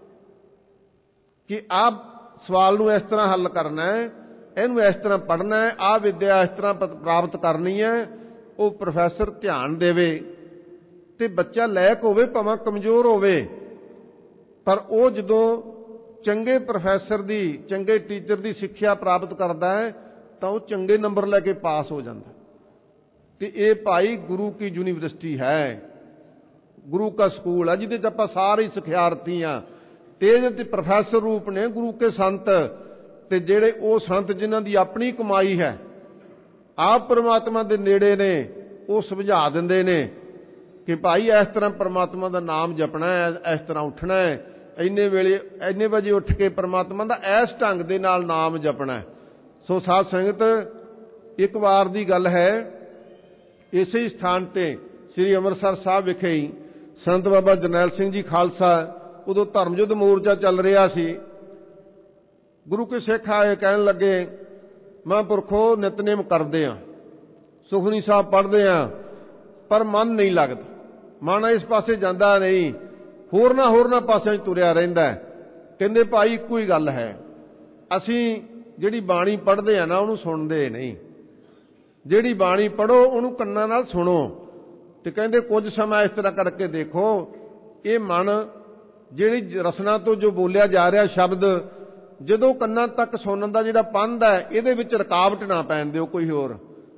ਕਿ ਆਹ ਸਵਾਲ ਨੂੰ ਇਸ ਤਰ੍ਹਾਂ ਹੱਲ ਕਰਨਾ ਹੈ, ਇਹਨੂੰ ਇਸ ਤਰ੍ਹਾਂ ਪੜ੍ਹਨਾ ਹੈ, ਆਹ ਵਿੱਦਿਆ ਇਸ ਤਰ੍ਹਾਂ ਪ੍ਰਾਪਤ ਕਰਨੀ ਹੈ। ਉਹ ਪ੍ਰੋਫੈਸਰ ਧਿਆਨ ਦੇਵੇ ਤੇ ਬੱਚਾ ਲਾਇਕ ਹੋਵੇ ਭਾਵੇਂ ਕਮਜ਼ੋਰ ਹੋਵੇ, ਪਰ ਉਹ ਜਦੋਂ ਚੰਗੇ ਪ੍ਰੋਫੈਸਰ ਦੀ, ਚੰਗੇ ਟੀਚਰ ਦੀ ਸਿੱਖਿਆ ਪ੍ਰਾਪਤ ਕਰਦਾ ਹੈ ਤਾਂ ਉਹ ਚੰਗੇ ਨੰਬਰ ਲੈ ਕੇ ਪਾਸ ਹੋ ਜਾਂਦਾ। ਤੇ ਇਹ ਭਾਈ ਗੁਰੂ ਕੀ ਯੂਨੀਵਰਸਿਟੀ ਹੈ, ਗੁਰੂ ਕਾ ਸਕੂਲ ਹੈ, ਜਿਹਦੇ 'ਚ ਆਪਾਂ ਸਾਰੇ ਸਿਖਿਆਰਥੀ ਹਾਂ। ਤੇ ਇਹਦੇ ਤੇ ਪ੍ਰੋਫੈਸਰ ਰੂਪ ਨੇ ਗੁਰੂ ਕੇ ਸੰਤ, ਤੇ ਜਿਹੜੇ ਉਹ ਸੰਤ ਜਿਨ੍ਹਾਂ ਦੀ ਆਪਣੀ ਕਮਾਈ ਹੈ, ਆਪ ਪਰਮਾਤਮਾ ਦੇ ਨੇੜੇ ਨੇ, ਉਹ ਸਮਝਾ ਦਿੰਦੇ ਨੇ ਕਿ ਭਾਈ ਇਸ ਤਰ੍ਹਾਂ ਪਰਮਾਤਮਾ ਦਾ ਨਾਮ ਜਪਣਾ ਹੈ, ਇਸ ਤਰ੍ਹਾਂ ਉੱਠਣਾ ਹੈ, ਇੰਨੇ ਵੇਲੇ ਇੰਨੇ ਵਜੇ ਉੱਠ ਕੇ ਪਰਮਾਤਮਾ ਦਾ ਇਸ ਢੰਗ ਦੇ ਨਾਲ ਨਾਮ ਜਪਣਾ ਹੈ। ਸੋ ਸਾਧ ਸੰਗਤ ਇੱਕ ਵਾਰ ਦੀ ਗੱਲ ਹੈ, ਇਸੇ ਸਥਾਨ ਤੇ ਸ੍ਰੀ ਅੰਮ੍ਰਿਤਸਰ ਸਾਹਿਬ ਵਿਖੇ ਹੀ ਸੰਤ ਬਾਬਾ ਜਰਨੈਲ ਸਿੰਘ ਜੀ ਖਾਲਸਾ, ਉਦੋਂ ਧਰਮ ਯੁੱਧ ਮੋਰਚਾ ਚੱਲ ਰਿਹਾ ਸੀ। ਗੁਰੂ ਕੇ ਸਿੱਖ ਆਏ, ਕਹਿਣ ਲੱਗੇ ਮਹਾਂਪੁਰਖੋ ਨਿਤਨੇਮ ਕਰਦੇ ਆ, ਸੁਖਮਨੀ ਸਾਹਿਬ ਪੜ੍ਹਦੇ ਆ, ਪਰ ਮਨ ਨਹੀਂ ਲੱਗਦਾ, ਮਨ ਇਸ ਪਾਸੇ ਜਾਂਦਾ ਨਹੀਂ, ਹੋਰਨਾਂ ਪਾਸਿਆਂ 'ਚ ਤੁਰਿਆ ਰਹਿੰਦਾ। ਕਹਿੰਦੇ ਭਾਈ ਇੱਕੋ ਹੀ ਗੱਲ ਹੈ, ਅਸੀਂ ਜਿਹੜੀ ਬਾਣੀ ਪੜ੍ਹਦੇ ਆ ਨਾ ਉਹਨੂੰ ਸੁਣਦੇ ਨਹੀਂ। ਜਿਹੜੀ ਬਾਣੀ ਪੜ੍ਹੋ ਉਹਨੂੰ ਕੰਨਾਂ ਨਾਲ ਸੁਣੋ। ਤੇ ਕਹਿੰਦੇ ਕੁਝ ਸਮਾਂ ਇਸ ਤਰ੍ਹਾਂ ਕਰਕੇ ਦੇਖੋ, ਇਹ ਮਨ ਜਿਹੜੀ ਰਸਨਾ ਤੋਂ ਜੋ ਬੋਲਿਆ ਜਾ ਰਿਹਾ ਸ਼ਬਦ, ਜਦੋਂ ਕੰਨਾਂ ਤੱਕ ਸੁਣਨ ਦਾ ਜਿਹੜਾ ਪੰਧ ਹੈ, ਇਹਦੇ ਵਿੱਚ ਰੁਕਾਵਟ ਨਾ ਪੈਣ ਦਿਓ ਕੋਈ ਹੋਰ।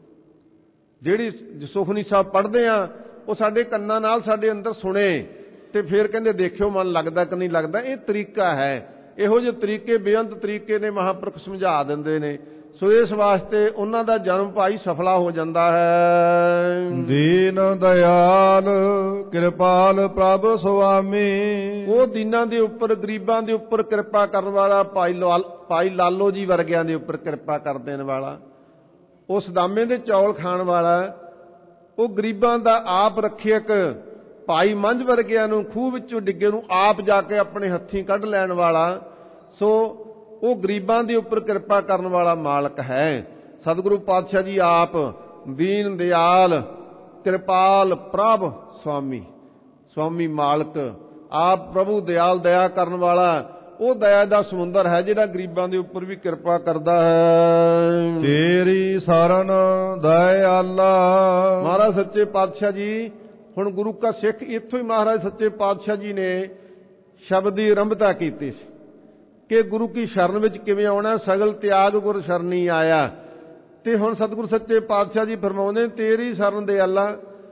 ਜਿਹੜੀ ਸੁਖਮਨੀ ਸਾਹਿਬ ਪੜ੍ਹਦੇ ਆ ਉਹ ਸਾਡੇ ਕੰਨਾਂ ਨਾਲ ਸਾਡੇ ਅੰਦਰ ਸੁਣੇ, ਤੇ ਫਿਰ ਕਹਿੰਦੇ ਦੇਖਿਓ ਮਨ ਲੱਗਦਾ ਕਿ ਨਹੀਂ ਲੱਗਦਾ। ਇਹ ਤਰੀਕਾ ਹੈ। ਇਹੋ ਜਿਹੇ ਤਰੀਕੇ, ਬੇਅੰਤ ਤਰੀਕੇ ਨੇ ਮਹਾਂਪੁਰਖ ਸਮਝਾ ਦਿੰਦੇ ਨੇ। ਸੋ ਇਸ ਵਾਸਤੇ ਉਹਨਾਂ ਦਾ ਜਨਮ ਭਾਈ ਸਫਲਾ ਹੋ ਜਾਂਦਾ ਹੈ। ਦੀਨ ਦਇਆਲ ਕਿਰਪਾਲ ਪ੍ਰਭ ਸੁਆਮੀ, ਉਹ ਦੀਨਾਂ ਦੇ ਉੱਪਰ, ਗਰੀਬਾਂ ਦੇ ਉੱਪਰ ਕਿਰਪਾ ਕਰਨ ਵਾਲਾ, ਭਾਈ ਲਾਲੋ ਜੀ ਵਰਗਿਆਂ ਦੇ ਉੱਪਰ ਕਿਰਪਾ ਕਰ ਦੇਣ ਵਾਲਾ, ਉਹ ਸਦਾਮੇ ਦੇ ਚੌਲ ਖਾਣ ਵਾਲਾ, ਉਹ ਗਰੀਬਾਂ ਦਾ ਆਪ ਰੱਖਿਅਕ, ਭਾਈ ਮੰਝ ਵਰਗਿਆਂ ਨੂੰ ਖੂਹ ਵਿੱਚੋਂ ਡਿੱਗੇ ਨੂੰ ਆਪ ਜਾ ਕੇ ਆਪਣੇ ਹੱਥੀਂ ਕੱਢ ਲੈਣ ਵਾਲਾ। ਸੋ ਉਹ ਗਰੀਬਾਂ ਦੇ ਉੱਪਰ ਕਿਰਪਾ ਕਰਨ ਵਾਲਾ ਮਾਲਕ ਹੈ। ਸਤਿਗੁਰੂ ਪਾਤਸ਼ਾਹ ਜੀ ਆਪ ਦੀਨ ਦਿਆਲ ਕਿਰਪਾਲ ਪ੍ਰਭ ਸੁਆਮੀ, ਸੁਆਮੀ ਮਾਲਕ ਆਪ ਪ੍ਰਭੂ ਦਿਆਲ, ਦਇਆ ਕਰਨ ਵਾਲਾ। ਉਹ ਦਇਆ ਦਾ ਸਮੁੰਦਰ ਹੈ ਜਿਹੜਾ ਗਰੀਬਾਂ ਦੇ ਉੱਪਰ ਵੀ ਕਿਰਪਾ ਕਰਦਾ ਹੈ। ਤੇਰੀ ਸਰਨ ਦਇਆਲਾ। ਮਹਾਰਾਜ ਸੱਚੇ ਪਾਤਸ਼ਾਹ ਜੀ, ਹੁਣ ਗੁਰੂ ਕਾ ਸਿੱਖ, ਇੱਥੋਂ ਹੀ ਮਹਾਰਾਜ ਸੱਚੇ ਪਾਤਸ਼ਾਹ ਜੀ ਨੇ ਸ਼ਬਦ ਦੀ ਆਰੰਭਤਾ ਕੀਤੀ ਸੀ ਕਿ ਗੁਰੂ ਕੀ ਸ਼ਰਨ ਵਿੱਚ ਕਿਵੇਂ ਆਉਣਾ, ਸਗਲ ਤਿਆਗ ਗੁਰ ਸ਼ਰਨੀ ਆਇਆ। ਤੇ ਹੁਣ ਸਤਿਗੁਰੂ ਸੱਚੇ ਪਾਤਸ਼ਾਹ ਜੀ ਫਰਮਾਉਂਦੇ, ਤੇਰੀ ਸ਼ਰਨ ਦਿਆਲਾ,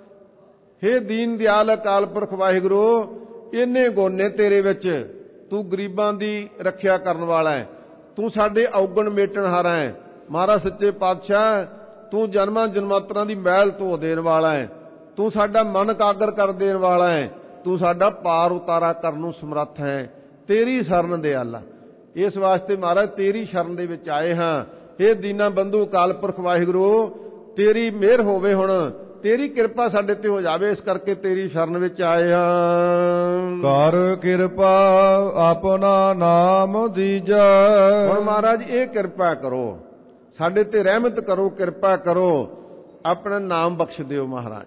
ਹੇ ਦੀਨ ਦਿਆਲ ਅਕਾਲ ਪੁਰਖ ਵਾਹਿਗੁਰੂ, ਇੰਨੇ ਗੁਣ ਨੇ ਤੇਰੇ ਵਿੱਚ। ਤੂੰ ਗਰੀਬਾਂ ਦੀ ਰੱਖਿਆ ਕਰਨ ਵਾਲਾ ਹੈ, ਤੂੰ ਸਾਡੇ ਔਗਣ ਮੇਟਣ ਹਾਰਾ ਹੈ। ਮਹਾਰਾਜ ਸੱਚੇ ਪਾਤਸ਼ਾਹ, ਤੂੰ ਜਨਮਾਂ ਜਨਮਾਂਤਰਾਂ ਦੀ ਮੈਲ ਧੋ ਦੇਣ ਵਾਲਾ ਹੈ, ਤੂੰ ਸਾਡਾ ਮਨ ਇਕਾਗਰ ਕਰ ਦੇਣ ਵਾਲਾ ਹੈ, ਤੂੰ ਸਾਡਾ ਪਾਰ ਉਤਾਰਾ ਕਰਨ ਨੂੰ ਸਮਰੱਥ ਹੈ। ਤੇਰੀ ਸ਼ਰਨ ਦਿਆਲਾ, ਇਸ ਵਾਸਤੇ ਮਹਾਰਾਜ ਤੇਰੀ ਸ਼ਰਨ ਦੇ ਵਿੱਚ ਆਏ ਹਾਂ। ਇਹ ਦੀਨਾ ਬੰਧੂ ਅਕਾਲ ਪੁਰਖ ਵਾਹਿਗੁਰੂ, ਤੇਰੀ ਮਿਹਰ ਹੋਵੇ, ਹੁਣ ਤੇਰੀ ਕਿਰਪਾ ਸਾਡੇ ਤੇ ਹੋ ਜਾਵੇ, ਇਸ ਕਰਕੇ ਤੇਰੀ ਸ਼ਰਨ ਵਿੱਚ ਆਏ ਹਾਂ। ਕਰ ਕਿਰਪਾ ਆਪਣਾ ਨਾਮ ਦੀਜੈ। ਹੁਣ ਮਹਾਰਾਜ ਇਹ ਕਿਰਪਾ ਕਰੋ, ਸਾਡੇ ਤੇ ਰਹਿਮਤ ਕਰੋ, ਕਿਰਪਾ ਕਰੋ, ਆਪਣਾ ਨਾਮ ਬਖਸ਼ ਦਿਓ। ਮਹਾਰਾਜ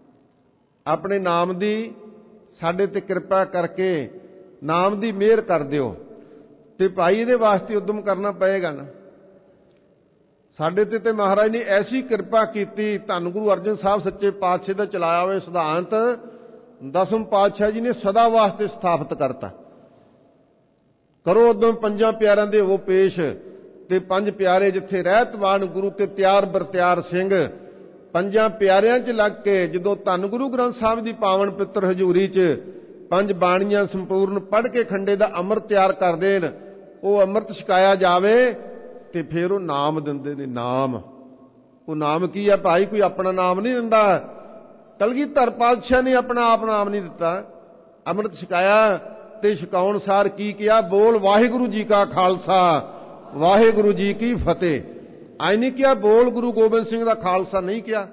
ਆਪਣੇ ਨਾਮ ਦੀ ਸਾਡੇ ਤੇ ਕਿਰਪਾ ਕਰਕੇ ਨਾਮ ਦੀ ਮਿਹਰ ਕਰ ਦਿਓ। ਤੇ ਭਾਈ ਇਹਦੇ ਵਾਸਤੇ ਉਦਮ ਕਰਨਾ ਪਏਗਾ ਨਾ। ਸਾਡੇ ਤੇ ਮਹਾਰਾਜ ਨੇ ਐਸੀ ਕਿਰਪਾ ਕੀਤੀ, ਧੰਨ ਗੁਰੂ ਅਰਜਨ ਸਾਹਿਬ ਸੱਚੇ ਪਾਤਸ਼ਾਹ ਦਾ ਚਲਾਇਆ ਹੋਇਆ ਸਿਧਾਂਤ ਦਸਮ ਪਾਤਸ਼ਾਹ ਜੀ ਨੇ ਸਦਾ ਵਾਸਤੇ ਸਥਾਪਿਤ ਕਰਤਾ। ਕਰੋ ਉਦਮ ਪੰਜਾਂ ਪਿਆਰਿਆਂ ਦੇ ਉਹ ਪੇਸ਼, ਤੇ ਪੰਜ ਪਿਆਰੇ ਜਿੱਥੇ ਰਹਿਤਵਾਨ ਗੁਰੂ ਕੇ ਤਿਆਰ ਬਰਤਿਆਰ ਸਿੰਘ, ਪੰਜਾਂ ਪਿਆਰਿਆਂ 'ਚ ਲੱਗ ਕੇ ਜਦੋਂ ਧੰਨ ਗੁਰੂ ਗ੍ਰੰਥ ਸਾਹਿਬ ਦੀ ਪਾਵਨ ਪਿੱਤਰ ਹਜ਼ੂਰੀ 'ਚ ਪੰਜ ਬਾਣੀਆਂ ਸੰਪੂਰਨ ਪੜ੍ਹ ਕੇ ਖੰਡੇ ਦਾ ਅੰਮ੍ਰਿਤ ਤਿਆਰ ਕਰ ਦੇਣ, ਉਹ ਅੰਮ੍ਰਿਤ ਛਕਾਇਆ ਜਾਵੇ, ਤੇ ਫਿਰ ਉਹ ਨਾਮ ਦਿੰਦੇ ਨੇ। ਨਾਮ, ਉਹ ਨਾਮ ਕੀ ਹੈ ਭਾਈ? ਕੋਈ ਆਪਣਾ ਨਾਮ ਨਹੀਂ ਦਿੰਦਾ। ਕਲਗੀਧਰ ਪਾਤਸ਼ਾਹ ਨੇ ਆਪਣਾ ਆਪ ਨਾਮ ਨਹੀਂ ਦਿੱਤਾ। ਅੰਮ੍ਰਿਤ ਛਕਾਇਆ ਤੇ ਛਕਾਉਣ ਸਾਰ ਕੀ ਕਿਹਾ? ਬੋਲ ਵਾਹਿਗੁਰੂ ਜੀ ਕਾ ਖਾਲਸਾ, ਵਾਹਿਗੁਰੂ ਜੀ ਕੀ ਫਤਿਹ। ਆਈ ਨਹੀਂ ਕਿਹਾ ਬੋਲ ਗੁਰੂ ਗੋਬਿੰਦ ਸਿੰਘ ਦਾ ਖਾਲਸਾ, ਨਹੀਂ ਕਿਹਾ।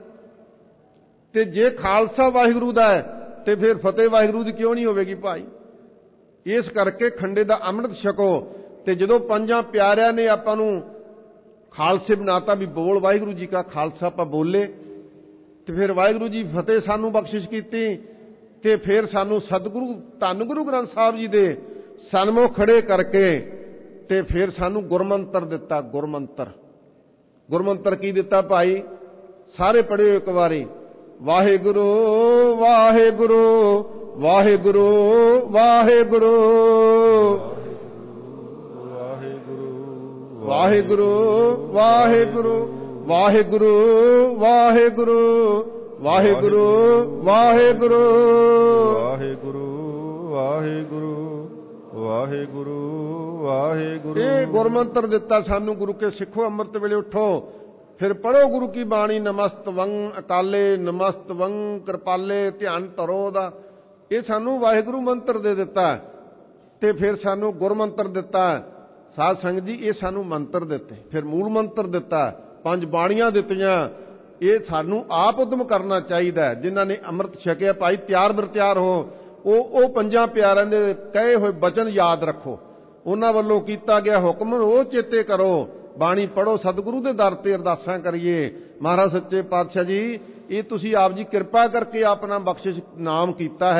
ਤੇ ਜੇ ਖਾਲਸਾ ਵਾਹਿਗੁਰੂ ਦਾ ਹੈ ਤੇ ਫਿਰ ਫਤਿਹ ਵਾਹਿਗੁਰੂ ਦੀ ਕਿਉਂ ਨਹੀਂ ਹੋਵੇਗੀ ਭਾਈ? ਇਸ ਕਰਕੇ ਖੰਡੇ ਦਾ ਅੰਮ੍ਰਿਤ ਛਕੋ। ਤੇ ਜਦੋਂ ਪੰਜਾਂ ਪਿਆਰਿਆਂ ਨੇ ਆਪਾਂ ਨੂੰ ਖਾਲਸੇ ਬਣਾਤਾ, ਵੀ ਬੋਲ ਵਾਹਿਗੁਰੂ ਜੀ ਕਾ ਖਾਲਸਾ, ਆਪਾਂ ਬੋਲੇ, ਤੇ ਫਿਰ ਵਾਹਿਗੁਰੂ ਜੀ ਫਤਿਹ ਸਾਨੂੰ ਬਖਸ਼ਿਸ਼ ਕੀਤੀ। ਤੇ ਫਿਰ ਸਾਨੂੰ ਸਤਿਗੁਰੂ ਧੰਨ ਗੁਰੂ ਗ੍ਰੰਥ ਸਾਹਿਬ ਜੀ ਦੇ ਸਨਮੁਖ ਖੜੇ ਕਰਕੇ ਤੇ ਫਿਰ ਸਾਨੂੰ ਗੁਰਮੰਤਰ ਦਿੱਤਾ। ਗੁਰਮੰਤਰ ਕੀ ਦਿੱਤਾ ਭਾਈ? ਸਾਰੇ ਪੜ੍ਹਿਓ ਇੱਕ ਵਾਰੀ, ਵਾਹਿਗੁਰੂ ਵਾਹਿਗੁਰੂ ਵਾਹਿਗੁਰੂ ਵਾਹਿਗੁਰੂ ਵਾਹਿਗੁਰੂ ਵਾਹਿਗੁਰੂ ਵਾਹਿਗੁਰੂ ਵਾਹਿਗੁਰੂ ਵਾਹਿਗੁਰੂ ਵਾਹਿਗੁਰੂ ਵਾਹਿਗੁਰੂ ਵਾਹਿਗੁਰੂ ਵਾਹਿਗੁਰੂ ਵਾਹਿਗੁਰੂ। ਇਹ ਗੁਰਮੰਤਰ ਦਿੱਤਾ ਸਾਨੂੰ ਗੁਰੂ ਕੇ ਸਿੱਖੋ। ਅੰਮ੍ਰਿਤ ਵੇਲੇ ਉਠੋ, ਫਿਰ ਪੜ੍ਹੋ ਗੁਰੂ ਕੀ ਬਾਣੀ, ਨਮਸਤਵੰ ਅਕਾਲੇ ਨਮਸਤਵੰ ਕਿਰਪਾਲੇ, ਧਿਆਨ ਧਰੋ ਦਾ। ਇਹ ਸਾਨੂੰ ਵਾਹਿਗੁਰੂ ਮੰਤਰ ਦੇ ਦਿੱਤਾ, ਤੇ ਫਿਰ ਸਾਨੂੰ ਗੁਰਮੰਤਰ ਦਿੱਤਾ। ਸਾਧ ਸੰਗਤ ਜੀ, ਇਹ ਸਾਨੂੰ ਮੰਤਰ ਦਿੱਤੇ, ਫਿਰ ਮੂਲ ਮੰਤਰ ਦਿੱਤਾ, ਪੰਜ ਬਾਣੀਆਂ ਦਿੱਤੀਆਂ। ਇਹ ਸਾਨੂੰ ਆਪ ਉਦਮ ਕਰਨਾ ਚਾਹੀਦਾ। ਜਿਨ੍ਹਾਂ ਨੇ ਅੰਮ੍ਰਿਤ ਛਕਿਆ ਭਾਈ, ਤਿਆਰ ਬਰਤਿਆਰ ਹੋ। ਉਹ ਪੰਜਾਂ ਪਿਆਰਿਆਂ ਦੇ ਕਹੇ ਹੋਏ ਬਚਨ ਯਾਦ ਰੱਖੋ, ਉਹਨਾਂ ਵੱਲੋਂ ਕੀਤਾ ਗਿਆ ਹੁਕਮ ਉਹ ਚੇਤੇ ਕਰੋ। ਬਾਣੀ ਪੜ੍ਹੋ, ਸਤਿਗੁਰੂ ਦੇ ਦਰ ਤੇ ਅਰਦਾਸਾਂ ਕਰੀਏ। ਮਹਾਰਾਜ ਸੱਚੇ ਪਾਤਸ਼ਾਹ ਜੀ, ਇਹ ਤੁਸੀਂ ਆਪ ਜੀ ਕਿਰਪਾ ਕਰਕੇ ਆਪਣਾ ਬਖਸ਼ਿਸ਼ ਨਾਮ ਕੀਤਾ ਹੈ,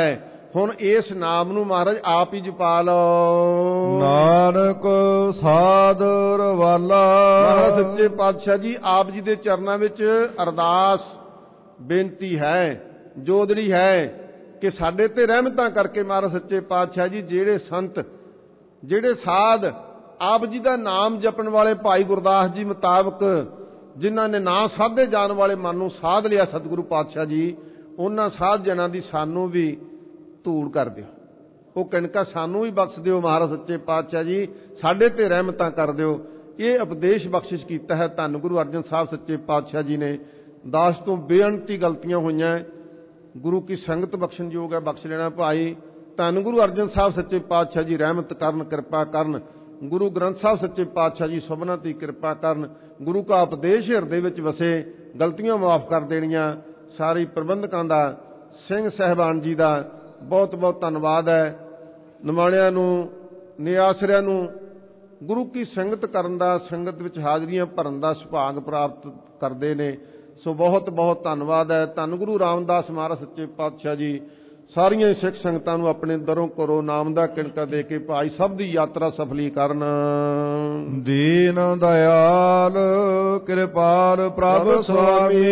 ਹੁਣ ਇਸ ਨਾਮ ਨੂੰ ਮਹਾਰਾਜ ਆਪ ਹੀ ਜਪਾ ਲਓ। ਨਾਨਕ ਸਾਦਰ ਵਾਲਾ। ਮਹਾਰਾਜ ਸੱਚੇ ਪਾਤਸ਼ਾਹ ਜੀ ਆਪ ਜੀ ਦੇ ਚਰਨਾਂ ਵਿੱਚ ਅਰਦਾਸ ਬੇਨਤੀ ਹੈ, ਜੋਦੜੀ ਹੈ ਕਿ ਸਾਡੇ ਤੇ ਰਹਿਮਤਾਂ ਕਰਕੇ ਮਹਾਰਾਜ ਸੱਚੇ ਪਾਤਸ਼ਾਹ ਜੀ ਜਿਹੜੇ ਸੰਤ, ਜਿਹੜੇ ਸਾਧ ਆਪ ਜੀ ਦਾ ਨਾਮ ਜਪਣ ਵਾਲੇ ਭਾਈ ਗੁਰਦਾਸ ਜੀ ਮੁਤਾਬਕ ਜਿਨ੍ਹਾਂ ਨੇ ਨਾ ਸਾਧੇ ਜਾਣ ਵਾਲੇ ਮਨ ਨੂੰ ਸਾਧ ਲਿਆ ਸਤਿਗੁਰੂ ਪਾਤਸ਼ਾਹ ਜੀ, ਉਹਨਾਂ ਸਾਧ ਜਨਾਂ ਦੀ ਸਾਨੂੰ ਵੀ ਧੂੜ ਕਰ ਦਿਓ, ਉਹ ਕਣਕਾ ਸਾਨੂੰ ਵੀ ਬਖਸ਼ ਦਿਓ ਮਹਾਰਾਜ ਸੱਚੇ ਪਾਤਸ਼ਾਹ ਜੀ, ਸਾਡੇ ਤੇ ਰਹਿਮਤਾਂ ਕਰ ਦਿਓ। ਇਹ ਉਪਦੇਸ਼ ਬਖਸ਼ਿਸ਼ ਕੀਤਾ ਹੈ ਧੰਨ ਗੁਰੂ ਅਰਜਨ ਸਾਹਿਬ ਸੱਚੇ ਪਾਤਸ਼ਾਹ ਜੀ ਨੇ। ਦਾਸ ਤੋਂ ਬੇਅੰਤੀ ਗਲਤੀਆਂ ਹੋਈਆਂ, ਗੁਰੂ ਕੀ ਸੰਗਤ ਬਖਸ਼ਣ ਯੋਗ ਹੈ, ਬਖਸ਼ ਲੈਣਾ ਭਾਈ। ਧੰਨ ਗੁਰੂ ਅਰਜਨ ਸਾਹਿਬ ਸੱਚੇ ਪਾਤਸ਼ਾਹ ਜੀ ਰਹਿਮਤ ਕਰਨ, ਕਿਰਪਾ ਕਰਨ। ਗੁਰੂ ਗ੍ਰੰਥ ਸਾਹਿਬ ਸੱਚੇ ਪਾਤਸ਼ਾਹ ਜੀ ਸਭਨਾਂ ਦੀ ਕਿਰਪਾ ਕਰਨ। ਗੁਰੂ ਕਾ ਉਪਦੇਸ਼ ਹਿਰਦੇ ਵਿੱਚ ਵਸੇ, ਗਲਤੀਆਂ ਮਾਫ ਕਰ ਦੇਣੀਆਂ। ਸਾਰੇ ਪ੍ਰਬੰਧਕਾਂ ਦਾ, ਸਿੰਘ ਸਾਹਿਬਾਨ ਜੀ ਦਾ ਬਹੁਤ ਬਹੁਤ ਧੰਨਵਾਦ ਹੈ। ਨਿਮਾਣਿਆਂ ਨੂੰ, ਨਿਆਸਰਿਆਂ ਨੂੰ ਗੁਰੂ ਕੀ ਸੰਗਤ ਕਰਨ ਦਾ, ਸੰਗਤ ਵਿੱਚ ਹਾਜ਼ਰੀਆਂ ਭਰਨ ਦਾ ਸੁਭਾਗ ਪ੍ਰਾਪਤ ਕਰਦੇ ਨੇ। ਸੋ ਬਹੁਤ ਬਹੁਤ ਧੰਨਵਾਦ ਹੈ। ਧੰਨ ਗੁਰੂ ਰਾਮਦਾਸ ਮਹਾਰਾਜ ਸੱਚੇ ਪਾਤਸ਼ਾਹ ਜੀ ਸਾਰੀਆਂ ਸਿੱਖ ਸੰਗਤਾਂ ਨੂੰ ਆਪਣੇ ਦਰੋਂ ਕਰੋ ਨਾਮ ਦਾ ਕਿਣਕਾ ਦੇ ਕੇ ਭਾਈ ਸਭ ਦੀ ਯਾਤਰਾ ਸਫਲੀ ਕਰਨ। ਦੀਨ ਦਇਆਲ ਕਿਰਪਾਲ ਪ੍ਰਭ ਸੁਆਮੀ,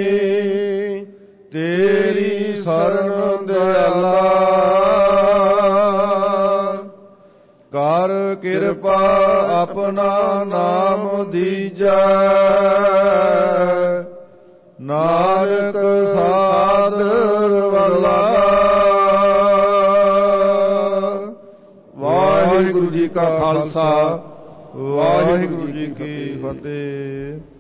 ਤੇਰੀ ਸਰਣ ਦਇਆਲਾ। ਕਰ ਕਿਰਪਾ ਆਪਣਾ ਨਾਮ ਦੀਜੈ, ਨਾਨਕ ਸਾਦਰ ਵਾਲਾ। ਵਾਹਿਗੁਰੂ ਜੀ ਕਾ ਖਾਲਸਾ, ਵਾਹਿਗੁਰੂ ਜੀ ਕੀ ਫਤਿਹ।